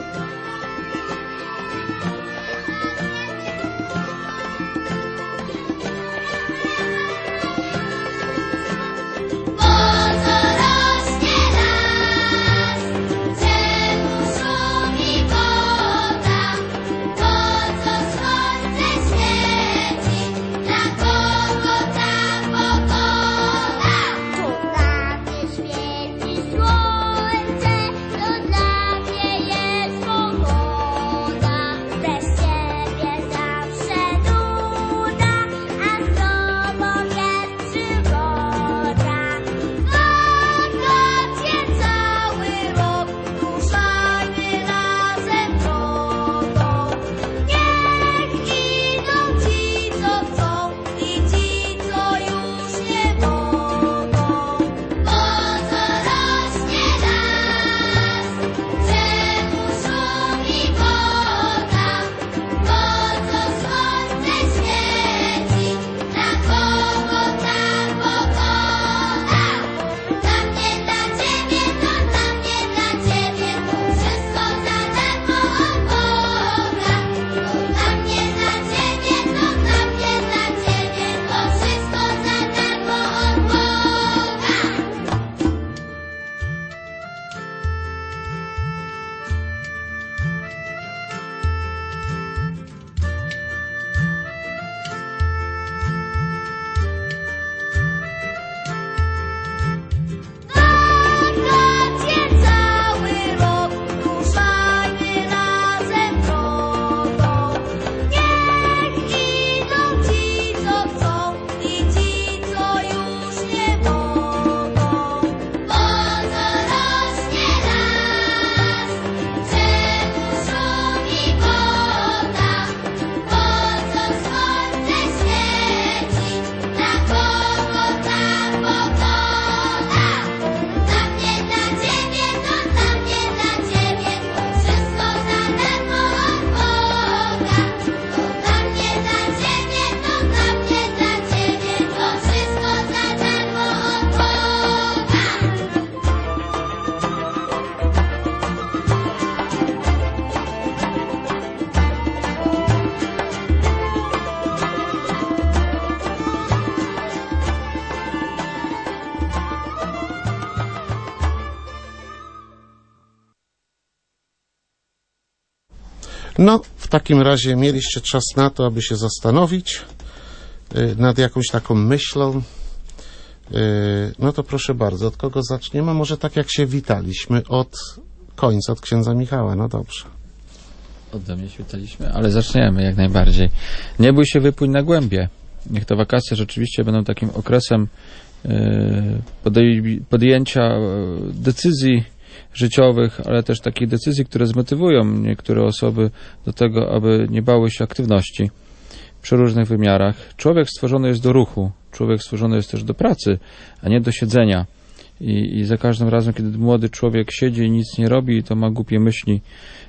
No, w takim razie mieliście czas na to, aby się zastanowić y, nad jakąś taką myślą. Y, no to proszę bardzo, od kogo zaczniemy? Może tak jak się witaliśmy, od końca, od księdza Michała. No dobrze. Ode mnie się witaliśmy, ale zaczniemy jak najbardziej. Nie bój się, wypłyń na głębie. Niech te wakacje rzeczywiście będą takim okresem y, podej- podjęcia decyzji życiowych, ale też takich decyzji, które zmotywują niektóre osoby do tego, aby nie bały się aktywności przy różnych wymiarach. Człowiek stworzony jest do ruchu, człowiek stworzony jest też do pracy, a nie do siedzenia. I, i za każdym razem, kiedy młody człowiek siedzi i nic nie robi, to ma głupie myśli.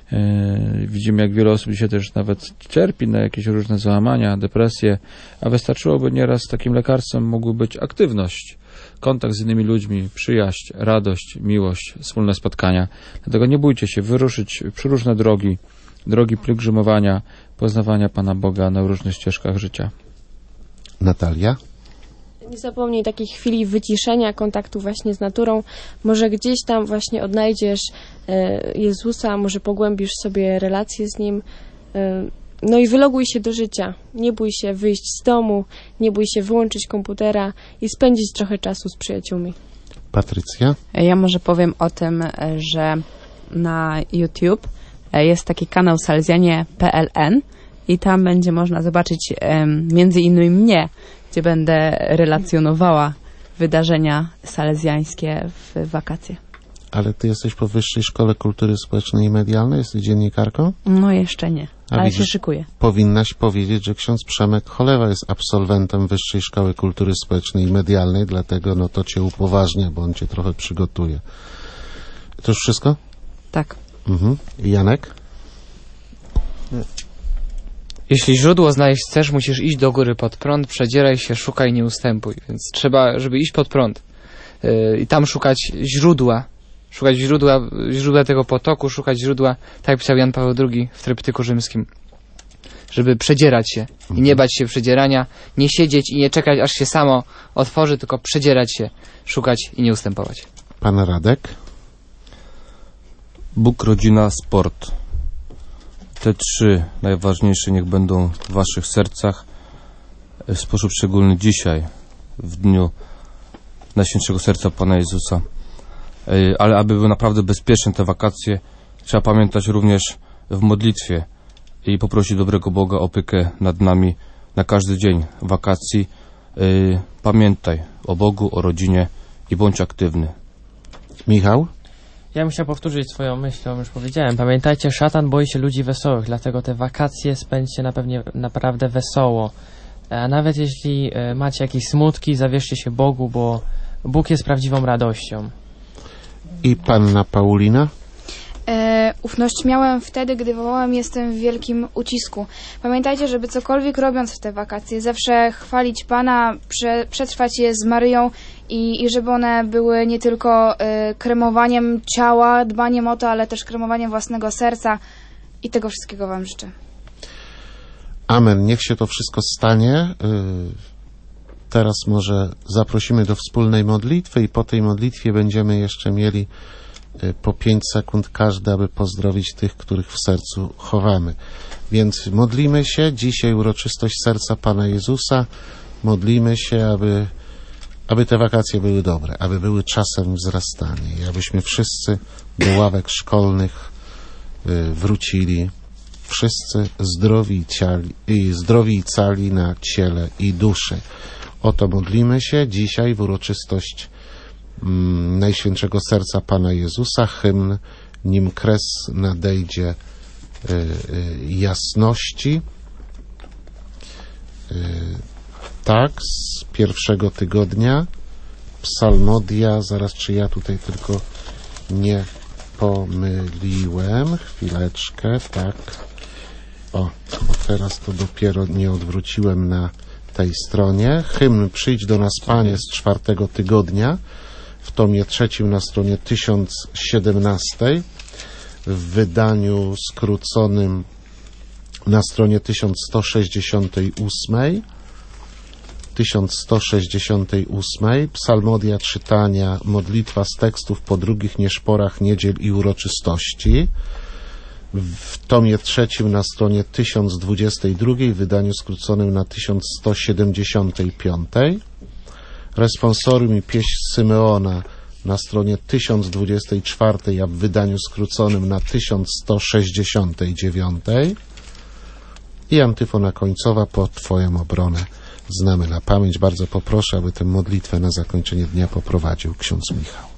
Yy, widzimy, jak wiele osób dzisiaj też nawet cierpi na jakieś różne załamania, depresje, a wystarczyłoby nieraz takim lekarstwem mogły być aktywność, kontakt z innymi ludźmi, przyjaźń, radość, miłość, wspólne spotkania. Dlatego nie bójcie się wyruszyć przy różne drogi, drogi pielgrzymowania, poznawania Pana Boga na różnych ścieżkach życia. Natalia? Nie zapomnij takiej chwili wyciszenia, kontaktu właśnie z naturą. Może gdzieś tam właśnie odnajdziesz e, Jezusa, może pogłębisz sobie relacje z Nim. E, no i wyloguj się do życia. Nie bój się wyjść z domu, nie bój się wyłączyć komputera i spędzić trochę czasu z przyjaciółmi. Patrycja? Ja może powiem o tym, że na YouTube jest taki kanał salezjanie kropka p l n i tam będzie można zobaczyć um, między innymi mnie, gdzie będę relacjonowała wydarzenia salezjańskie w wakacje. Ale ty jesteś po Wyższej Szkole Kultury Społecznej i Medialnej? Jesteś dziennikarką? No jeszcze nie, A ale widzisz, się szykuję. Powinnaś powiedzieć, że ksiądz Przemek Cholewa jest absolwentem Wyższej Szkoły Kultury Społecznej i Medialnej, dlatego no to cię upoważnia, bo on cię trochę przygotuje. To już wszystko? Tak. Mhm. Janek? Jeśli źródło znaleźć chcesz, musisz iść do góry pod prąd, przedzieraj się, szukaj, nie ustępuj. Więc trzeba, żeby iść pod prąd yy, i tam szukać źródła, szukać źródła, źródła tego potoku, szukać źródła, tak jak pisał Jan Paweł drugi w tryptyku rzymskim, żeby przedzierać się i nie bać się przedzierania, nie siedzieć i nie czekać, aż się samo otworzy, tylko przedzierać się, szukać i nie ustępować. Pan Radek? Bóg, rodzina, sport. Te trzy najważniejsze niech będą w waszych sercach w sposób szczególny dzisiaj, w dniu Najświętszego Serca Pana Jezusa. Ale aby były naprawdę bezpieczne te wakacje, trzeba pamiętać również w modlitwie i poprosić dobrego Boga o opiekę nad nami na każdy dzień wakacji. Pamiętaj o Bogu, o rodzinie i bądź aktywny. Michał? Ja bym chciał powtórzyć swoją myśl, już powiedziałem. Pamiętajcie, szatan boi się ludzi wesołych, dlatego te wakacje spędźcie na pewnie naprawdę wesoło. A nawet jeśli e, macie jakieś smutki, zawierzcie się Bogu, bo Bóg jest prawdziwą radością. I panna Paulina? E, ufność miałem wtedy, gdy wołałem jestem w wielkim ucisku. Pamiętajcie, żeby cokolwiek robiąc w te wakacje, zawsze chwalić Pana, prze, przetrwać je z Maryją i, i żeby one były nie tylko e, kremowaniem ciała, dbaniem o to, ale też kremowaniem własnego serca i tego wszystkiego Wam życzę. Amen. Niech się to wszystko stanie. Teraz może zaprosimy do wspólnej modlitwy i po tej modlitwie będziemy jeszcze mieli po pięć sekund każdy, aby pozdrowić tych, których w sercu chowamy. Więc modlimy się. Dzisiaj uroczystość serca Pana Jezusa. Modlimy się, aby, aby te wakacje były dobre, aby były czasem wzrastania i abyśmy wszyscy do ławek szkolnych wrócili. Wszyscy zdrowi i, ciali, i zdrowi i cali na ciele i duszy. O to modlimy się dzisiaj w uroczystość mm, Najświętszego Serca Pana Jezusa. Hymn Nim kres nadejdzie y, y, jasności. Y, tak, z pierwszego tygodnia. Psalmodia, zaraz czy ja tutaj tylko nie pomyliłem. Chwileczkę, tak. O, bo teraz to dopiero nie odwróciłem na tej stronie. Hymn Przyjdź do nas, Panie, z czwartego tygodnia w tomie trzecim na stronie tysiąc siedemnaście, w wydaniu skróconym na stronie tysiąc sto sześćdziesiąt osiem. tysiąc sto sześćdziesiąt osiem. Psalmodia czytania, modlitwa z tekstów po drugich nieszporach niedziel i uroczystości. W tomie trzecim na stronie tysiąc dwadzieścia dwa, w wydaniu skróconym na tysiąc sto siedemdziesiąt pięć. Responsorium i pieśń Symeona na stronie tysiąc dwadzieścia cztery, a w wydaniu skróconym na tysiąc sto sześćdziesiąt dziewięć. I antyfona końcowa pod Twoją obronę znamy na pamięć. Bardzo poproszę, aby tę modlitwę na zakończenie dnia poprowadził ksiądz Michał.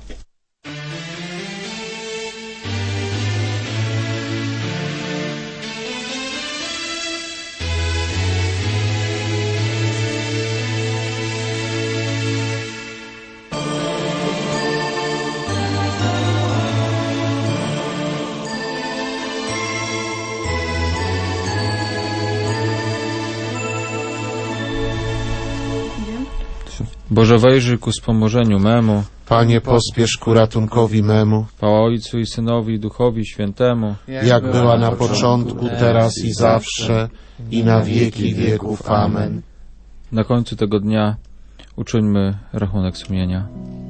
Boże, wejrzyj ku wspomożeniu memu. Panie, pospiesz ku ratunkowi memu. Chwała Ojcu i Synowi i Duchowi Świętemu. Jak była na początku, teraz i zawsze, i na wieki wieków. Amen. Na końcu tego dnia Uczyńmy rachunek sumienia.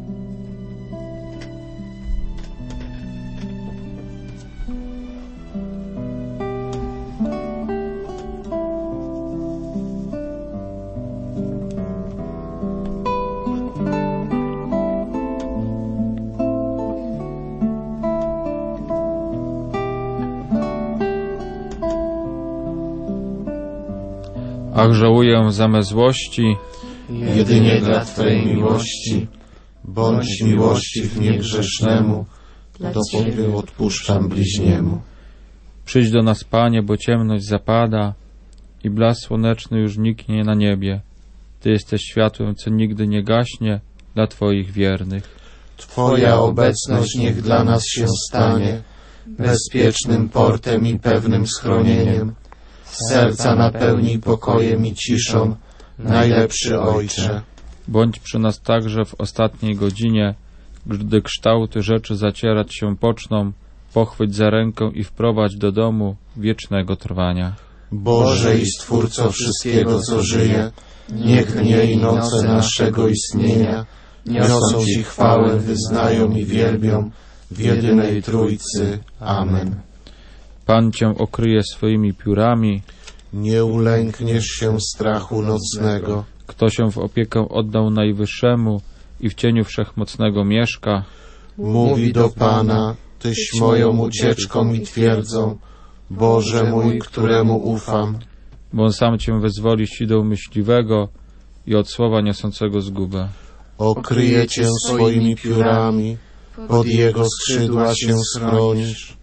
Ach, żałuję zamiast złości, jedynie dla Twej miłości. Bądź miłościw niegrzesznemu, dopóty odpuszczam bliźniemu. Przyjdź do nas, Panie, bo ciemność zapada i blask słoneczny już niknie na niebie. Ty jesteś światłem, co nigdy nie gaśnie dla Twoich wiernych. Twoja obecność niech dla nas się stanie bezpiecznym portem i pewnym schronieniem. Serca napełnij pokojem i ciszą, najlepszy Ojcze. Bądź przy nas także w ostatniej godzinie, gdy kształty rzeczy zacierać się poczną, pochwyć za rękę i wprowadź do domu wiecznego trwania. Boże i Stwórco wszystkiego, co żyje, niech dnie i noce naszego istnienia niosą Ci chwałę, wyznają i wielbią w jedynej Trójcy. Amen. Pan Cię okryje swoimi piórami, nie ulękniesz się strachu nocnego. Kto się w opiekę oddał Najwyższemu i w cieniu Wszechmocnego mieszka, mówi do Pana, Tyś moją ucieczką i twierdzą, Boże mój, któremu ufam. Bo On sam Cię wyzwoli z sidą myśliwego i od słowa niosącego zgubę. Okryje Cię swoimi piórami, pod Jego skrzydła się schronisz.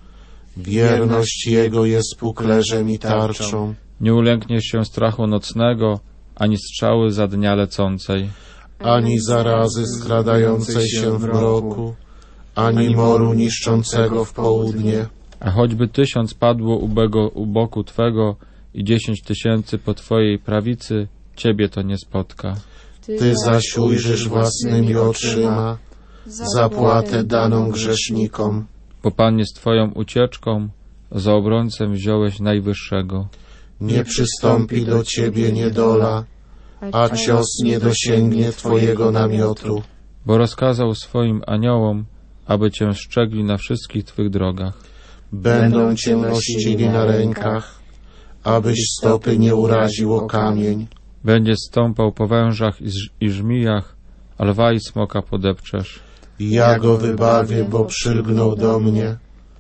Wierność Jego jest puklerzem i tarczą. Nie ulękniesz się strachu nocnego, ani strzały za dnia lecącej, ani zarazy skradającej się w mroku, ani moru niszczącego w południe. A choćby tysiąc padło u, bego, u boku Twego i dziesięć tysięcy po Twojej prawicy, Ciebie to nie spotka. Ty zaś ujrzysz własnymi oczyma zapłatę daną grzesznikom. Bo Pan jest Twoją ucieczką, za obrońcę wziąłeś Najwyższego. Nie przystąpi do Ciebie niedola, a cios nie dosięgnie Twojego namiotu. Bo rozkazał swoim aniołom, aby Cię strzegli na wszystkich Twych drogach. Będą Cię nosili na rękach, abyś stopy nie uraził o kamień. Będziesz stąpał po wężach i, i żmijach, a lwa i smoka podepczesz. Ja go wybawię, bo przylgnął do mnie.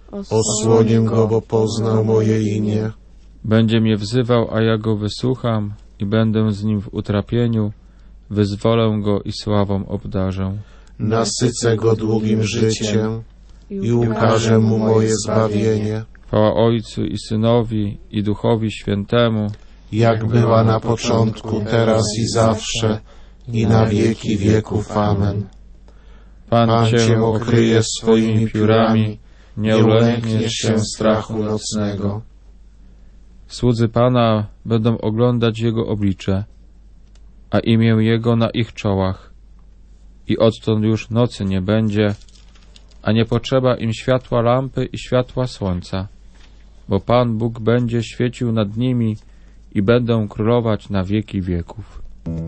Osłonię go, bo poznał moje imię. Będzie mnie wzywał, a ja go wysłucham i będę z nim w utrapieniu. Wyzwolę go i sławą obdarzę. Nasycę go długim życiem i ukażę mu moje zbawienie. Chwała Ojcu i Synowi i Duchowi Świętemu, jak była na początku, teraz i zawsze, i na wieki wieków. Amen. Pan, Pan Cię Cię okryje swoimi piórami, nie ulękniesz się strachu nocnego. Słudzy Pana będą oglądać Jego oblicze, a imię Jego na ich czołach. I odtąd już nocy nie będzie, a nie potrzeba im światła lampy i światła słońca, bo Pan Bóg będzie świecił nad nimi i będą królować na wieki wieków.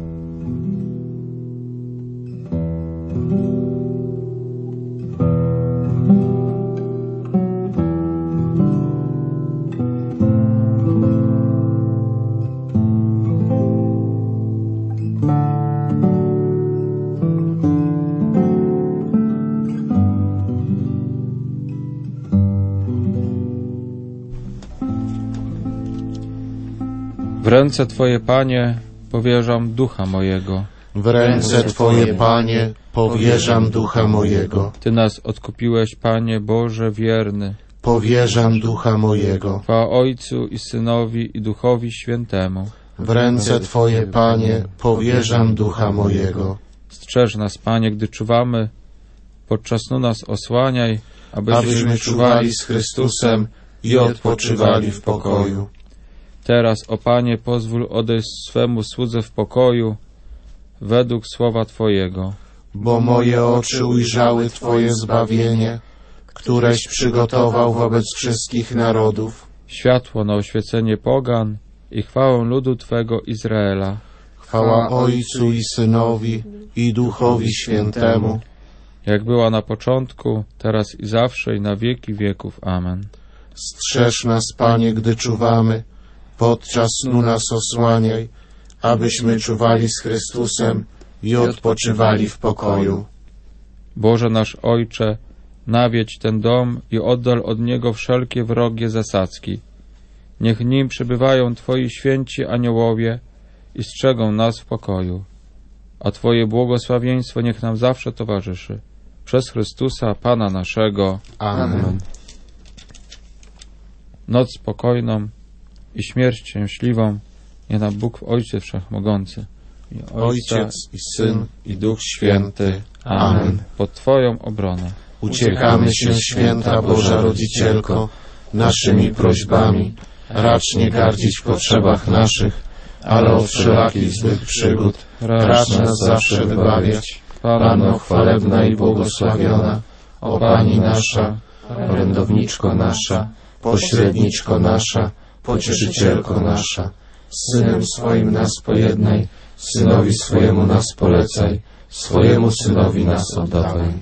W ręce Twoje, Panie, powierzam ducha mojego. W ręce Twoje, Panie, powierzam ducha mojego. Ty nas odkupiłeś, Panie Boże wierny. Powierzam ducha mojego. Chwała Ojcu i Synowi i Duchowi Świętemu. W ręce Twoje, Panie, powierzam ducha mojego. Strzeż nas, Panie, gdy czuwamy, podczas snu nas osłaniaj, abyśmy, abyśmy czuwali z Chrystusem i odpoczywali w pokoju. Teraz, o Panie, pozwól odejść swemu słudze w pokoju, według słowa Twojego. Bo moje oczy ujrzały Twoje zbawienie, któreś przygotował wobec wszystkich narodów. Światło na oświecenie pogan i chwałę ludu Twego Izraela. Chwała Ojcu i Synowi, i Duchowi Świętemu. Jak była na początku, teraz i zawsze, i na wieki wieków. Amen. Strzeż nas, Panie, gdy czuwamy, podczas snu nas osłaniaj, abyśmy czuwali z Chrystusem i odpoczywali w pokoju. Boże nasz Ojcze, nawiedź ten dom i oddal od niego wszelkie wrogie zasadzki. Niech w nim przebywają Twoi święci aniołowie i strzegą nas w pokoju. A Twoje błogosławieństwo niech nam zawsze towarzyszy. Przez Chrystusa, Pana naszego. Amen. Noc spokojną i śmierć szczęśliwą niech nam Bóg Ojciec Wszechmogący, i Ojciec i Syn i Duch Święty. Amen. Pod Twoją obronę Uciekamy się, święta Boża Rodzicielko, naszymi prośbami. Racz nie gardzić w potrzebach naszych, ale od wszelakich złych przygód racz nas zawsze wybawiać. Panno chwalebna i błogosławiona, o Pani nasza, orędowniczko nasza, pośredniczko nasza, pocieszycielko nasza, z Synem swoim nas pojednaj, Synowi swojemu nas polecaj, swojemu Synowi nas oddawaj.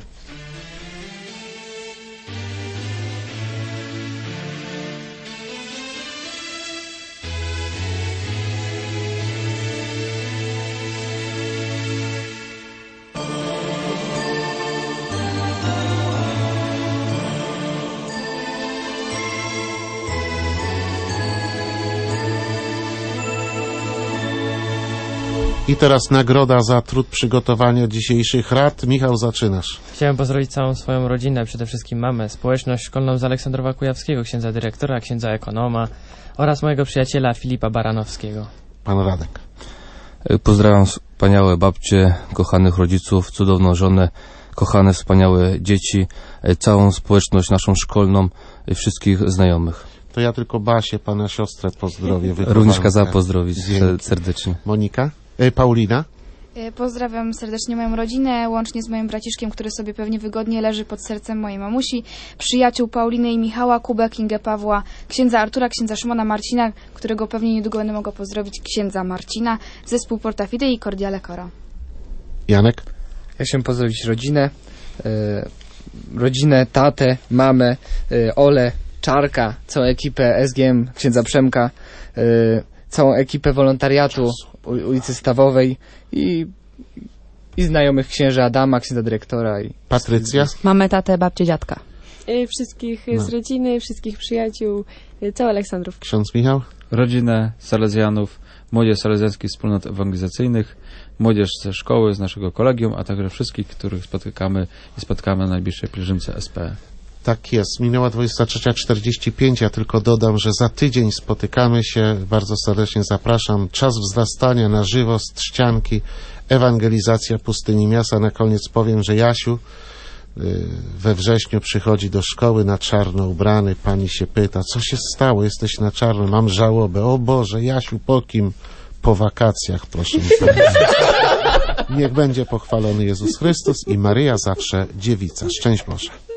I teraz nagroda za trud przygotowania dzisiejszych rad. Michał, zaczynasz. Chciałem pozdrowić całą swoją rodzinę, przede wszystkim mamę, społeczność szkolną z Aleksandrowa Kujawskiego, księdza dyrektora, księdza ekonoma oraz mojego przyjaciela Filipa Baranowskiego. Pan Radek. Pozdrawiam wspaniałe babcie, kochanych rodziców, cudowną żonę, kochane, wspaniałe dzieci, całą społeczność naszą szkolną, wszystkich znajomych. To ja tylko Basię, pana siostrę pozdrowię. Również kazała pozdrowić serdecznie. Monika? E, Paulina? Pozdrawiam serdecznie moją rodzinę, łącznie z moim braciszkiem, który sobie pewnie wygodnie leży pod sercem mojej mamusi, przyjaciół Pauliny i Michała, Kubę, Kingę, Pawła, księdza Artura, księdza Szymona, Marcina, którego pewnie niedługo będę mogła pozdrowić, księdza Marcina, zespół Porta Fidei i Cordiale Coro. Janek? Ja chciałem pozdrowić rodzinę, e, rodzinę, tatę, mamę, e, Olę, Czarka, całą ekipę S G M, księdza Przemka, e, całą ekipę wolontariatu ulicy Stawowej i, i znajomych księży Adama, księdza dyrektora. I Patrycja? Mamy tatę, babcię, dziadka. Y, Wszystkich No. z rodziny, wszystkich przyjaciół, y, cały Aleksandrów. Ksiądz Michał? rodzinę salezjanów, młodzież salezjańskich wspólnot ewangelizacyjnych, młodzież ze szkoły, z naszego kolegium, a także wszystkich, których spotykamy i spotkamy na najbliższej pielgrzymce S P E. Tak jest. Minęła dwudziesta trzecia czterdzieści pięć. Ja tylko dodam, że za tydzień spotykamy się. Bardzo serdecznie zapraszam. Czas wzrastania na żywo z Trzcianki. Ewangelizacja pustyni miasta. Na koniec powiem, że Jasiu we wrześniu przychodzi do szkoły na czarno ubrany. Pani się pyta, co się stało? Jesteś na czarno. Mam żałobę. O Boże, Jasiu, po kim? Po wakacjach, proszę mi powiedzieć. Niech będzie pochwalony Jezus Chrystus i Maryja zawsze dziewica. Szczęść Boże.